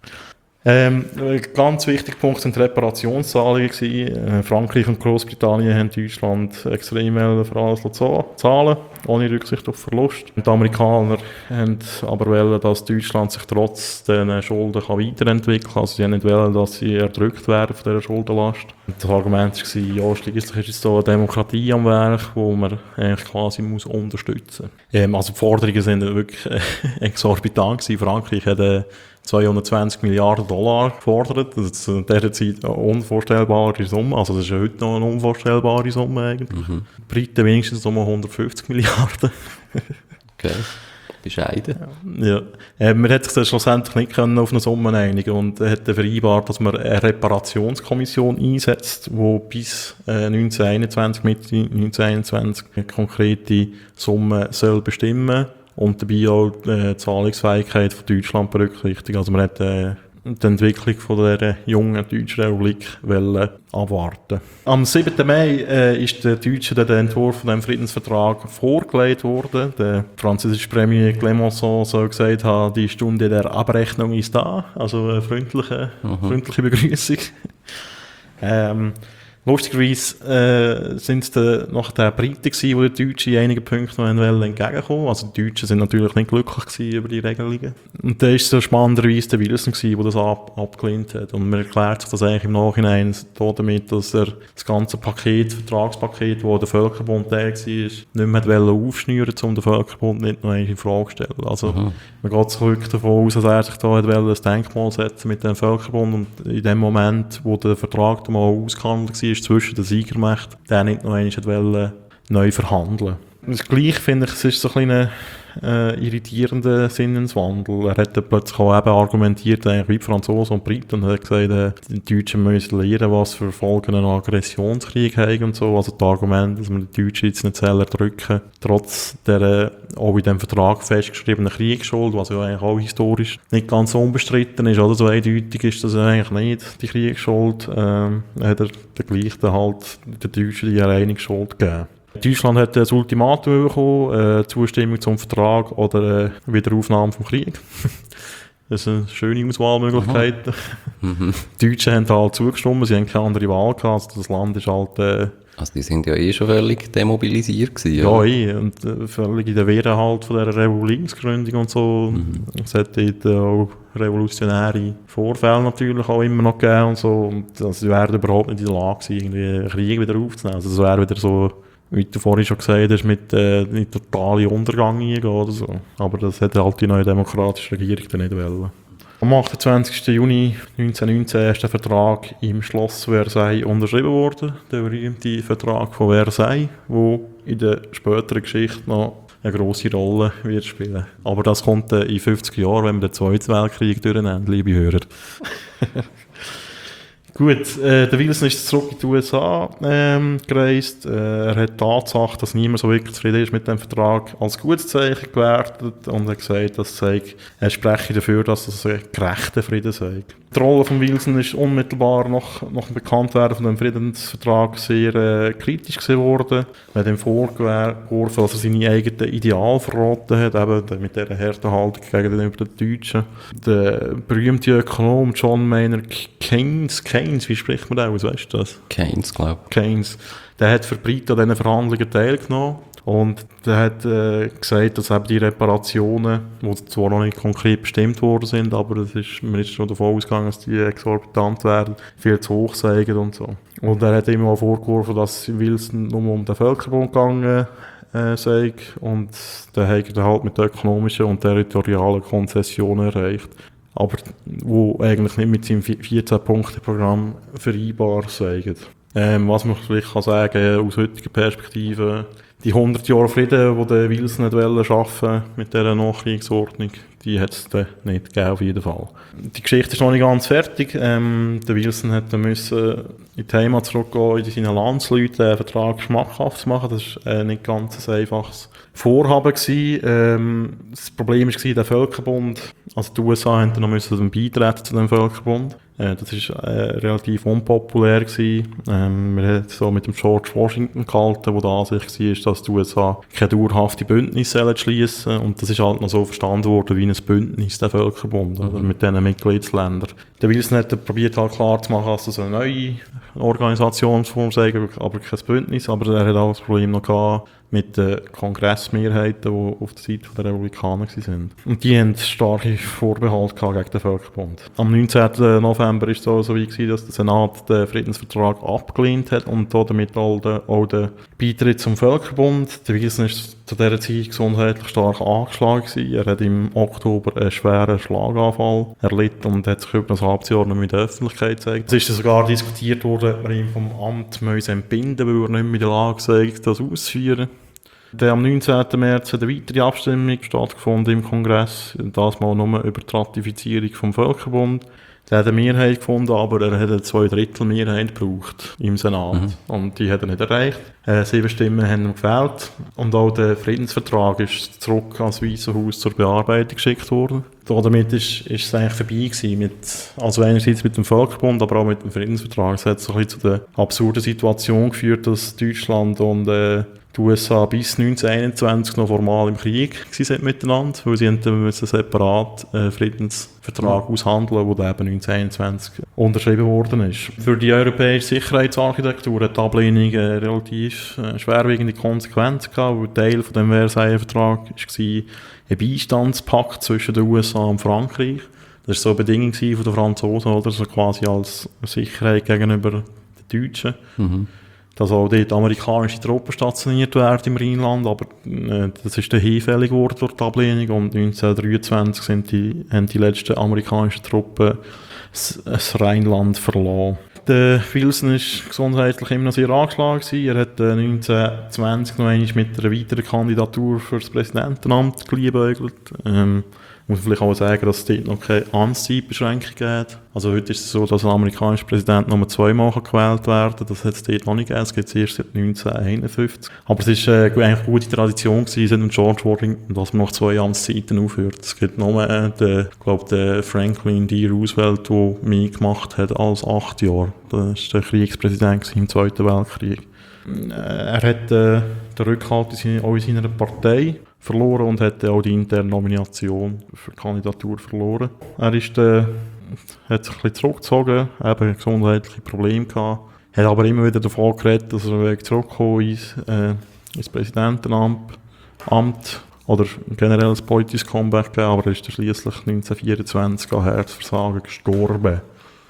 Ähm, ein ganz wichtiger Punkt sind die Reparationszahlungen gewesen. Äh, Frankreich und Großbritannien haben Deutschland extrem für alles zahlen, ohne Rücksicht auf Verlust. Und die Amerikaner haben aber wollen, dass Deutschland sich trotz diesen Schulden kann weiterentwickeln kann. Also sie haben nicht wollen, dass sie erdrückt werden von dieser Schuldenlast. Und das Argument war, ja, schliesslich ist es so eine Demokratie am Werk, die man eigentlich quasi muss unterstützen muss. Ähm, also die Forderungen sind wirklich äh, exorbitant gewesen. Frankreich hat äh, zweihundertzwanzig Milliarden Dollar gefordert. Das ist in dieser Zeit eine unvorstellbare Summe. Also das ist ja heute noch eine unvorstellbare Summe eigentlich. Mhm. Die Briten wenigstens um hundertfünfzig Milliarden. Okay, bescheiden. Ja. Äh, man hat sich dann schlussendlich nicht können auf eine Summe einigen und hat dann vereinbart, dass man eine Reparationskommission einsetzt, die bis äh, neunzehnhunderteinundzwanzig, Mitte neunzehnhunderteinundzwanzig eine konkrete Summe soll bestimmen und dabei auch äh, die Zahlungsfähigkeit von Deutschland berücksichtigen. Also man hat äh, die Entwicklung von dieser jungen deutschen Republik wollen abwarten. Am siebten Mai äh, ist der Deutschen der Entwurf von dem Friedensvertrag vorgelegt worden. Der französische Premier Clemenceau soll gesagt haben, die Stunde der Abrechnung ist da. Also eine freundliche, mhm. freundliche Begrüßung. ähm, Lustigerweise äh, sind es dann nach der Briten gewesen, wo die Deutschen in einigen Punkten noch entgegenkommen. Also die Deutschen sind natürlich nicht glücklich gewesen über die Regelungen. Und dann war es so spannenderweise der Wilson gewesen, der das ab, abgelehnt hat. Und man erklärt sich das eigentlich im Nachhinein damit, dass er das ganze Paket, Vertragspaket, wo der Völkerbund der war, nicht mehr aufschnüren wollte, um den Völkerbund nicht noch in Frage zu stellen. Also mhm. man geht zurück davon aus, dass er sich da ein Denkmal setzen mit dem Völkerbund und in dem Moment, wo der Vertrag mal ausgehandelt war, zwischen den Siegermächten, der nicht noch einmal neu verhandeln. Das Gleiche finde ich, es ist so ein kleiner äh, irritierender Sinneswandel. Er hat dann plötzlich auch eben argumentiert, eigentlich wie die Franzosen und die Briten, und hat gesagt, äh, die Deutschen müssen lernen, was für Folgen ein Aggressionskrieg haben und so. Also das Argument, dass man die Deutschen jetzt nicht erdrücken, trotz der äh, auch in dem Vertrag festgeschriebenen Kriegsschuld, was ja eigentlich auch historisch nicht ganz unbestritten ist, oder so eindeutig ist das eigentlich nicht, die Kriegsschuld, ähm, hat er der gleichen halt den Deutschen die Reinigungsschuld gegeben. Deutschland hat ein Ultimatum bekommen, äh, Zustimmung zum Vertrag oder äh, Wiederaufnahme vom Krieg. Das ist eine schöne Auswahlmöglichkeit. Mhm. Die Deutschen haben halt zugestimmt, sie haben keine andere Wahl gehabt. Also das Land ist halt... Äh, also die sind ja eh schon völlig demobilisiert gewesen. Ja, ja eh. Und äh, völlig in der Wehre halt von dieser Republiksgründung und so. Mhm. Es hat dort auch revolutionäre Vorfälle natürlich auch immer noch gegeben und so. Und also, sie wären überhaupt nicht in der Lage gewesen, irgendwie einen Krieg wieder aufzunehmen. Also es wäre wieder so... Wie du vorhin schon gesagt hast, mit äh, einem totalen Untergang eingehen oder so. Aber das hat halt die neue demokratische Regierung dann nicht wollen. Am achtundzwanzigsten Juni neunzehnhundertneunzehn ist der Vertrag im Schloss Versailles unterschrieben worden. Der berühmte Vertrag von Versailles, der in der späteren Geschichte noch eine grosse Rolle wird spielen. Aber das kommt äh, in fünfzig Jahren, wenn wir den Zweiten Weltkrieg durchnehmen, liebe Hörer. Gut, äh, der Wilson ist zurück in die U S A ähm, gereist. Äh, er hat die Tatsache, dass niemand so wirklich zufrieden ist mit dem Vertrag, als gutes Zeichen gewertet und hat gesagt, dass sei, er spreche dafür, dass es ein gerechter Frieden sei. Die Rolle von Wilson ist unmittelbar nach, nach dem Bekanntwerden von dem Friedensvertrag sehr äh, kritisch gesehen worden. Er hat ihm vorgeworfen, dass er seine eigenen Ideale verraten hat, eben mit dieser harten Haltung gegenüber den Deutschen. Der berühmte Ökonom John Maynard Keynes, Keynes, wie spricht man das aus, weißt du das? Keynes, glaube ich. Keynes. Der hat für die Briten an diesen Verhandlungen teilgenommen. Und der hat äh, gesagt, dass eben die Reparationen, die zwar noch nicht konkret bestimmt worden sind, aber das ist, man ist schon davon ausgegangen, dass die exorbitant werden, viel zu hoch seien und so. Und er hat immer auch vorgeworfen, dass Wilson nur um den Völkerbund gegangen äh, sei und der hat er halt mit ökonomischen und territorialen Konzessionen erreicht. Aber wo eigentlich nicht mit seinem vierzehn-Punkte-Programm vereinbar seien. Ähm, was man vielleicht kann sagen, aus heutiger Perspektive, die hundert Jahre Frieden, die der Wilson nicht schaffen wollte mit dieser Nachkriegsordnung, die hat es dann nicht gegeben, auf jeden Fall. Die Geschichte ist noch nicht ganz fertig. Ähm, der Wilson hat dann müssen in die Heimat zurückgehen, in seinen Landsleuten den Vertrag schmackhaft zu machen. Das war äh, nicht ganz ein einfaches Vorhaben gewesen. Ähm, das Problem war, der Völkerbund, also die U S A haben dann noch müssen beitreten zu dem Völkerbund. Äh, das war äh, relativ unpopulär gewesen. Ähm, wir haben so mit dem George Washington gehalten, wo der Ansicht war, dass die U S A keine dauerhafte Bündnisse schliessen sollen. Und das ist halt noch so verstanden worden wie ein Bündnis, der Völkerbund, mhm. oder, mit diesen Mitgliedsländern. Der Wilson hat probiert halt klar zu machen, dass das eine neue Organisationsform sei, aber kein Bündnis. Aber er hat auch das Problem noch gehabt mit den Kongressmehrheiten, die auf der Seite der Republikaner waren. Und die haben starke Vorbehalte gegen den Völkerbund. Am neunzehnten November war es so, so wie gewesen, dass der Senat den Friedensvertrag abgelehnt hat und damit auch den, auch den Beitritt zum Völkerbund. Der Wilson ist zu dieser Zeit gesundheitlich stark angeschlagen gewesen. Er hat im Oktober einen schweren Schlaganfall erlitten und hat sich über ein halbes Jahr nicht mehr in der Öffentlichkeit gezeigt. Es ist sogar diskutiert worden, ob man ihn vom Amt entbinden müsse, weil er nicht mehr in der Lage sei, das auszuführen. Dann am neunzehnten März hat eine weitere Abstimmung stattgefunden im Kongress, das mal nur über die Ratifizierung vom Völkerbund. Er hat eine Mehrheit gefunden, aber er hat eine Zweidrittel-Mehrheit gebraucht im Senat. Mhm. Und die hat er nicht erreicht. Äh, sieben Stimmen haben ihn gewählt. Und auch der Friedensvertrag ist zurück ans Weiße Haus zur Bearbeitung geschickt worden. Damit ist, ist es eigentlich vorbei gewesen. Mit, also einerseits mit dem Völkerbund, aber auch mit dem Friedensvertrag. Es hat so ein bisschen zu der absurden Situation geführt, dass Deutschland und äh, die U S A bis neunzehnhunderteinundzwanzig noch formal im Krieg waren miteinander, weil sie dann müssen separat einen Friedensvertrag ja. aushandeln, der eben neunzehnhunderteinundzwanzig unterschrieben worden ist. Für die europäische Sicherheitsarchitektur hat die Ablehnung äh, relativ äh, schwerwiegende Konsequenzen gehabt, weil Teil von dem Versailler Vertrag war ein Beistandspakt zwischen den U S A und Frankreich. Das war so eine Bedingung von den Franzosen, oder? So quasi als Sicherheit gegenüber den Deutschen. Mhm. Dass auch dort amerikanische Truppen stationiert werden im Rheinland, aber äh, das ist dann hinfällig geworden durch die Ablehnung und neunzehnhundertdreiundzwanzig sind die, haben die letzten amerikanischen Truppen das, das Rheinland verloren. Der Wilson war gesundheitlich immer noch sehr angeschlagen gewesen. Er hat äh, neunzehnhundertzwanzig noch einmal mit einer weiteren Kandidatur für das Präsidentenamt geliebäugelt. Ähm, muss man vielleicht auch sagen, dass es dort noch keine Amtszeitbeschränkung gibt. Also heute ist es so, dass ein amerikanischer Präsident nur zweimal gewählt werden kann. Das hat es dort noch nicht gegeben. Das gibt es erst seit neunzehnhunderteinundfünfzig. Aber es war äh, eigentlich eine gute Tradition gewesen, seit George Washington, dass man noch zwei Amtszeiten aufhört. Es gibt nur äh, den, ich glaube, den Franklin D. Roosevelt, der mehr gemacht hat als acht Jahre. Das war der Kriegspräsident im Zweiten Weltkrieg. Er hat äh, den Rückhalt in seine, auch in seiner Partei verloren und hat auch die interne Nomination für die Kandidatur verloren. Er ist, äh, hat sich ein bisschen zurückgezogen, eben gesundheitliche Probleme gehabt, hat aber immer wieder davon geredet, dass er zurückkommen ins, äh, ins Präsidentenamt Amt, oder generell ein politisches Comeback gegeben, aber er ist dann schliesslich neunzehnhundertvierundzwanzig an Herzversagen gestorben.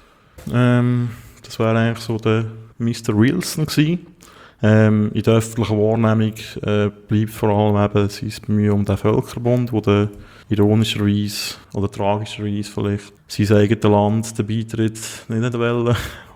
Ähm, das wäre eigentlich so der Mister Wilson gewesen. Ähm, in der öffentlichen Wahrnehmung äh, bleibt vor allem eben sein Bemühen um den Völkerbund, wo der ironischerweise oder tragischerweise vielleicht sein eigenes Land den Beitritt nicht wollen.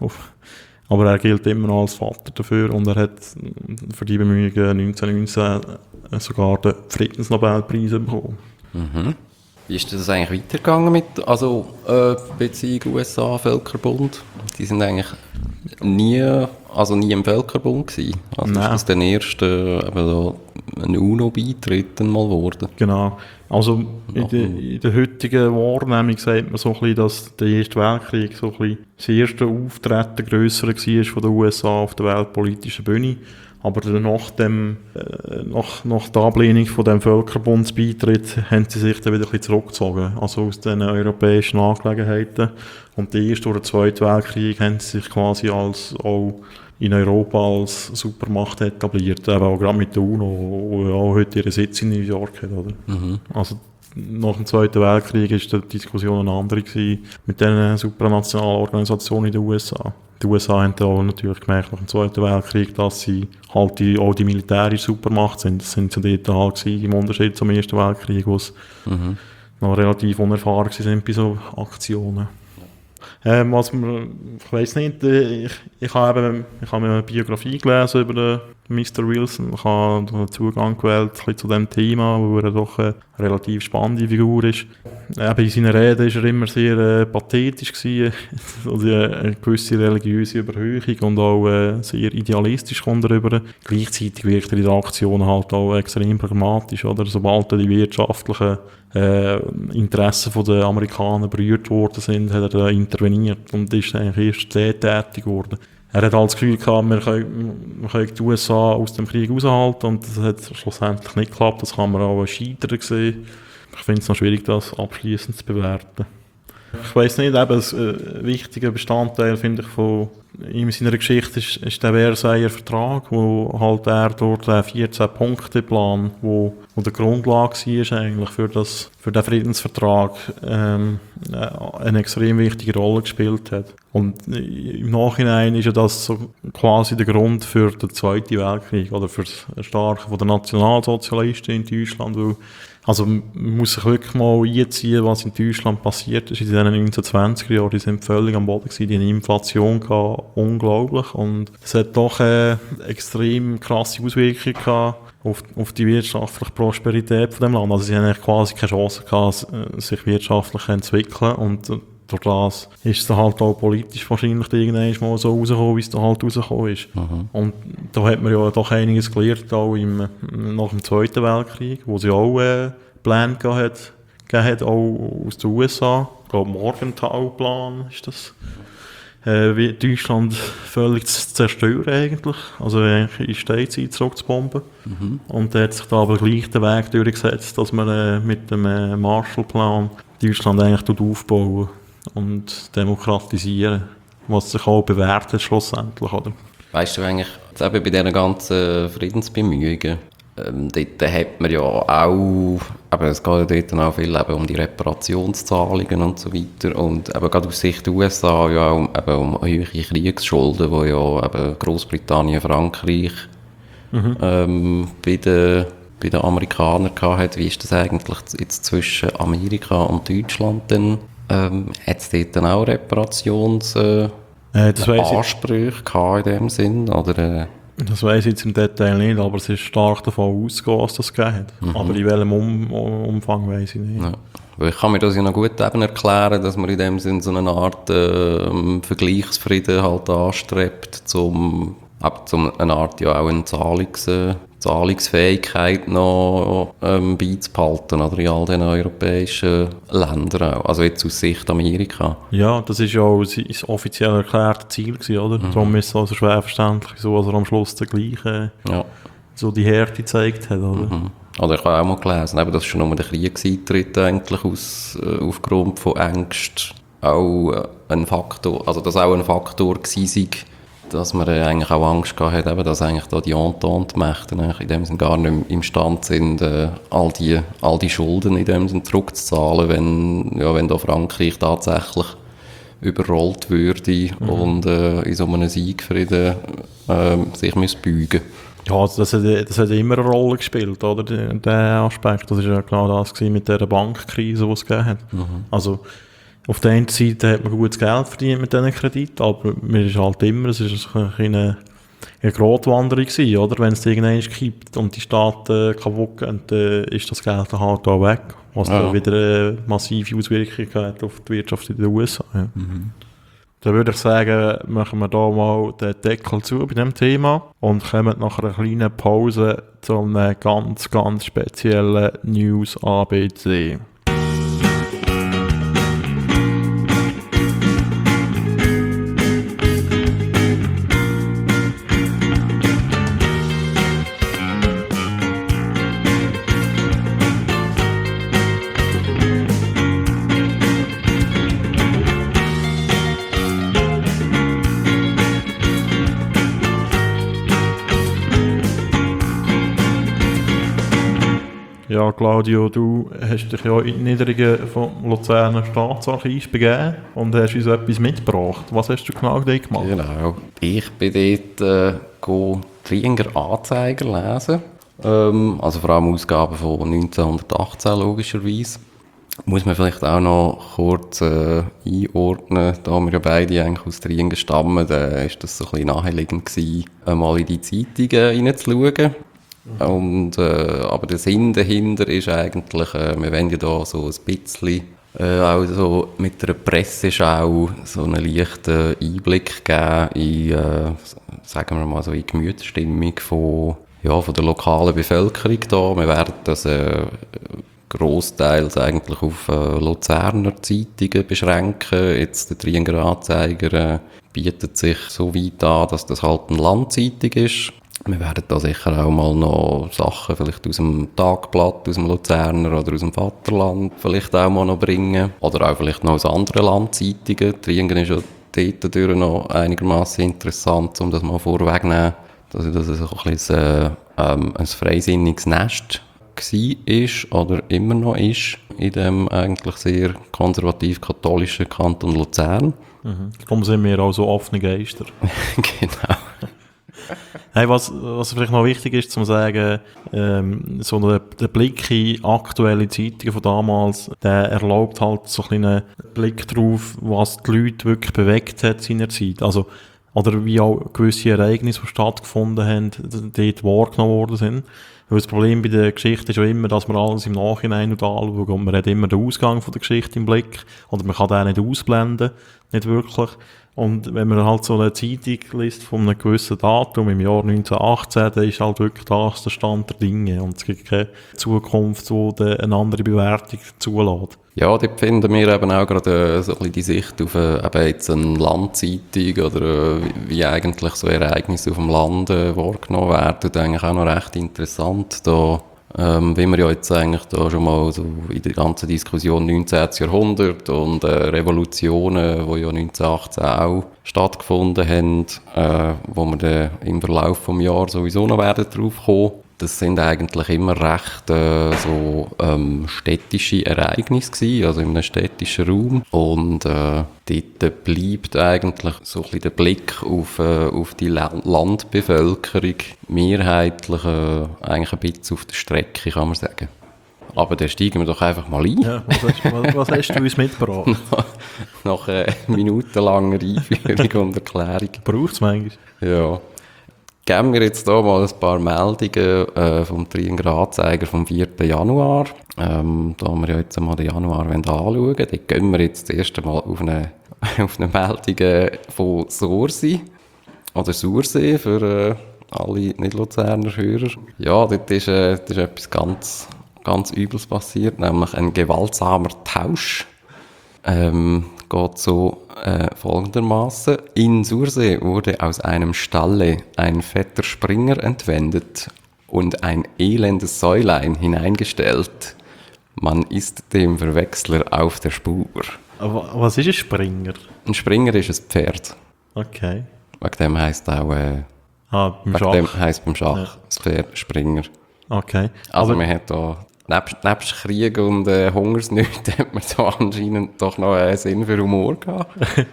Aber er gilt immer noch als Vater dafür und er hat für die Bemühungen neunzehnhundertneunzehn sogar den Friedensnobelpreis bekommen. Mhm. Wie ist das eigentlich weitergegangen mit also, äh, Beziehung U S A-Völkerbund? Die sind eigentlich nie, also nie im Völkerbund gewesen. Also Nein. Ist das der erste eben so ein UNO-Beitritt mal geworden? Genau. Also in der, in der heutigen Wahrnehmung sagt man so ein bisschen, dass der Erste Weltkrieg so ein bisschen das erste Auftreten grösser war von den U S A auf der weltpolitischen Bühne. Aber nach, dem, äh, nach, nach der Ablehnung von dem Völkerbundsbeitritt haben sie sich dann wieder ein bisschen zurückgezogen, also aus den europäischen Angelegenheiten. Und der Erste oder Zweite Weltkrieg haben sie sich quasi als, auch in Europa als Supermacht etabliert, eben auch gerade mit der UNO, die auch heute ihren Sitz in New York hat. Oder? Mhm. Also nach dem Zweiten Weltkrieg war die Diskussion eine andere gewesen mit diesen supranationalen Organisationen in den U S A. Die U S A haben auch natürlich gemerkt nach dem Zweiten Weltkrieg, dass sie halt die, auch die militärische Supermacht sind. Das sind sie dort halt gewesen, im Unterschied zum Ersten Weltkrieg, wo sie mhm. noch relativ unerfahren sind bei so Aktionen. Ähm, was man, ich weiss nicht, ich, ich habe eben, ich habe eine Biografie gelesen über den Mister Wilson. Ich habe einen Zugang gewählt zu diesem Thema, weil er doch eine relativ spannende Figur ist. Eben in seinen Reden war er immer sehr äh, pathetisch gewesen, also eine gewisse religiöse Überhöhung und auch äh, sehr idealistisch kommt er rüber. Gleichzeitig wirkt er in den Aktionen halt auch extrem pragmatisch, oder? Sobald die wirtschaftlichen äh, Interessen der Amerikaner berührt worden sind, hat er interveniert und ist eigentlich erst sehr tätig geworden. Er hat halt das Gefühl gehabt, wir können, wir können die U S A aus dem Krieg raushalten und das hat schlussendlich nicht geklappt. Das kann man auch als Scheitern sehen. Ich finde es noch schwierig, das abschließend zu bewerten. Ich weiss nicht, eben ein wichtiger Bestandteil, finde ich, von ihm in seiner Geschichte ist, ist der Versailler Vertrag, wo halt er durch den vierzehn-Punkte-Plan, wo, wo der Grundlage war eigentlich für, das, für den Friedensvertrag, ähm, eine extrem wichtige Rolle gespielt hat. Und im Nachhinein ist ja das so quasi der Grund für den Zweiten Weltkrieg oder für das Erstarken der Nationalsozialisten in Deutschland, weil also man muss sich wirklich mal einziehen, was in Deutschland passiert ist in den neunzehnhundertzwanziger Jahren. Die sind völlig am Boden gewesen, die hatten eine Inflation gehabt, unglaublich. Und es hat doch äh, extrem krasse Auswirkungen gehabt auf, auf die wirtschaftliche Prosperität von dem Land. Also sie haben eigentlich quasi keine Chance gehabt, sich wirtschaftlich zu entwickeln. Und durch das ist es dann halt auch politisch wahrscheinlich irgendwann mal so rausgekommen, wie es dann halt rausgekommen ist. Mhm. Und da hat man ja doch einiges gelernt, auch im, nach dem Zweiten Weltkrieg, wo sie auch äh, Pläne gegeben hat, gegeben hat, auch aus den U S A. Ich glaube, Morgenthau-Plan ist das. äh, wie Deutschland völlig zu zerstören eigentlich. Also eigentlich in Steinzeit zurückzubomben. Mhm. Und er hat sich da aber gleich den Weg durchgesetzt, dass man äh, mit dem äh, Marshallplan Deutschland eigentlich aufbauen und demokratisieren, was sich auch bewährt hat schlussendlich, oder? Weißt du eigentlich, eben bei diesen ganzen Friedensbemühungen, ähm, dort hat man ja auch, aber es geht ja dort auch viel eben um die Reparationszahlungen und so weiter und eben gerade aus Sicht der U S A ja auch um, eben um hohe Kriegsschulden, die ja eben Großbritannien, Frankreich mhm. ähm, bei den bei den Amerikanern gehabt. Wie ist das eigentlich jetzt zwischen Amerika und Deutschland denn? Ähm, hat es dort dann auch Reparations äh, äh, Ansprüche gehabt in dem Sinn? Oder, äh? Das weiss ich jetzt im Detail nicht, aber es ist stark davon ausgegangen, dass das gegeben hat. Mhm. Aber in welchem um Umfang weiss ich nicht. Ja. Weil ich kann mir das ja noch gut eben erklären, dass man in dem Sinn so eine Art äh, Vergleichsfrieden halt anstrebt, zum, zum eine Art ja auch eine Zahlungs, äh, Zahlungsfähigkeit noch ähm, beizubehalten, oder in all den europäischen Ländern auch. Also jetzt aus Sicht Amerika. Ja, das ist ja auch sein offiziell erklärtes Ziel gewesen, oder? Mhm. Darum ist es also schwer verständlich, so, dass er am Schluss der gleiche, ja. so die Härte gezeigt hat, oder? Mhm. Oder ich habe auch mal gelesen, eben, dass schon nur der Kriegseintritt eigentlich aus, äh, aufgrund von Ängsten auch äh, ein Faktor, also das auch ein Faktor gewesen sei, dass man äh, eigentlich auch Angst gehabt hat, eben, dass eigentlich da die Entente-Mächte in dem Sinne gar nicht imstande sind, äh, all, die, all die Schulden in dem Sinne zurückzuzahlen, wenn, ja, wenn da Frankreich tatsächlich überrollt würde mhm. und äh, in so einem Siegfrieden äh, sich müsste beugen. Ja, also das, hat, das hat immer eine Rolle gespielt, oder, der, der Aspekt. Das war ja genau das mit dieser Bankkrise, die es gegeben hat. Mhm. Also, auf der einen Seite hat man gutes Geld verdient mit diesen Krediten, aber mir ist halt immer, es ist eine, eine, eine Gratwanderung gewesen, oder? Wenn es irgendwann gibt und die Staaten kaputt gehen, dann ist das Geld dann halt auch weg, was ja. dann wieder eine massive Auswirkungen hat auf die Wirtschaft in den U S A. Ja. Mhm. Dann würde ich sagen, machen wir da mal den Deckel zu bei diesem Thema und kommen nach einer kleinen Pause zu einem ganz, ganz speziellen News A B C. Ja, Claudio, du hast dich ja in die Niederungen vom Luzerner Staatsarchiv begeben und hast uns etwas mitgebracht. Was hast du genau dort gemacht? Genau, ich bin dort äh, Trienger Anzeiger lesen, ähm, also vor allem Ausgaben von neunzehnhundertachtzehn logischerweise. Muss man vielleicht auch noch kurz äh, einordnen, da wir ja beide eigentlich aus Trienger stammen, da war das so ein bisschen naheliegend gewesen, mal in die Zeitungen reinzuschauen. Mhm. Und, äh, aber der Sinn dahinter ist eigentlich, äh, wir wollen ja da so ein bisschen äh, auch so mit einer Presseschau so einen leichten Einblick geben in, äh, sagen wir mal so, in die Gemütsstimmung von, ja, von der lokalen Bevölkerung da. Wir werden das äh, grossteils eigentlich auf äh, Luzerner Zeitungen beschränken. Jetzt der Trienger Anzeiger äh, bietet sich so weit an, dass das halt eine Landzeitung ist. Wir werden da sicher auch mal noch Sachen vielleicht aus dem Tagblatt, aus dem Luzerner oder aus dem Vaterland vielleicht auch mal noch bringen. Oder auch vielleicht noch aus anderen Landzeitungen. Trienger ist ja dort durch noch einigermaßen interessant, um das mal vorwegzunehmen. Dass das so ein bisschen äh, ähm, ein freisinniges Nest war oder immer noch ist in dem eigentlich sehr konservativ-katholischen Kanton Luzern. Mhm. Darum sind wir auch so offene Geister. Genau. Hey, was, was vielleicht noch wichtig ist, zu sagen, ähm, so der, der Blick in aktuelle Zeitungen von damals, der erlaubt halt so einen kleinen Blick darauf, was die Leute wirklich bewegt hat seinerzeit. Also, oder wie auch gewisse Ereignisse, die stattgefunden haben, dort wahrgenommen worden sind. Weil das Problem bei der Geschichte ist ja immer, dass man alles im Nachhinein anschauen und man hat immer den Ausgang von der Geschichte im Blick oder man kann den nicht ausblenden, nicht wirklich. Und wenn man halt so eine Zeitung liest von einem gewissen Datum im Jahr neunzehnhundertachtzehn, dann ist halt wirklich das der Stand der Dinge und es gibt keine Zukunft, die eine andere Bewertung zulässt. Ja, dort finden wir eben auch gerade äh, so ein bisschen die Sicht auf äh, eben jetzt eine Landzeitung oder äh, wie, wie eigentlich so Ereignisse auf dem Land äh, wahrgenommen werden, eigentlich auch noch recht interessant. Da, ähm, wie wir ja jetzt eigentlich da schon mal so in der ganzen Diskussion neunzehnten. Jahrhundert und äh, Revolutionen, die ja neunzehnhundertachtzehn auch stattgefunden haben, äh, wo wir dann im Verlauf des Jahres sowieso noch werden drauf kommen. Das sind eigentlich immer recht äh, so ähm, städtische Ereignisse gewesen, also in einem städtischen Raum. Und äh, dort bleibt eigentlich so ein bisschen der Blick auf, äh, auf die La- Landbevölkerung mehrheitlich äh, eigentlich ein bisschen auf der Strecke, kann man sagen. Aber dann steigen wir doch einfach mal ein. Ja, was, hast, was, was hast du uns mitgebracht? Nach äh, minutenlanger Einführung und Erklärung. Braucht es manchmal? Ja. Geben wir jetzt hier mal ein paar Meldungen äh, vom Triengratzeiger vom vierten Januar. Ähm, da wir ja jetzt mal den Januar anschauen, dann gehen wir jetzt das erste Mal auf eine, auf eine Meldung äh, von Sursee. Oder Sursee für äh, alle Nicht-Luzerner Hörer. Ja, dort ist, äh, dort ist etwas ganz, ganz Übles passiert, nämlich ein gewaltsamer Tausch. Ähm, geht so äh, folgendermaßen. In Sursee wurde aus einem Stalle ein fetter Springer entwendet und ein elendes Säulein hineingestellt. Man ist dem Verwechsler auf der Spur. Aber was ist ein Springer? Ein Springer ist ein Pferd. Okay. Wegen dem heisst auch äh, Ah, beim wegen dem Schach. heisst beim Schach Ja. das Pferd Springer. Okay. Also Aber man hat da nebst, nebst Krieg und äh, Hungersnöten hat man da anscheinend doch noch einen Sinn für Humor gehabt.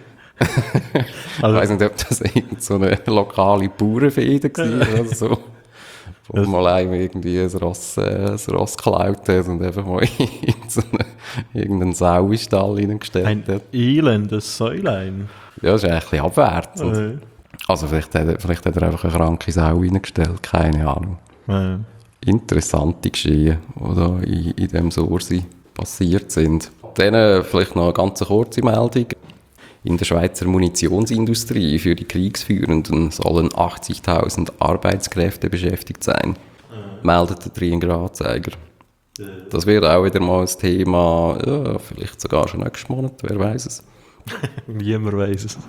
Ich Also- weiss nicht, ob das irgend so eine lokale Bauernfehde war oder so. Wo Das- mal einem irgendwie ein Ross, äh, ein Ross geklaut hat und einfach mal in so eine, irgendeinen Sau in den Stall reingestellt ein hat. elendes Säulein. Ja, das ist eigentlich ein bisschen abwärts. oder? Äh, Also vielleicht hat, er, vielleicht hat er einfach eine kranke Sau reingestellt, keine Ahnung. äh. Interessante Geschehen, die da in, in diesem Sursee passiert sind. Dann äh, vielleicht noch eine ganz kurze Meldung. In der Schweizer Munitionsindustrie für die Kriegsführenden sollen achtzigtausend Arbeitskräfte beschäftigt sein, meldet der Triengratzeiger. Das wird auch wieder mal ein Thema, ja, vielleicht sogar schon nächsten Monat, wer weiß es. Niemand weiss es.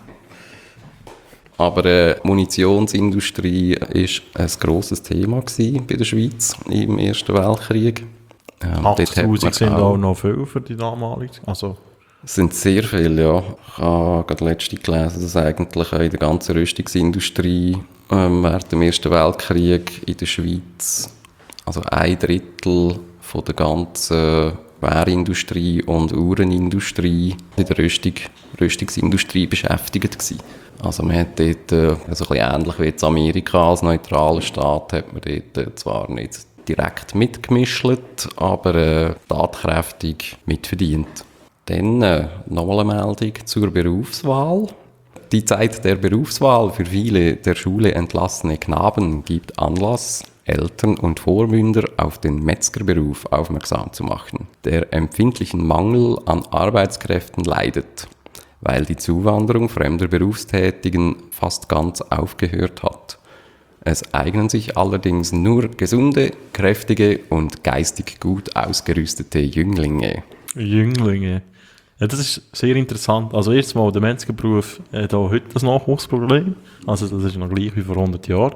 Aber äh, Munitionsindustrie ist ein grosses Thema gewesen bei der Schweiz im Ersten Weltkrieg. Ähm, dort hat man achtzigtausend sind auch noch viel für die damalige. Also, Es sind sehr viele, ja. Ich habe gerade letztens gelesen, dass eigentlich in der ganzen Rüstungsindustrie ähm, während dem Ersten Weltkrieg in der Schweiz, also ein Drittel von der ganzen Wehrindustrie und Uhrenindustrie in der Rüstung, Rüstungsindustrie beschäftigt gewesen. Also man hat dort, äh, also ein bisschen ähnlich wie jetzt Amerika als neutraler Staat, hat man dort äh, zwar nicht direkt mitgemischt, aber äh, tatkräftig mitverdient. Dann äh, nochmal eine Meldung zur Berufswahl. Die Zeit der Berufswahl für viele der Schule entlassene Knaben gibt Anlass, Eltern und Vormünder auf den Metzgerberuf aufmerksam zu machen, der empfindlichen Mangel an Arbeitskräften leidet, weil die Zuwanderung fremder Berufstätigen fast ganz aufgehört hat. Es eignen sich allerdings nur gesunde, kräftige und geistig gut ausgerüstete Jünglinge. Jünglinge. Ja, das ist sehr interessant. Also erstens mal, der Metzgerberuf hat auch heute ein Nachwuchsproblem. Also das ist noch gleich wie vor hundert Jahren.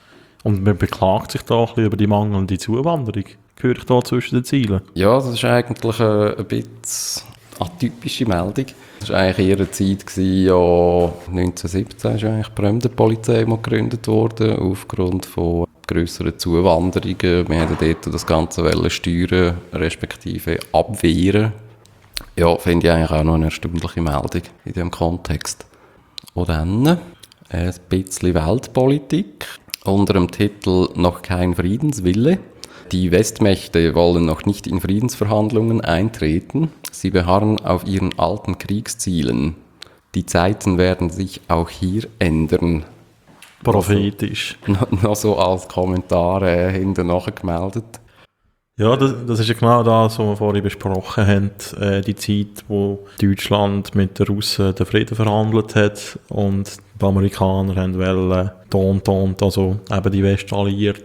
Und man beklagt sich da ein bisschen über die mangelnde Zuwanderung. Gehöre ich da zwischen den Zielen? Ja, das ist eigentlich eine, ein bisschen atypische Meldung. Das war eigentlich eher eine Zeit, gewesen, ja, neunzehnhundertsiebzehn ist ja eigentlich die Fremdenpolizei mal gegründet worden, aufgrund von grösseren Zuwanderungen. Wir haben dort das Ganze wollen steuern, respektive abwehren. Ja, finde ich eigentlich auch noch eine erstaunliche Meldung in diesem Kontext. Und dann ein bisschen Weltpolitik unter dem Titel «Noch kein Friedenswille». Die Westmächte wollen noch nicht in Friedensverhandlungen eintreten. Sie beharren auf ihren alten Kriegszielen. Die Zeiten werden sich auch hier ändern. Prophetisch. Noch, noch so als Kommentar äh, hinten nachher gemeldet. Ja, das, das ist ja genau das, was wir vorhin besprochen haben. Äh, die Zeit, wo Deutschland mit den Russen den Frieden verhandelt hat und die Amerikaner haben wollen, Ton, Ton, also eben die Westalliierten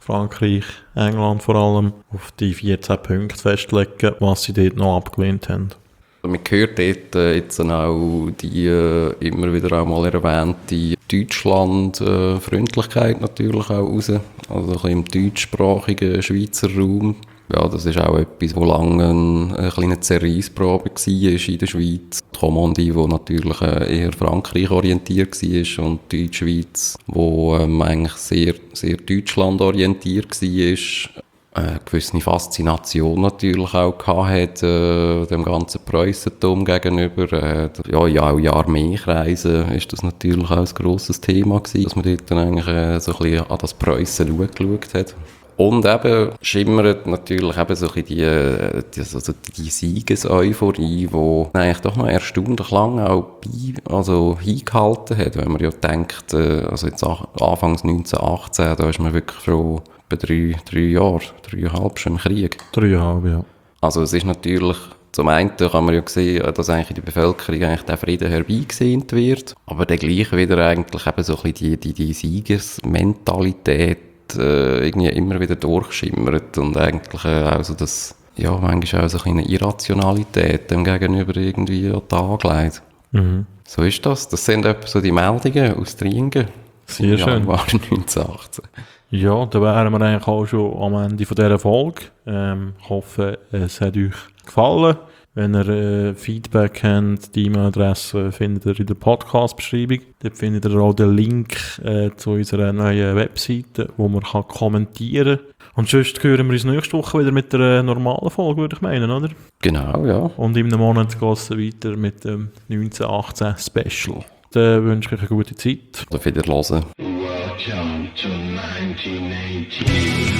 Frankreich, England vor allem, auf die vierzehn Punkte festlegen, was sie dort noch abgelehnt haben. Man hört dort äh, jetzt auch die äh, immer wieder auch mal erwähnte Deutschland-Freundlichkeit äh, natürlich auch raus. Also ein bisschen im deutschsprachigen Schweizer Raum. Ja, das ist auch etwas, wo lange eine, eine kleine Zerreissprobe war in der Schweiz. Die Kommandie, die natürlich äh, eher Frankreich orientiert war, und die Deutschschweiz, die ähm, eigentlich sehr, sehr Deutschland orientiert war. Eine gewisse Faszination natürlich auch hatte, äh, dem ganzen Preußentum gegenüber. Äh, ja, ja, auch in Armeekreisen ist das natürlich auch ein grosses Thema gewesen, dass man dort dann eigentlich äh, so ein bisschen an das Preußen geschaut hat. Und eben schimmert natürlich eben so ein bisschen die, die, also die Siegeseuphorie, die eigentlich doch noch erstaunlich lange auch bei, also hingehalten hat, wenn man ja denkt, äh, also jetzt Anfangs neunzehnhundertachtzehn, da ist man wirklich schon bei drei, drei Jahren, dreieinhalb schon im Krieg. Dreieinhalb, ja. Also es ist natürlich, zum einen kann man ja sehen, dass eigentlich in der Bevölkerung eigentlich der Frieden herbeigesehnt wird, aber dann gleich wieder eigentlich eben so ein bisschen die, die, die Siegesmentalität äh, irgendwie immer wieder durchschimmert und eigentlich äh, auch so das, ja, manchmal auch so eine Irrationalität dem Gegenüber irgendwie an den Tag legt. Mhm. So ist das. Das sind etwa so die Meldungen aus Triengen. Sehr schön. Januar neunzehnhundertachtzehn. Ja, da wären wir eigentlich auch schon am Ende von dieser Folge. Ähm, ich hoffe, es hat euch gefallen. Wenn ihr äh, Feedback habt, die E-Mail-Adresse findet ihr in der Podcast-Beschreibung. Dort findet ihr auch den Link äh, zu unserer neuen Webseite, wo man kann kommentieren kann. Und sonst hören wir uns nächste Woche wieder mit einer normalen Folge, würde ich meinen, oder? Genau, ja. Und in einem Monat geht es weiter mit dem neunzehnhundertachtzehn Special. Dann wünsche ich euch eine gute Zeit. Auf Wiederhören. Welcome to nineteen eighteen.